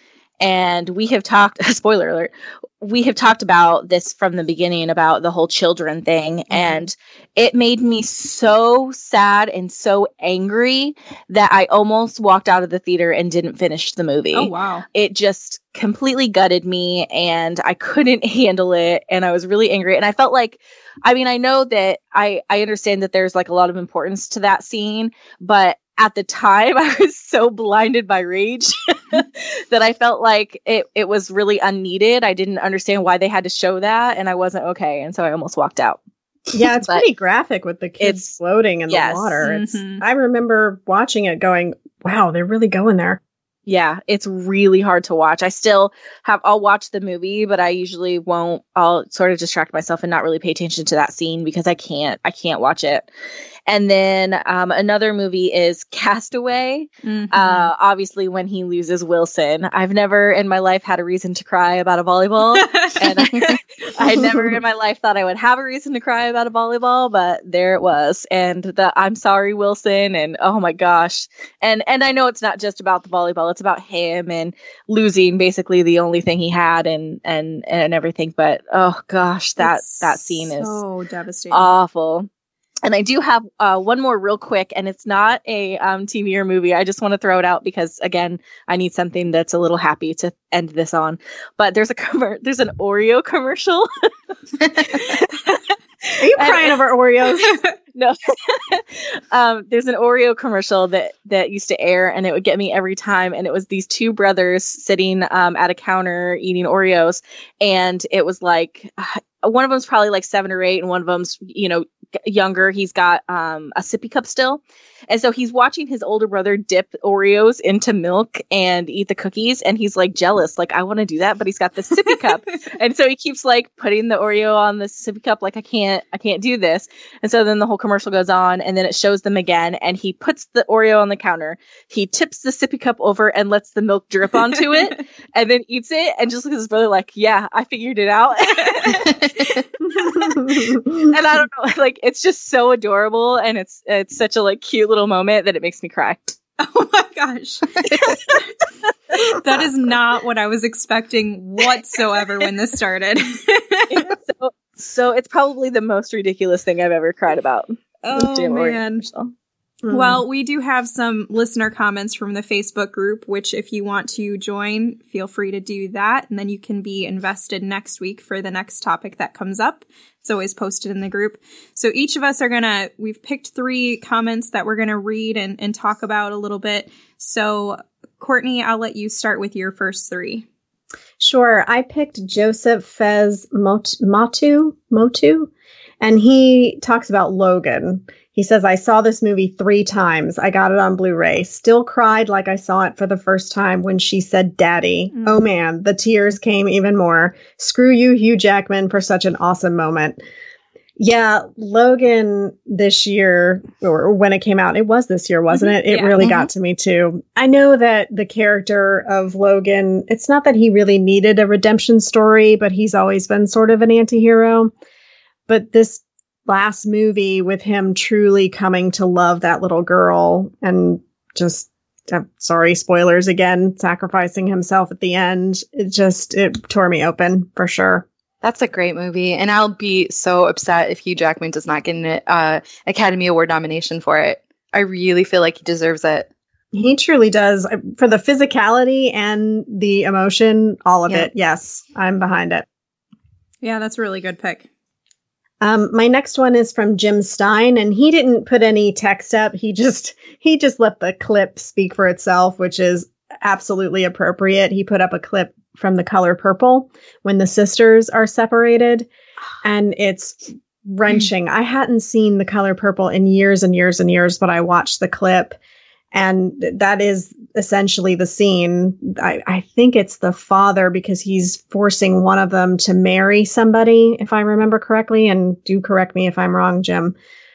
And we have talked, spoiler alert, we have talked about this from the beginning about the whole children thing. And it made me so sad and so angry that I almost walked out of the theater and didn't finish the movie. Oh, wow. It just completely gutted me and I couldn't handle it. And I was really angry. And I felt like, I mean, I know that I understand that there's like a lot of importance to that scene, but at the time, I was so blinded by rage that I felt like it was really unneeded. I didn't understand why they had to show that, and I wasn't okay. And so I almost walked out. Yeah, it's pretty graphic with the kids floating in the water. I remember watching it going, wow, they're really going there. Yeah, it's really hard to watch. I'll watch the movie, but I usually won't. I'll sort of distract myself and not really pay attention to that scene because I can't watch it. And then another movie is Castaway. Obviously, when he loses Wilson. I've never in my life had a reason to cry about a volleyball. And I never in my life thought I would have a reason to cry about a volleyball, but there it was. And the I'm sorry, Wilson. And oh my gosh. And I know it's not just about the volleyball. It's about him and losing basically the only thing he had and everything. But oh gosh, that scene is so devastating. Awful. And I do have one more real quick, and it's not a TV or movie. I just want to throw it out because, again, I need something that's a little happy to end this on. But there's an Oreo commercial. Are you crying over Oreos? No. There's an Oreo commercial that used to air, and it would get me every time. And it was these two brothers sitting at a counter eating Oreos, and it was like one of them's probably like 7 or 8, and one of them's younger, he's got a sippy cup still. And so he's watching his older brother dip Oreos into milk and eat the cookies. And he's like jealous, like, I want to do that, but he's got the sippy cup. And so he keeps like putting the Oreo on the sippy cup, like, I can't do this. And so then the whole commercial goes on, and then it shows them again. And he puts the Oreo on the counter. He tips the sippy cup over and lets the milk drip onto it, and then eats it. And just looks at his brother like, yeah, I figured it out. And I don't know, like, it's just so adorable, and it's such a like cute little moment that it makes me cry. Oh my gosh. That is not what I was expecting whatsoever when this started. So it's probably the most ridiculous thing I've ever cried about. Oh man. Well, we do have some listener comments from the Facebook group, which if you want to join, feel free to do that. And then you can be invested next week for the next topic that comes up. It's always posted in the group. So each of us we've picked 3 comments that we're going to read and talk about a little bit. So Courtney, I'll let you start with your first 3. Sure. I picked Joseph Fez Motu, and he talks about Logan. He says, I saw this movie 3 times. I got it on Blu-ray. Still cried like I saw it for the first time when she said daddy. Mm. Oh man, the tears came even more. Screw you, Hugh Jackman, for such an awesome moment. Yeah, Logan this year, or when it came out, it was this year, wasn't it? It really got to me too. I know that the character of Logan, it's not that he really needed a redemption story, but he's always been sort of an anti-hero. But this last movie with him truly coming to love that little girl and just, sorry, spoilers again, sacrificing himself at the end, it tore me open for sure. That's a great movie, and I'll be so upset if Hugh Jackman does not get an Academy Award nomination for it. I really feel like he deserves it. He truly does. For the physicality and the emotion, all of it. Yes, I'm behind it. Yeah, that's a really good pick. My next one is from Jim Stein, and he didn't put any text up. He just let the clip speak for itself, which is absolutely appropriate. He put up a clip from The Color Purple when the sisters are separated, and it's wrenching. I hadn't seen The Color Purple in years and years and years, but I watched the clip, and that is essentially the scene. I think it's the father, because he's forcing one of them to marry somebody, if I remember correctly, and do correct me if I'm wrong, Jim.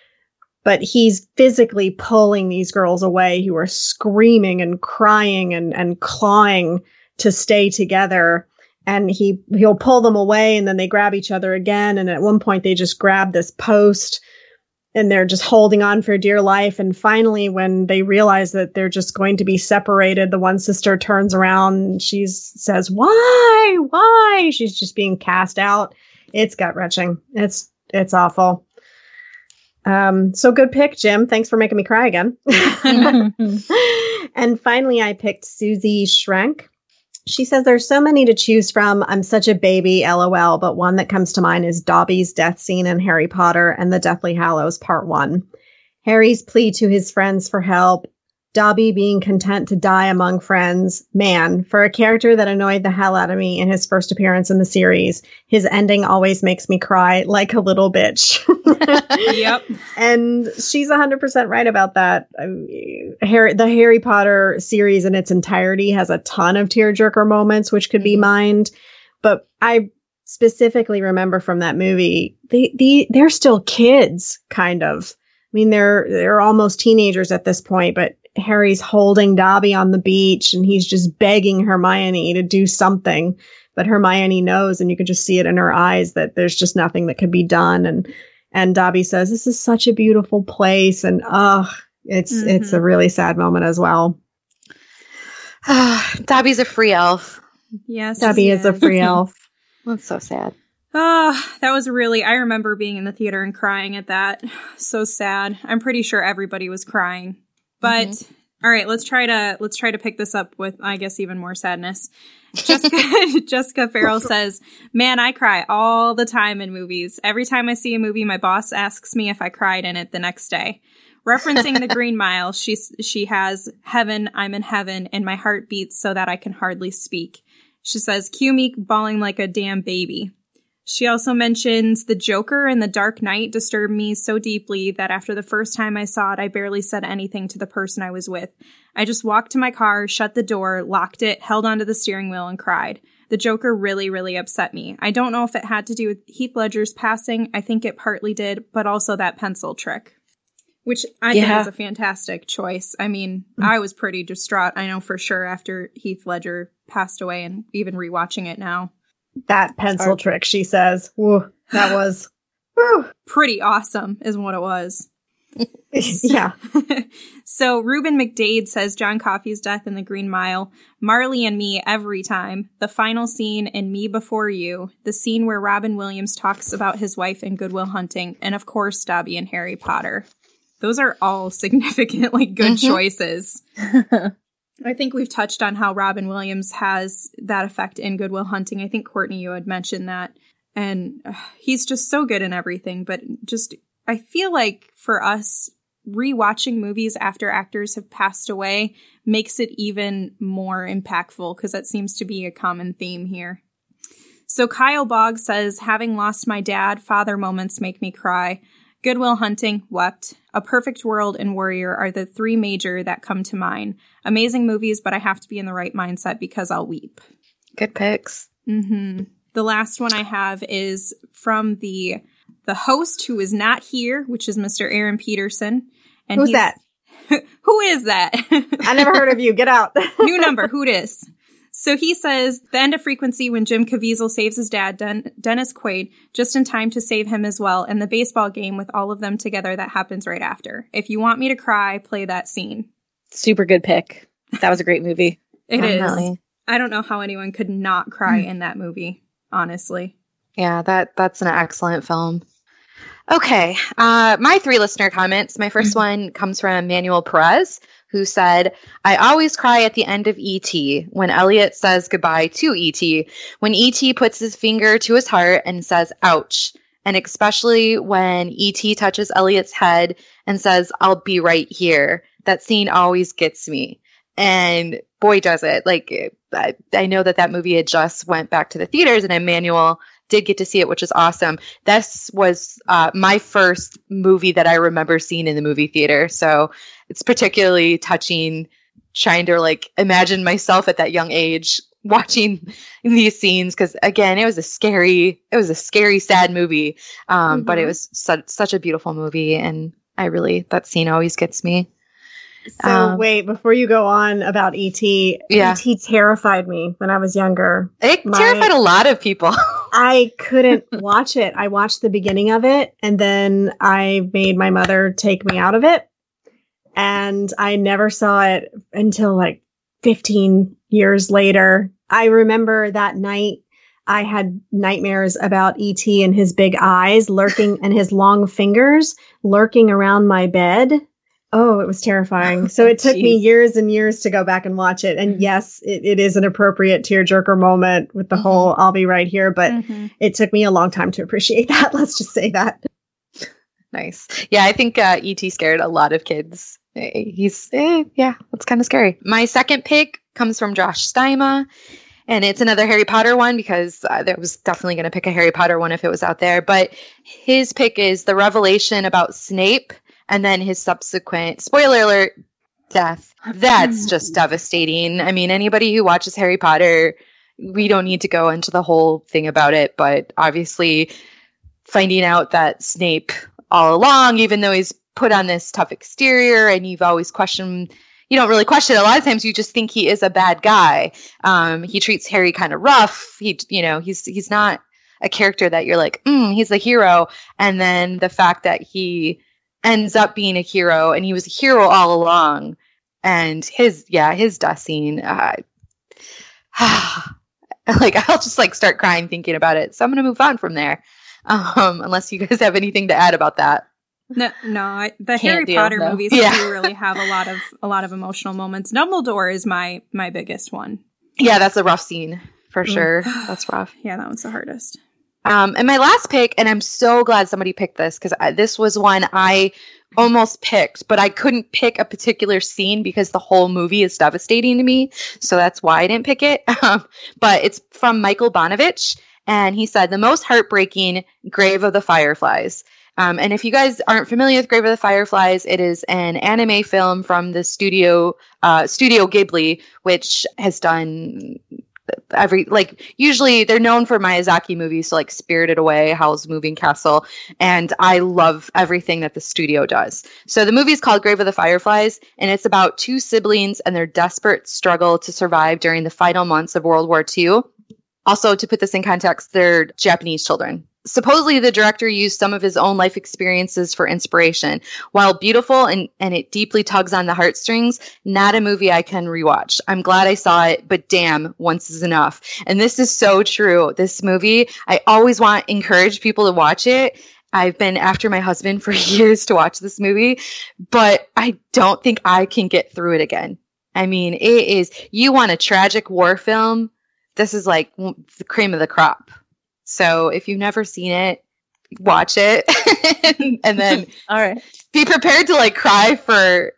But he's physically pulling these girls away who are screaming and crying and clawing to stay together. And he'll pull them away, and then they grab each other again. And at one point they just grab this post, and they're just holding on for dear life. And finally, when they realize that they're just going to be separated, the one sister turns around and she says, why? She's just being cast out. It's gut-wrenching. It's awful. So good pick, Jim. Thanks for making me cry again. And finally, I picked Susie Schrenk. She says, there's so many to choose from. I'm such a baby, LOL, but one that comes to mind is Dobby's death scene in Harry Potter and the Deathly Hallows Part 1. Harry's plea to his friends for help, Dobby being content to die among friends. Man, for a character that annoyed the hell out of me in his first appearance in the series, his ending always makes me cry like a little bitch. Yep. And she's 100% right about that. The Harry Potter series in its entirety has a ton of tearjerker moments, which could be mined. But I specifically remember from that movie, they're still kids, kind of. I mean, they're almost teenagers at this point, but Harry's holding Dobby on the beach and he's just begging Hermione to do something. But Hermione knows, and you can just see it in her eyes, that there's just nothing that can be done. And Dobby says, this is such a beautiful place. And it's a really sad moment as well. Dobby's a free elf. Yes. Dobby is a free elf. That's so sad. That was I remember being in the theater and crying at that. So sad. I'm pretty sure everybody was crying. But all right, let's try to pick this up with, I guess, even more sadness. Jessica Farrell says, man, I cry all the time in movies. Every time I see a movie, my boss asks me if I cried in it the next day. Referencing The Green Mile, she has, heaven, I'm in heaven, and my heart beats so that I can hardly speak. She says, cue me bawling like a damn baby. She also mentions the Joker and the Dark Knight disturbed me so deeply that after the first time I saw it, I barely said anything to the person I was with. I just walked to my car, shut the door, locked it, held onto the steering wheel, and cried. The Joker really, really upset me. I don't know if it had to do with Heath Ledger's passing. I think it partly did, but also that pencil trick, which I think is a fantastic choice. I mean, I was pretty distraught, I know for sure, after Heath Ledger passed away, and even rewatching it now. That pencil trick, she says. Woo, that was pretty awesome, is what it was. Yeah. So Ruben McDade says John Coffey's death in The Green Mile, Marley and Me every time, the final scene in Me Before You, the scene where Robin Williams talks about his wife in Good Will Hunting, and of course Dobby and Harry Potter. Those are all significantly good choices. I think we've touched on how Robin Williams has that effect in Good Will Hunting. I think, Courtney, you had mentioned that. And he's just so good in everything. But just, I feel like for us, rewatching movies after actors have passed away makes it even more impactful, because that seems to be a common theme here. So Kyle Boggs says, having lost my dad, father moments make me cry. Good Will Hunting, wept. A Perfect World and Warrior are the three major that come to mind. Amazing movies, but I have to be in the right mindset because I'll weep. Good picks. Mm-hmm. The last one I have is from the host who is not here, which is Mr. Aaron Peterson. And who's that? Who is that? I never heard of you. Get out. New number. Who dis? So he says, the end of Frequency when Jim Caviezel saves his dad, Dennis Quaid, just in time to save him as well, and the baseball game with all of them together that happens right after. If you want me to cry, play that scene. Super good pick. That was a great movie. It is. I don't know how anyone could not cry in that movie, honestly. Yeah, that's an excellent film. Okay, my 3 listener comments. My first one comes from Manuel Perez, who said, I always cry at the end of E.T. when Elliot says goodbye to E.T., when E.T. puts his finger to his heart and says, ouch, and especially when E.T. touches Elliot's head and says, I'll be right here. That scene always gets me. And boy, does it. Like, I know that movie had just went back to the theaters, and Emmanuel did get to see it, which is awesome. This was my first movie that I remember seeing in the movie theater. So it's particularly touching, trying to like imagine myself at that young age watching these scenes. Cause again, it was a scary, sad movie. But it was such a beautiful movie. And that scene always gets me. So wait, before you go on about E.T., E.T. terrified me when I was younger. It terrified a lot of people. I couldn't watch it. I watched the beginning of it, and then I made my mother take me out of it. And I never saw it until like 15 years later. I remember that night I had nightmares about E.T. and his big eyes lurking and his long fingers lurking around my bed. Oh, it was terrifying. So it took me years and years to go back and watch it. And yes, it is an appropriate tearjerker moment with the whole I'll be right here. But it took me a long time to appreciate that. Let's just say that. Nice. Yeah, I think E.T. scared a lot of kids. That's kind of scary. My second pick comes from Josh Steima. And it's another Harry Potter one because I was definitely going to pick a Harry Potter one if it was out there. But his pick is the revelation about Snape. And then his subsequent, spoiler alert, death. That's just devastating. I mean, anybody who watches Harry Potter, we don't need to go into the whole thing about it. But obviously, finding out that Snape all along, even though he's put on this tough exterior and you've always questioned, you don't really question it. A lot of times you just think he is a bad guy. He treats Harry kind of rough. He's not a character that you're like, he's the hero. And then the fact that he ends up being a hero, and he was a hero all along. And his death scene, like I'll just like start crying thinking about it. So I'm going to move on from there, unless you guys have anything to add about that. The Harry Potter movies do really have a lot of emotional moments. Dumbledore is my biggest one. Yeah, that's a rough scene for sure. That's rough. Yeah, that one's the hardest. And my last pick, and I'm so glad somebody picked this because this was one I almost picked, but I couldn't pick a particular scene because the whole movie is devastating to me. So that's why I didn't pick it. But it's from Michael Bonovich, And he said, the most heartbreaking, Grave of the Fireflies. And if you guys aren't familiar with Grave of the Fireflies, it is an anime film from the Studio Ghibli, which has done usually they're known for Miyazaki movies, so like Spirited Away, Howl's Moving Castle, and I love everything that the studio does. So the movie is called Grave of the Fireflies, and it's about two siblings and their desperate struggle to survive during the final months of World War II. Also, to put this in context, they're Japanese children. Supposedly, the director used some of his own life experiences for inspiration. While beautiful and it deeply tugs on the heartstrings, not a movie I can rewatch. I'm glad I saw it, but damn, once is enough. And this is so true. This movie, I always encourage people to watch it. I've been after my husband for years to watch this movie, but I don't think I can get through it again. I mean, it is, you want a tragic war film, this is like the cream of the crop. So if you've never seen it, watch it and then All right. be prepared to like cry for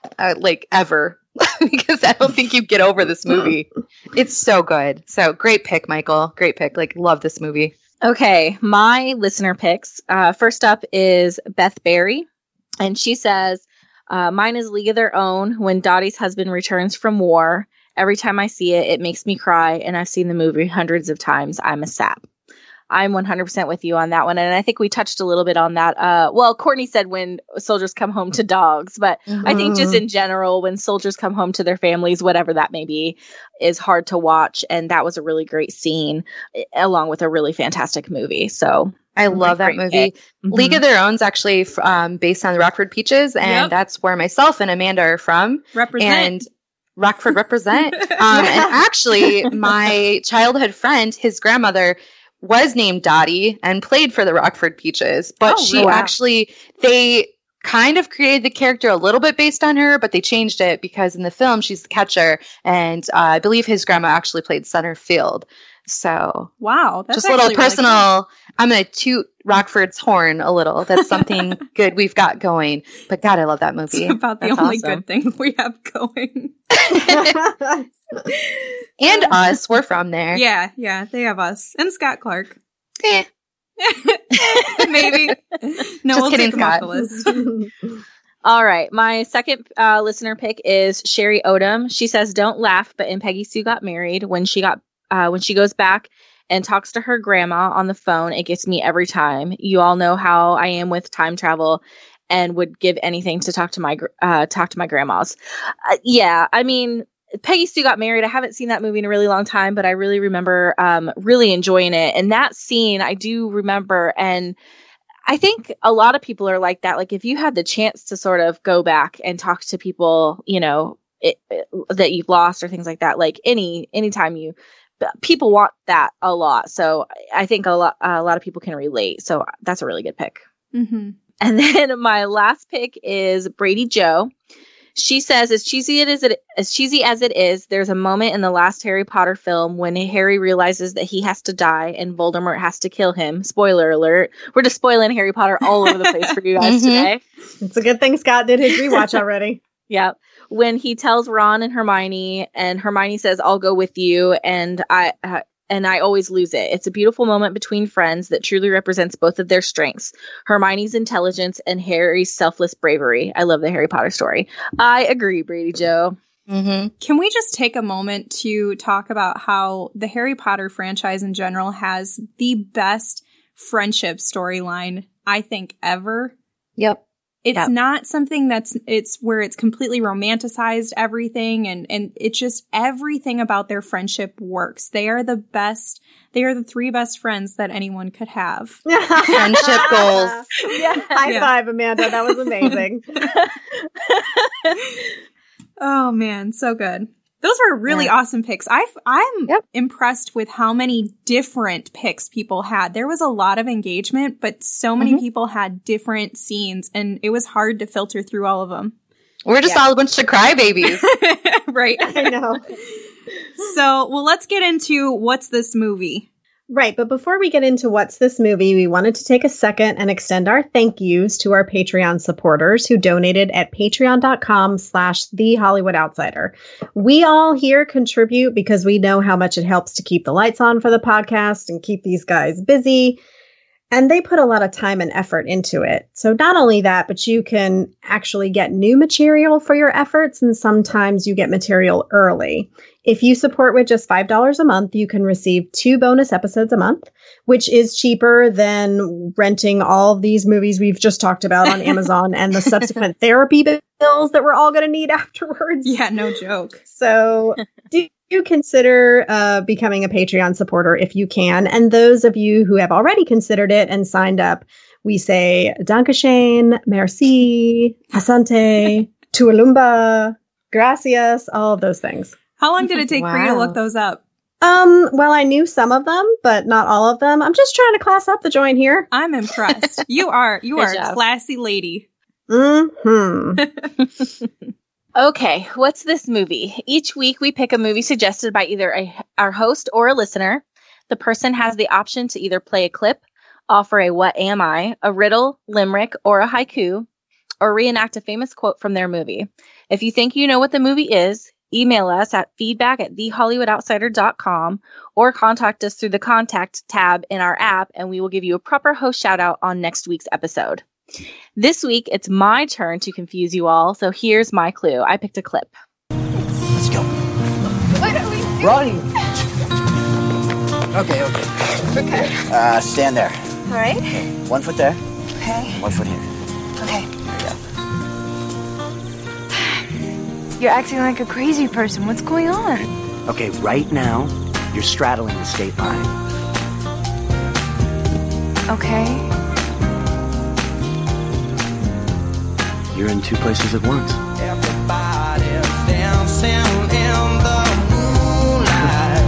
ever because I don't think you get over this movie. It's so good. So great pick, Michael. Great pick. Like, love this movie. Okay, my listener picks. First up is Beth Berry, and she says, mine is League of Their Own. When Dottie's husband returns from war, every time I see it, it makes me cry, and I've seen the movie hundreds of times. I'm a sap. I'm 100% with you on that one. And I think we touched a little bit on that. Well, Courtney said when soldiers come home to dogs, but I think just in general, when soldiers come home to their families, whatever that may be, is hard to watch. And that was a really great scene along with a really fantastic movie. So I love that movie. League of Their Own is actually based on the Rockford Peaches. And that's where myself and Amanda are from. Represent. And Rockford represent. And actually, my childhood friend, his grandmother, was named Dottie and played for the Rockford Peaches, but they kind of created the character a little bit based on her, but they changed it because in the film she's the catcher, and I believe his grandma actually played center field. So wow, that's just a little personal. Really cool. I'm gonna toot Rockford's horn a little. That's something good we've got going. But God, I love that movie. It's about the only good thing we have going. And us, we're from there. Yeah, they have us and Scott Clark. Eh. Maybe. No, just we'll kidding, take him off the list. All right. My second listener pick is Sherry Odom. She says, "Don't laugh, but in Peggy Sue Got Married, when she goes back and talks to her grandma on the phone, it gets me every time. You all know how I am with time travel and would give anything to talk to my grandmas." Yeah, I mean, Peggy Sue Got Married. I haven't seen that movie in a really long time, but I really remember really enjoying it. And that scene I do remember. And I think a lot of people are like that. Like if you had the chance to sort of go back and talk to people, you know, that you've lost or things like that, like anytime people want that a lot. So I think a lot of people can relate. So that's a really good pick. Mm-hmm. And then my last pick is Brady Joe. She says, as cheesy as it is, there's a moment in the last Harry Potter film when Harry realizes that he has to die and Voldemort has to kill him. Spoiler alert. We're just spoiling Harry Potter all over the place for you guys today. It's a good thing Scott did his rewatch already. Yeah. When he tells Ron and Hermione says, "I'll go with you," and I always lose it. It's a beautiful moment between friends that truly represents both of their strengths, Hermione's intelligence and Harry's selfless bravery. I love the Harry Potter story. I agree, Brady Joe. Mm-hmm. Can we just take a moment to talk about how the Harry Potter franchise in general has the best friendship storyline, I think, ever? Yep. It's not something it's where it's completely romanticized everything and it's just everything about their friendship works. They are the best. They are the three best friends that anyone could have. Friendship goals. Yeah. High five, Amanda. That was amazing. Oh man, so good. Those were really awesome picks. I'm impressed with how many different picks people had. There was a lot of engagement, but so many people had different scenes, and it was hard to filter through all of them. We're just all a bunch of crybabies. Right. I know. So, well, let's get into what's this movie? Right, but before we get into what's this movie, we wanted to take a second and extend our thank yous to our Patreon supporters who donated at patreon.com/The Hollywood Outsider. We all here contribute because we know how much it helps to keep the lights on for the podcast and keep these guys busy. And they put a lot of time and effort into it. So not only that, but you can actually get new material for your efforts, and sometimes you get material early. If you support with just $5 a month, you can receive 2 bonus episodes a month, which is cheaper than renting all of these movies we've just talked about on Amazon and the subsequent therapy bills that we're all going to need afterwards. Yeah, no joke. So do consider becoming a Patreon supporter if you can. And those of you who have already considered it and signed up, we say Dankeschön, merci, asante, tualumba, gracias, all of those things. How long did it take for you to look those up? Well, I knew some of them, but not all of them. I'm just trying to class up the joint here. I'm impressed. You are a classy lady. Mm-hmm. Okay, what's this movie? Each week we pick a movie suggested by either our host or a listener. The person has the option to either play a clip, offer a what am I, a riddle, limerick, or a haiku, or reenact a famous quote from their movie. If you think you know what the movie is, email us at feedback@thehollywoodoutsiders.com or contact us through the contact tab in our app, and we will give you a proper host shout out on next week's episode. This week, it's my turn to confuse you all, so here's my clue. I picked a clip. Let's go. What are we doing? Running. Okay. Stand there. All right. Okay. 1 foot there. Okay. 1 foot here. Okay. There you go. You're acting like a crazy person. What's going on? Okay, right now, you're straddling the state line. Okay. You're in 2 places at once. Everybody's dancing in the moonlight.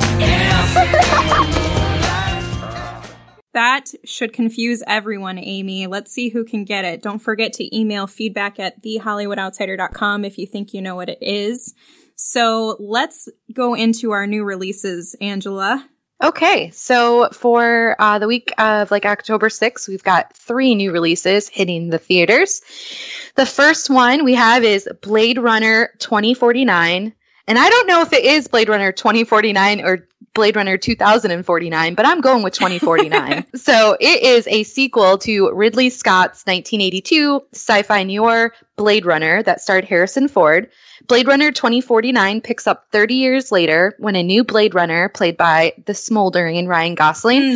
That should confuse everyone, Amy. Let's see who can get it. Don't forget to email feedback@thehollywoodoutsiders.com if you think you know what it is. So let's go into our new releases, Angela. Okay, so for the week of October 6th, we've got 3 new releases hitting the theaters. The first one we have is Blade Runner 2049. And I don't know if it is Blade Runner 2049 or Blade Runner 2049, but I'm going with 2049. So it is a sequel to Ridley Scott's 1982 sci-fi noir Blade Runner that starred Harrison Ford. Blade Runner 2049 picks up 30 years later when a new Blade Runner, played by the smoldering Ryan Gosling,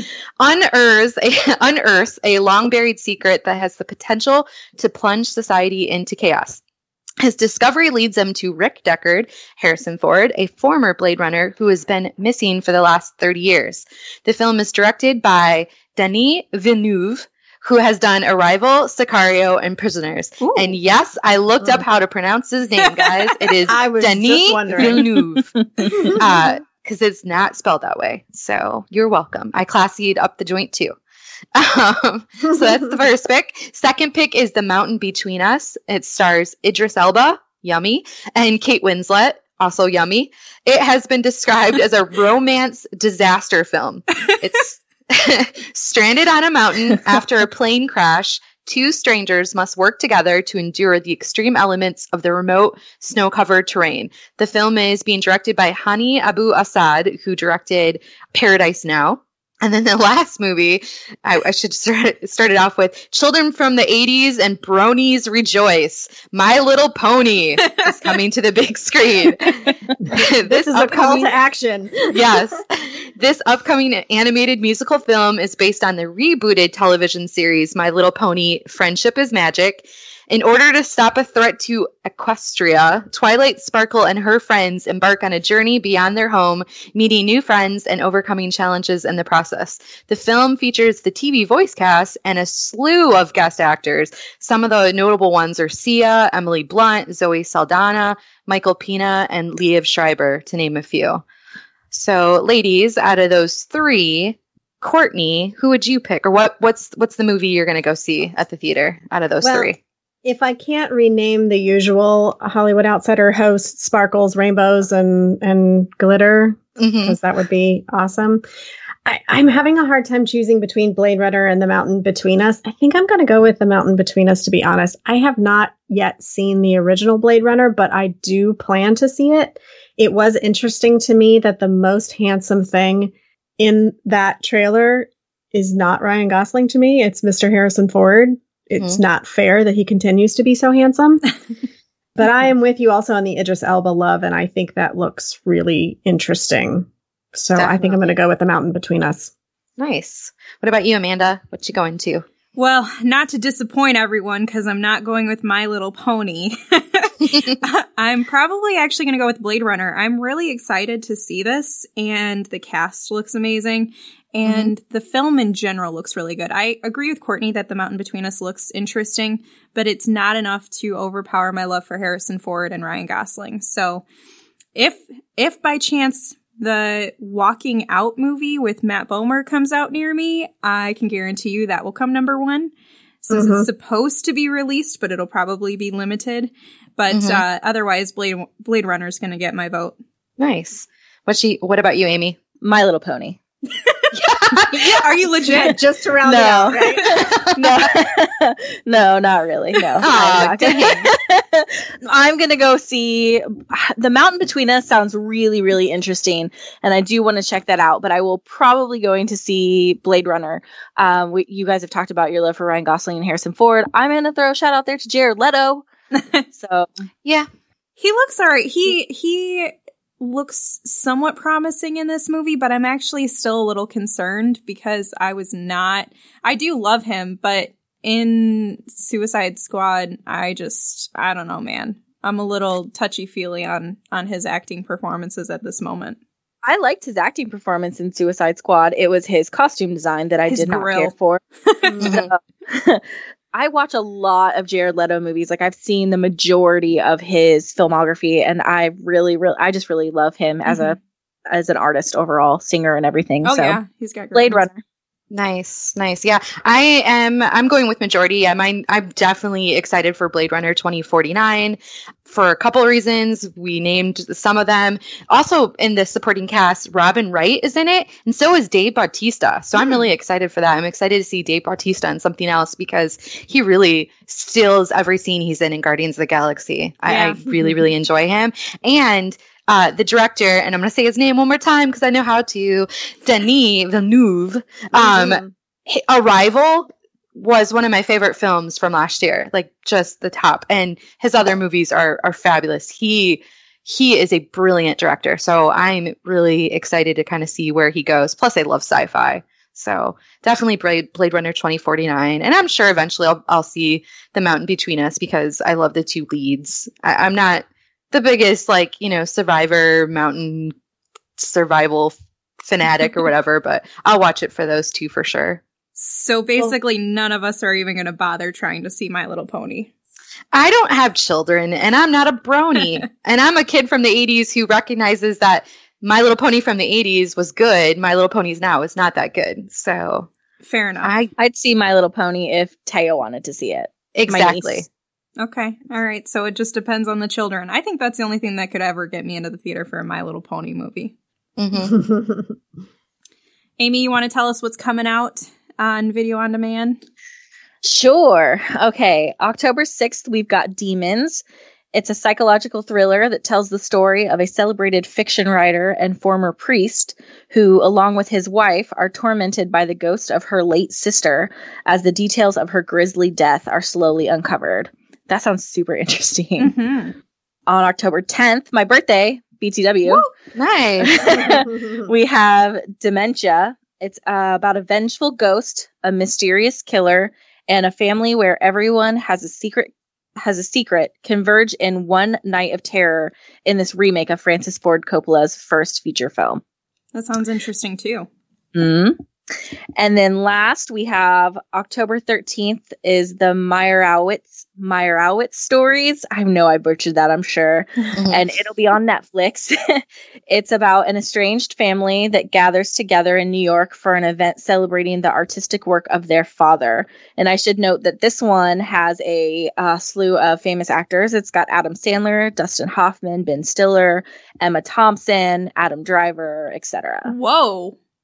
unearths a long-buried secret that has the potential to plunge society into chaos. His discovery leads him to Rick Deckard, Harrison Ford, a former Blade Runner who has been missing for the last 30 years. The film is directed by Denis Villeneuve, who has done Arrival, Sicario, and Prisoners. Ooh. And yes, I looked up how to pronounce his name, guys. It is Denis Villeneuve. Because it's not spelled that way. So you're welcome. I classied up the joint too. So that's the first pick. Second pick is The Mountain Between Us. It stars Idris Elba, yummy, and Kate Winslet, also yummy. It has been described as a romance disaster film. It's stranded on a mountain after a plane crash. 2 strangers must work together to endure the extreme elements of the remote, snow-covered terrain. The film is being directed by Hani Abu Assad, who directed Paradise Now. And then the last movie, I should start it off with Children from the 80s and Bronies Rejoice. My Little Pony is coming to the big screen. This is a call to action. Yes. This upcoming animated musical film is based on the rebooted television series My Little Pony: Friendship is Magic. In order to stop a threat to Equestria, Twilight Sparkle and her friends embark on a journey beyond their home, meeting new friends and overcoming challenges in the process. The film features the TV voice cast and a slew of guest actors. Some of the notable ones are Sia, Emily Blunt, Zoe Saldana, Michael Pena, and Liev Schreiber, to name a few. So, ladies, out of those 3, Courtney, who would you pick? Or what's the movie you're going to go see at the theater out of those 3? If I can't rename the usual Hollywood Outsider hosts, sparkles, rainbows, and glitter, because that would be awesome, I'm having a hard time choosing between Blade Runner and The Mountain Between Us. I think I'm going to go with The Mountain Between Us, to be honest. I have not yet seen the original Blade Runner, but I do plan to see it. It was interesting to me that the most handsome thing in that trailer is not Ryan Gosling to me. It's Mr. Harrison Ford. It's not fair that he continues to be so handsome. But I am with you also on the Idris Elba love, and I think that looks really interesting. So Definitely. I think I'm going to go with The Mountain Between Us. Nice. What about you, Amanda? What you going to? Well, not to disappoint everyone, because I'm not going with My Little Pony. I'm probably actually going to go with Blade Runner. I'm really excited to see this, and the cast looks amazing, and the film in general looks really good. I agree with Courtney that The Mountain Between Us looks interesting, but it's not enough to overpower my love for Harrison Ford and Ryan Gosling. So if by chance the Walking Out movie with Matt Bomer comes out near me, I can guarantee you that will come number one, since it's supposed to be released, but it'll probably be limited. But otherwise, Blade Runner is going to get my vote. Nice. What about you, Amy? My Little Pony. Are you legit? Just to round it out, right? No, not really. No. I'm going to go see The Mountain Between Us. Sounds really, really interesting. And I do want to check that out, but I will probably going to see Blade Runner. You guys have talked about your love for Ryan Gosling and Harrison Ford. I'm going to throw a shout out there to Jared Leto. So yeah, he looks all right. He looks somewhat promising in this movie, but I'm actually still a little concerned because I do love him, but in Suicide Squad, I don't know, man. I'm a little touchy-feely on his acting performances at this moment. I liked his acting performance in Suicide Squad. It was his costume design that I did not care for. I watch a lot of Jared Leto movies. Like, I've seen the majority of his filmography, and I just really love him as an artist overall, singer and everything. Oh, so, yeah. He's got great Blade Runner. Nice. Yeah, I'm going with majority. Yeah, I'm definitely excited for Blade Runner 2049 for a couple of reasons. We named some of them. Also, in the supporting cast, Robin Wright is in it, and so is Dave Bautista. So I'm really excited for that. I'm excited to see Dave Bautista in something else because he really steals every scene he's in Guardians of the Galaxy. I really, really enjoy him. And the director, and I'm going to say his name one more time because I know how to, Denis Villeneuve. Arrival was one of my favorite films from last year, like just the top. And his other movies are fabulous. He is a brilliant director. So I'm really excited to kind of see where he goes. Plus, I love sci-fi. So definitely Blade Runner 2049. And I'm sure eventually I'll see The Mountain Between Us because I love the two leads. I'm not the biggest, Survivor mountain survival fanatic or whatever, but I'll watch it for those two for sure. So basically, none of us are even going to bother trying to see My Little Pony. I don't have children, and I'm not a brony. And I'm a kid from the 80s who recognizes that My Little Pony from the 80s was good. My Little Ponies now is not that good. So fair enough. I'd see My Little Pony if Taya wanted to see it. Exactly. Okay. All right. So it just depends on the children. I think that's the only thing that could ever get me into the theater for a My Little Pony movie. Amy, you want to tell us what's coming out on Video on Demand? Sure. Okay. October 6th, we've got Demons. It's a psychological thriller that tells the story of a celebrated fiction writer and former priest who, along with his wife, are tormented by the ghost of her late sister as the details of her grisly death are slowly uncovered. That sounds super interesting. On October 10th, my birthday, BTW. Woo! Nice. We have Dementia. It's about a vengeful ghost, a mysterious killer, and a family where everyone has a secret converge in one night of terror in this remake of Francis Ford Coppola's first feature film. That sounds interesting too. And then last we have October 13th is the Meyerowitz stories. I know I butchered that, I'm sure. And it'll be on Netflix. It's about an estranged family that gathers together in New York for an event celebrating the artistic work of their father. And I should note that this one has a slew of famous actors. It's got Adam Sandler, Dustin Hoffman, Ben Stiller, Emma Thompson, Adam Driver, etc. Whoa.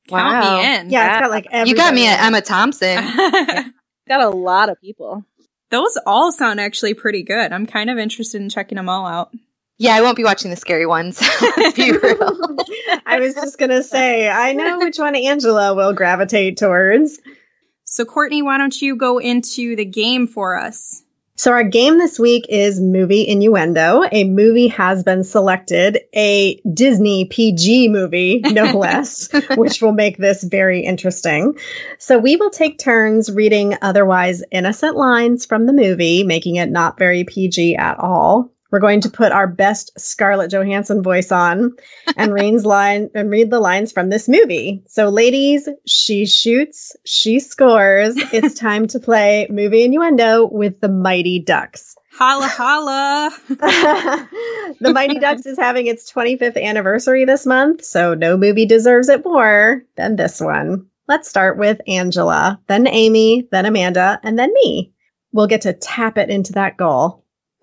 Count me in. Yeah, it's got like everybody. You got me at Emma Thompson. Got a lot of people. Those all sound actually pretty good. I'm kind of interested in checking them all out. Yeah, I won't be watching the scary ones. Let's be real. I was just going to say, I know which one Angela will gravitate towards. So, Courtney, why don't you go into the game for us? So our game this week is Movie Innuendo. A movie has been selected, a Disney PG movie, no less, which will make this very interesting. So we will take turns reading otherwise innocent lines from the movie, making it not very PG at all. We're going to put our best Scarlett Johansson voice on and read the lines from this movie. So ladies, she shoots, she scores. It's time to play Movie Innuendo with the Mighty Ducks. Holla, holla. The Mighty Ducks is having its 25th anniversary this month, so no movie deserves it more than this one. Let's start with Angela, then Amy, then Amanda, and then me. We'll get to tap it into that goal.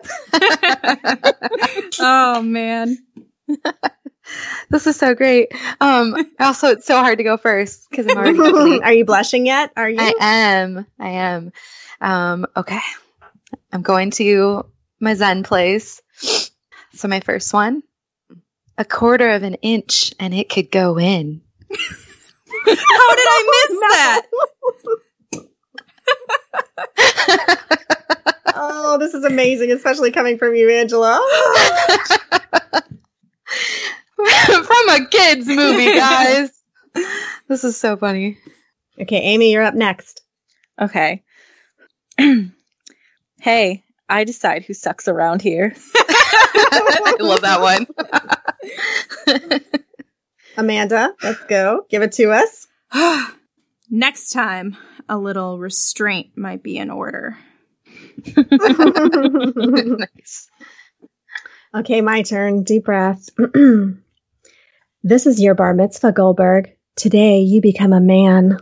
Oh man, this is so great. Also, it's so hard to go first because I'm already complete. Are you blushing yet? Are you? I am. Okay, I'm going to my Zen place. So my first one, 1/4 of an inch, and it could go in. How did I miss that? Oh, this is amazing, especially coming from you, Angela. From a kids movie, guys. This is so funny. Okay, Amy, you're up next. Okay. Hey, I decide who sucks around here. I love that one. Amanda, let's go. Give it to us. Next time, a little restraint might be in order. Nice. Okay, my turn. Deep breath. This is your bar mitzvah, Goldberg. Today, you become a man.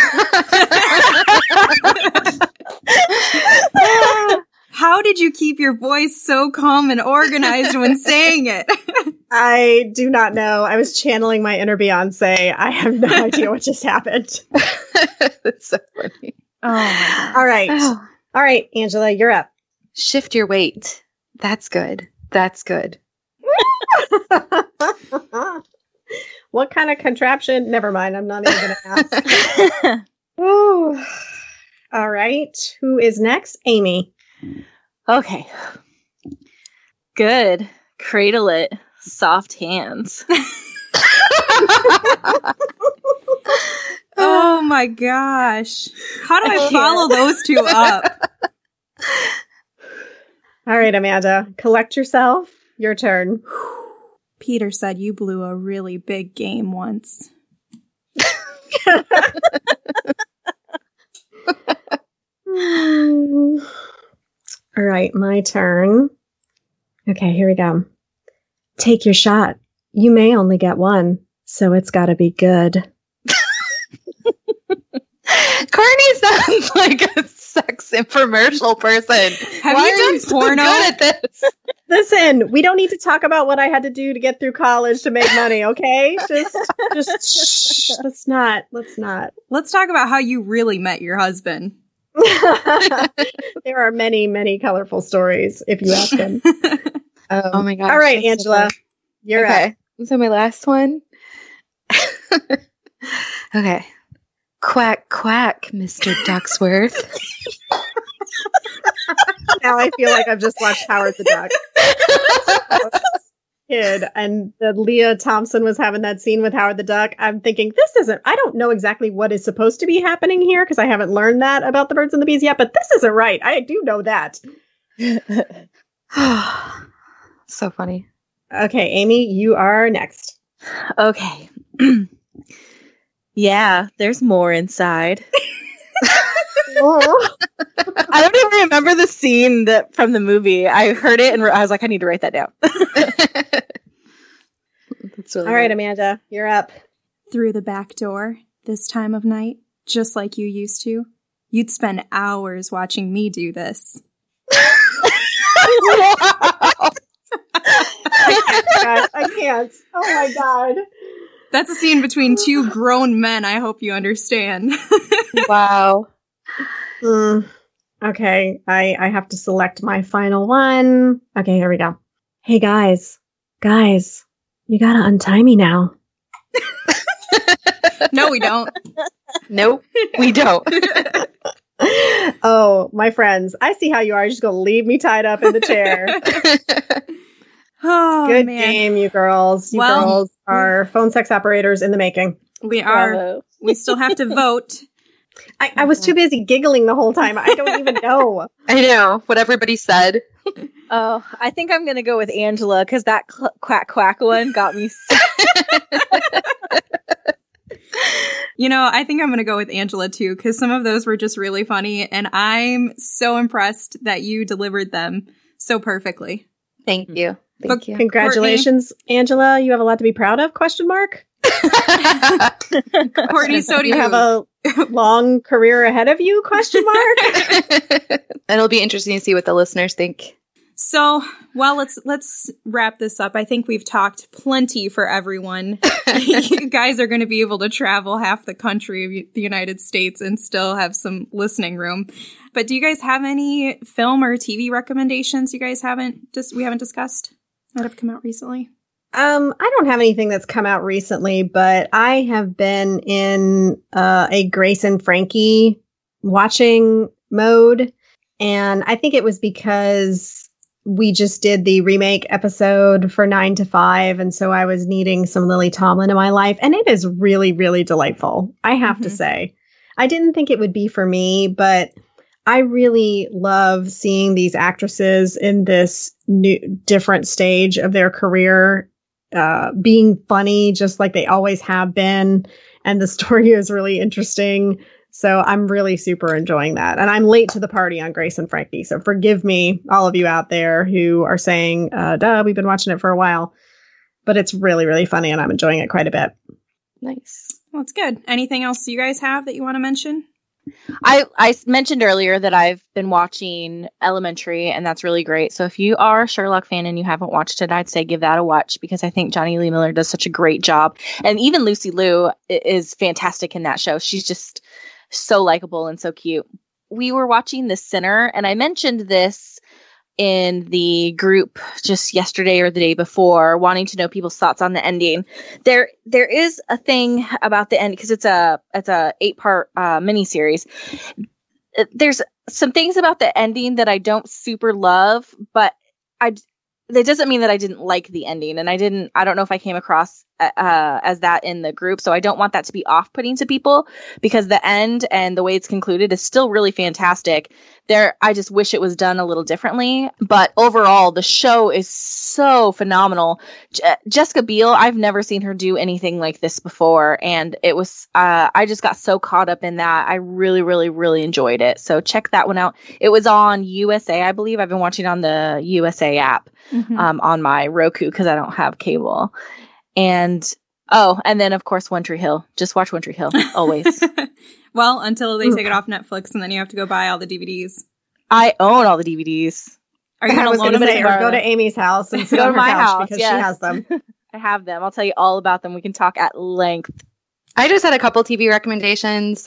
How did you keep your voice so calm and organized when saying it? I do not know. I was channeling my inner Beyonce. I have no idea what just happened. That's so funny. Oh my God. All right. Oh. All right, Angela, you're up. Shift your weight. That's good. That's good. What kind of contraption? Never mind. I'm not even going to ask. Ooh. All right. Who is next? Amy. Okay. Good. Cradle it. Soft hands. Oh my gosh. How do I follow those two up? All right, Amanda. Collect yourself. Your turn. Peter said you blew a really big game once. All right, my turn. Okay, here we go. Take your shot. You may only get one, so it's got to be good. Courtney sounds like a sex infomercial person. Have Why you are done so porno? good at this? Listen, we don't need to talk about what I had to do to get through college to make money, okay? Just shh. Let's not. Let's talk about how you really met your husband. There are many, many colorful stories if you ask him. Oh my gosh. All right, that's so Angela, fun. you're up. Okay. So my last one. Okay. Quack, quack, Mr. Ducksworth. Now I feel like I've just watched Howard the Duck. Kid, and Leah Thompson was having that scene with Howard the Duck. I'm thinking, I don't know exactly what is supposed to be happening here because I haven't learned that about the birds and the bees yet, but this isn't right. I do know that. So funny. Okay, Amy, you are next. Okay. Yeah, there's more inside. I don't even remember the scene from the movie. I heard it and I was like, I need to write that down. All right, Amanda, you're up. Through the back door, this time of night, just like you used to, you'd spend hours watching me do this. I can't. Oh my God. That's a scene between two grown men, I hope you understand. Wow. Okay, I have to select my final one. Okay, here we go. Hey, guys, you gotta untie me now. No, we don't. Nope, we don't. Oh, my friends, I see how you are. You're just gonna leave me tied up in the chair. Oh, Good man. game, you girls. You girls are phone sex operators in the making. We are. Bravo. We still have to vote. I was too busy giggling the whole time. I don't even know. I know what everybody said. Oh, I think I'm going to go with Angela because that quack quack one got me. You know, I think I'm going to go with Angela too, because some of those were just really funny, and I'm so impressed that you delivered them so perfectly. Thank you. Thank you. Congratulations, Angela. You have a lot to be proud of, question mark. Courtney, so do You have a long career ahead of you, question mark. It'll be interesting to see what the listeners think. So, well, let's wrap this up. I think we've talked plenty for everyone. You guys are going to be able to travel half the country of the United States and still have some listening room. But do you guys have any film or TV recommendations we haven't discussed that have come out recently? I don't have anything that's come out recently, but I have been in a Grace and Frankie watching mode. And I think it was because we just did the remake episode for 9 to 5. And so I was needing some Lily Tomlin in my life. And it is really, really delightful, I have to say. I didn't think it would be for me, but I really love seeing these actresses in this new, different stage of their career, being funny, just like they always have been. And the story is really interesting. So I'm really super enjoying that. And I'm late to the party on Grace and Frankie. So forgive me, all of you out there who are saying, duh, we've been watching it for a while. But it's really, really funny and I'm enjoying it quite a bit. Nice. Well, it's good. Anything else you guys have that you want to mention? I mentioned earlier that I've been watching Elementary, and that's really great. So if you are a Sherlock fan and you haven't watched it, I'd say give that a watch because I think Johnny Lee Miller does such a great job. And even Lucy Liu is fantastic in that show. She's just so likable and so cute. We were watching The Sinner, and I mentioned this in the group just yesterday or the day before, wanting to know people's thoughts on the ending. There is a thing about the end because it's a 8-part miniseries. There's some things about the ending that I don't super love, but that doesn't mean that I didn't like the ending, and I don't know if I came across as that in the group, so I don't want that to be off-putting to people because the end and the way it's concluded is still really fantastic. I just wish it was done a little differently, but overall, the show is so phenomenal. Jessica Biel, I've never seen her do anything like this before, and it was I just got so caught up in that. I really, really, really enjoyed it. So check that one out. It was on USA, I believe. I've been watching on the USA app on my Roku because I don't have cable. And then of course One Tree Hill. Just watch One Tree Hill always. Well, until they take it off Netflix, and then you have to go buy all the DVDs. I own all the DVDs. Are you going to loan them to or go to Amy's house and sit Go on to her my couch house, because yes. she has them. I have them. I'll tell you all about them. We can talk at length. I just had a couple TV recommendations.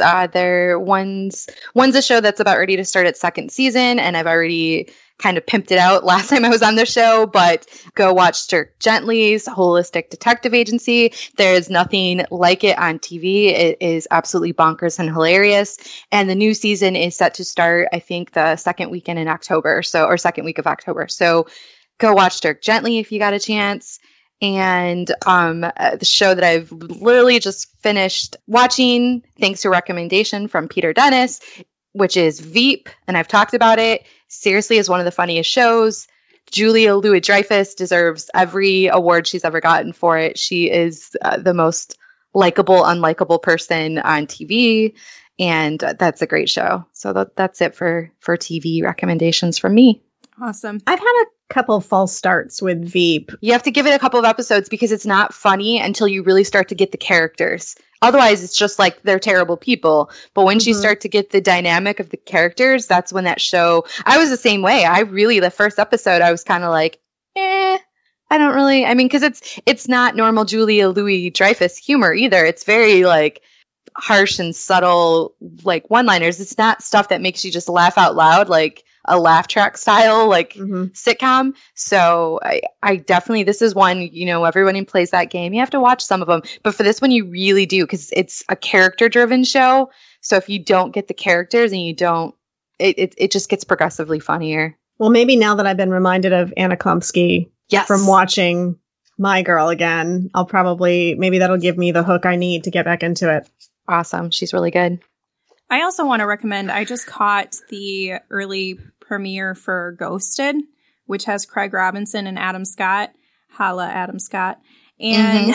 One's a show that's about ready to start its second season, and I've already kind of pimped it out last time I was on the show, but go watch Dirk Gently's Holistic Detective Agency. There's nothing like it on TV. It is absolutely bonkers and hilarious. And the new season is set to start, I think, the second weekend in October, or second week of October. So go watch Dirk Gently if you got a chance. And the show that I've literally just finished watching, thanks to a recommendation from Peter Dennis, which is Veep, and I've talked about it. Seriously, is one of the funniest shows. Julia Louis-Dreyfus deserves every award she's ever gotten for it. She is the most likable, unlikable person on TV, and that's a great show. So that's it for TV recommendations from me. Awesome. I've had a couple false starts with Veep. You have to give it a couple of episodes because it's not funny until you really start to get the characters. Otherwise, it's just like they're terrible people. But once you start to get the dynamic of the characters, that's when that show... I was the same way. The first episode, I was kind of like, I don't really, I mean, because it's not normal Julia Louis-Dreyfus humor either. It's very like harsh and subtle, like one-liners. It's not stuff that makes you just laugh out loud, like a laugh track style, like sitcom. So I definitely, this is one, you know, everyone plays that game. You have to watch some of them, but for this one, you really do, because it's a character-driven show. So if you don't get the characters and you don't, it just gets progressively funnier. Well, maybe now that I've been reminded of Anna Klumsky from watching My Girl again, I'll probably, maybe that'll give me the hook I need to get back into it. Awesome. She's really good. I also want to recommend, I just caught the early premiere for Ghosted, which has Craig Robinson and Adam Scott. Holla, Adam Scott. And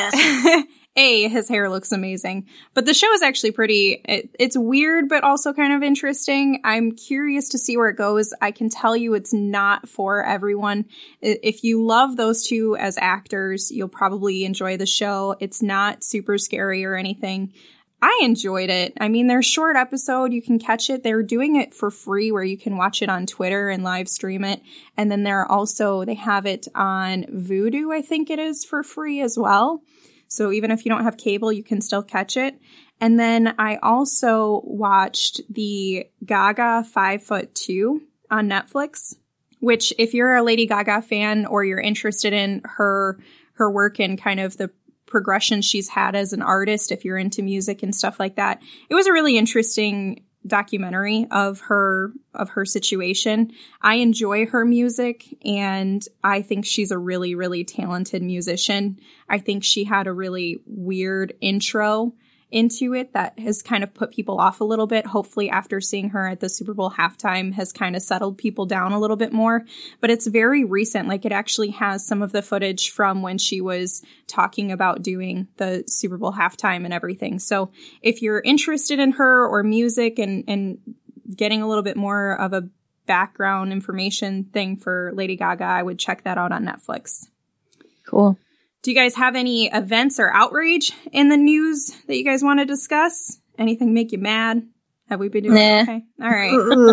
his hair looks amazing. But the show is actually pretty, it's weird, but also kind of interesting. I'm curious to see where it goes. I can tell you it's not for everyone. If you love those two as actors, you'll probably enjoy the show. It's not super scary or anything. I enjoyed it. I mean, they're short episode. You can catch it. They're doing it for free where you can watch it on Twitter and live stream it. And then they have it on Vudu, I think it is, for free as well. So even if you don't have cable, you can still catch it. And then I also watched the Gaga 5'2" on Netflix, which if you're a Lady Gaga fan or you're interested in her work and kind of the progression she's had as an artist, if you're into music and stuff like that, it was a really interesting documentary of her situation. I enjoy her music, and I think she's a really, really talented musician. I think she had a really weird intro into it that has kind of put people off a little bit. Hopefully after seeing her at the Super Bowl halftime has kind of settled people down a little bit more, but it's very recent. Like, it actually has some of the footage from when she was talking about doing the Super Bowl halftime and everything. So if you're interested in her or music and getting a little bit more of a background information thing for Lady Gaga, I would check that out on Netflix. Cool. Do you guys have any events or outrage in the news that you guys want to discuss? Anything make you mad? Have we been doing okay? All right.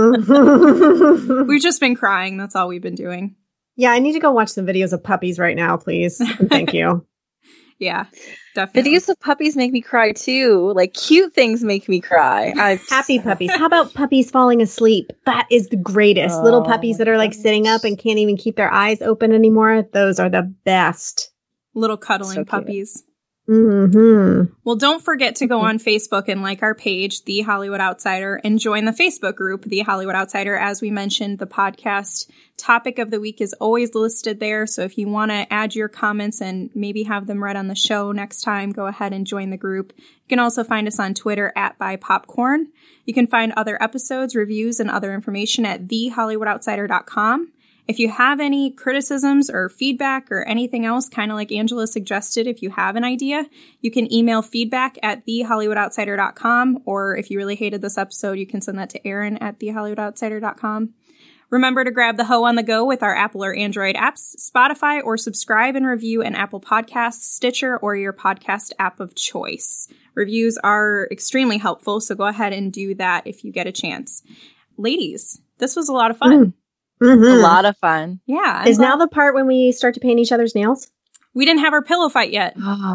We've just been crying. That's all we've been doing. Yeah, I need to go watch some videos of puppies right now, please. Thank you. Yeah, definitely. Videos of puppies make me cry too. Like, cute things make me cry. Happy puppies. How about puppies falling asleep? That is the greatest. Little puppies that are like sitting up and can't even keep their eyes open anymore. Those are the best. Little cuddling puppies. Mm-hmm. Well, don't forget to go on Facebook and like our page, The Hollywood Outsider, and join the Facebook group, The Hollywood Outsider. As we mentioned, the podcast topic of the week is always listed there. So if you want to add your comments and maybe have them read on the show next time, go ahead and join the group. You can also find us on Twitter at BuyPopcorn. You can find other episodes, reviews, and other information at TheHollywoodOutsider.com. If you have any criticisms or feedback or anything else, kind of like Angela suggested, if you have an idea, you can email feedback at TheHollywoodOutsider.com, or if you really hated this episode, you can send that to Aaron at TheHollywoodOutsider.com. Remember to grab the Ho on the go with our Apple or Android apps, Spotify, or subscribe and review an Apple Podcasts, Stitcher, or your podcast app of choice. Reviews are extremely helpful, so go ahead and do that if you get a chance. Ladies, this was a lot of fun. Mm-hmm. A lot of fun. Yeah. Is now the part when we start to paint each other's nails? We didn't have our pillow fight yet.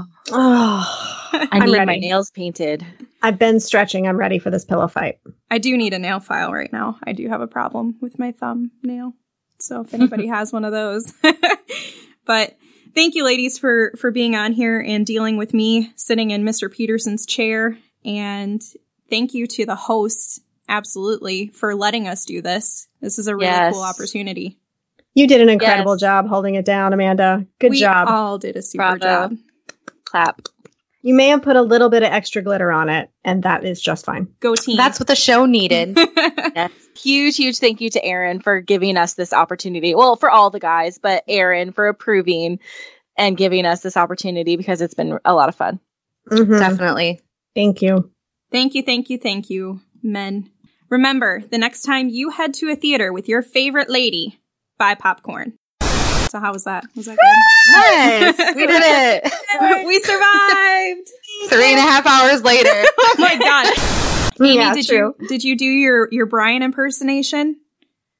I need my nails painted. I've been stretching. I'm ready for this pillow fight. I do need a nail file right now. I do have a problem with my thumbnail. So if anybody has one of those. But thank you, ladies, for being on here and dealing with me sitting in Mr. Peterson's chair. And thank you to the hosts, absolutely, for letting us do this. This is a really cool opportunity. You did an incredible job holding it down, Amanda. Good job. We all did a super job. Clap. You may have put a little bit of extra glitter on it, and that is just fine. Go team. That's what the show needed. Yes. Huge thank you to Aaron for giving us this opportunity. Well, for all the guys, but Aaron for approving and giving us this opportunity, because it's been a lot of fun. Mm-hmm. Definitely. Thank you. Thank you, men. Remember, the next time you head to a theater with your favorite lady, buy popcorn. So how was that? Was that good? Nice. We did it. We survived. 3.5 hours later. Oh my God. Amy, Yeah, did you do your Brian impersonation?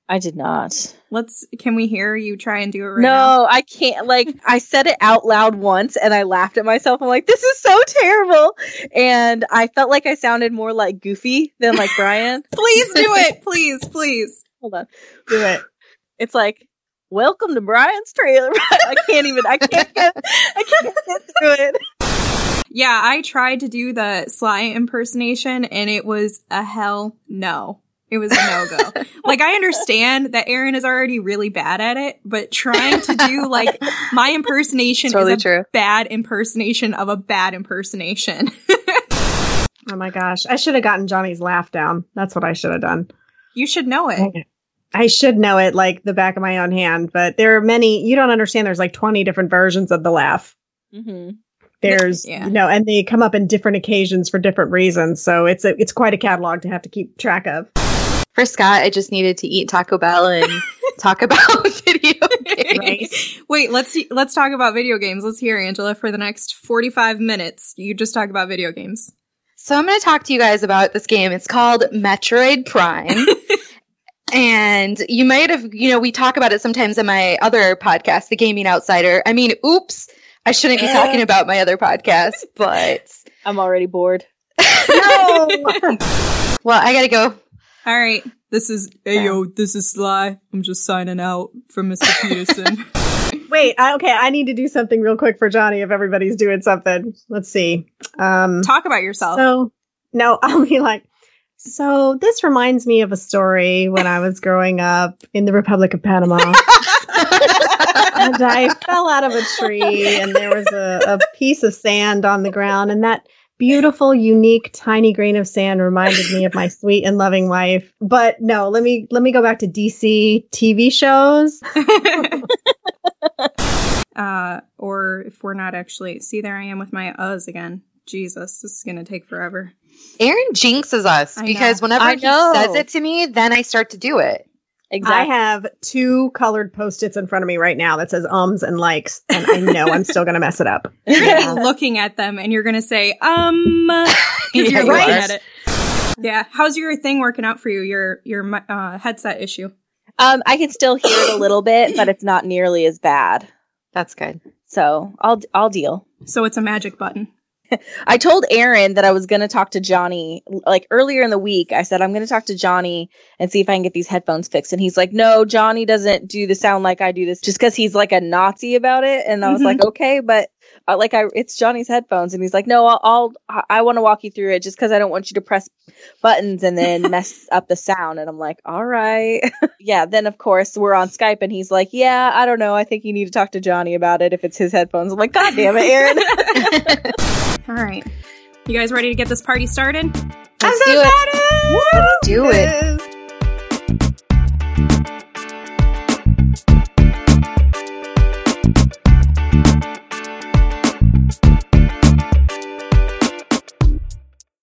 I did not. Can we hear you try and do it right No, now? I can't. Like, I said it out loud once and I laughed at myself. I'm like, this is so terrible. And I felt like I sounded more like Goofy than like Brian. Please do it. Please. Hold on. Do it. It's like, welcome to Brian's trailer. I can't get through it. Yeah, I tried to do the Sly impersonation and it was a hell no. It was a no-go. Like, I understand that Aaron is already really bad at it, but trying to do, like, my impersonation Totally is a true. bad impersonation of a bad impersonation. Oh my gosh. I should have gotten Johnny's laugh down. That's what I should have done. You should know it. I should know it like the back of my own hand, but there are many, you don't understand. There's like 20 different versions of the laugh. Mm-hmm. There's, Yeah. and they come up in different occasions for different reasons. So it's quite a catalog to have to keep track of. For Scott, I just needed to eat Taco Bell and talk about video games. Right. Wait, let's talk about video games. Let's hear Angela for the next 45 minutes. You just talk about video games. So I'm going to talk to you guys about this game. It's called Metroid Prime. And you might have, we talk about it sometimes in my other podcast, The Gaming Outsider. I mean, oops, I shouldn't be talking about my other podcast, but... I'm already bored. No! Well, I got to go. All right. This is Sly. I'm just signing out from Mr. Peterson. Wait, I need to do something real quick for Johnny if everybody's doing something. Let's see. Talk about yourself. So, no, I'll be like, so this reminds me of a story when I was growing up in the Republic of Panama. And I fell out of a tree and there was a piece of sand on the ground, and that beautiful, unique, tiny grain of sand reminded me of my sweet and loving wife. But no, let me go back to DC TV shows. Or if we're not actually... See, there I am with my uhs again. Jesus, this is going to take forever. Aaron jinxes us because whenever he says it to me, then I start to do it. Exactly. I have 2 colored Post-its in front of me right now that says ums and likes, and I know I'm still going to mess it up. You're going to be looking at them and you're going to say, because you're looking at it. Yeah. How's your thing working out for you, your headset issue? I can still hear it a little bit, but it's not nearly as bad. That's good. So I'll deal. So it's a magic button. I told Aaron that I was going to talk to Johnny, like earlier in the week. I said, I'm going to talk to Johnny and see if I can get these headphones fixed. And he's like, no, Johnny doesn't do the sound like I do this, just because he's like a Nazi about it. And I was like, okay, but it's Johnny's headphones. And he's like, no, I want to walk you through it just because I don't want you to press buttons and then mess up the sound. And I'm like, all right. Yeah. Then of course we're on Skype and he's like, yeah, I don't know. I think you need to talk to Johnny about it if it's his headphones. I'm like, God damn it, Aaron. All right. You guys ready to get this party started? Let's do it.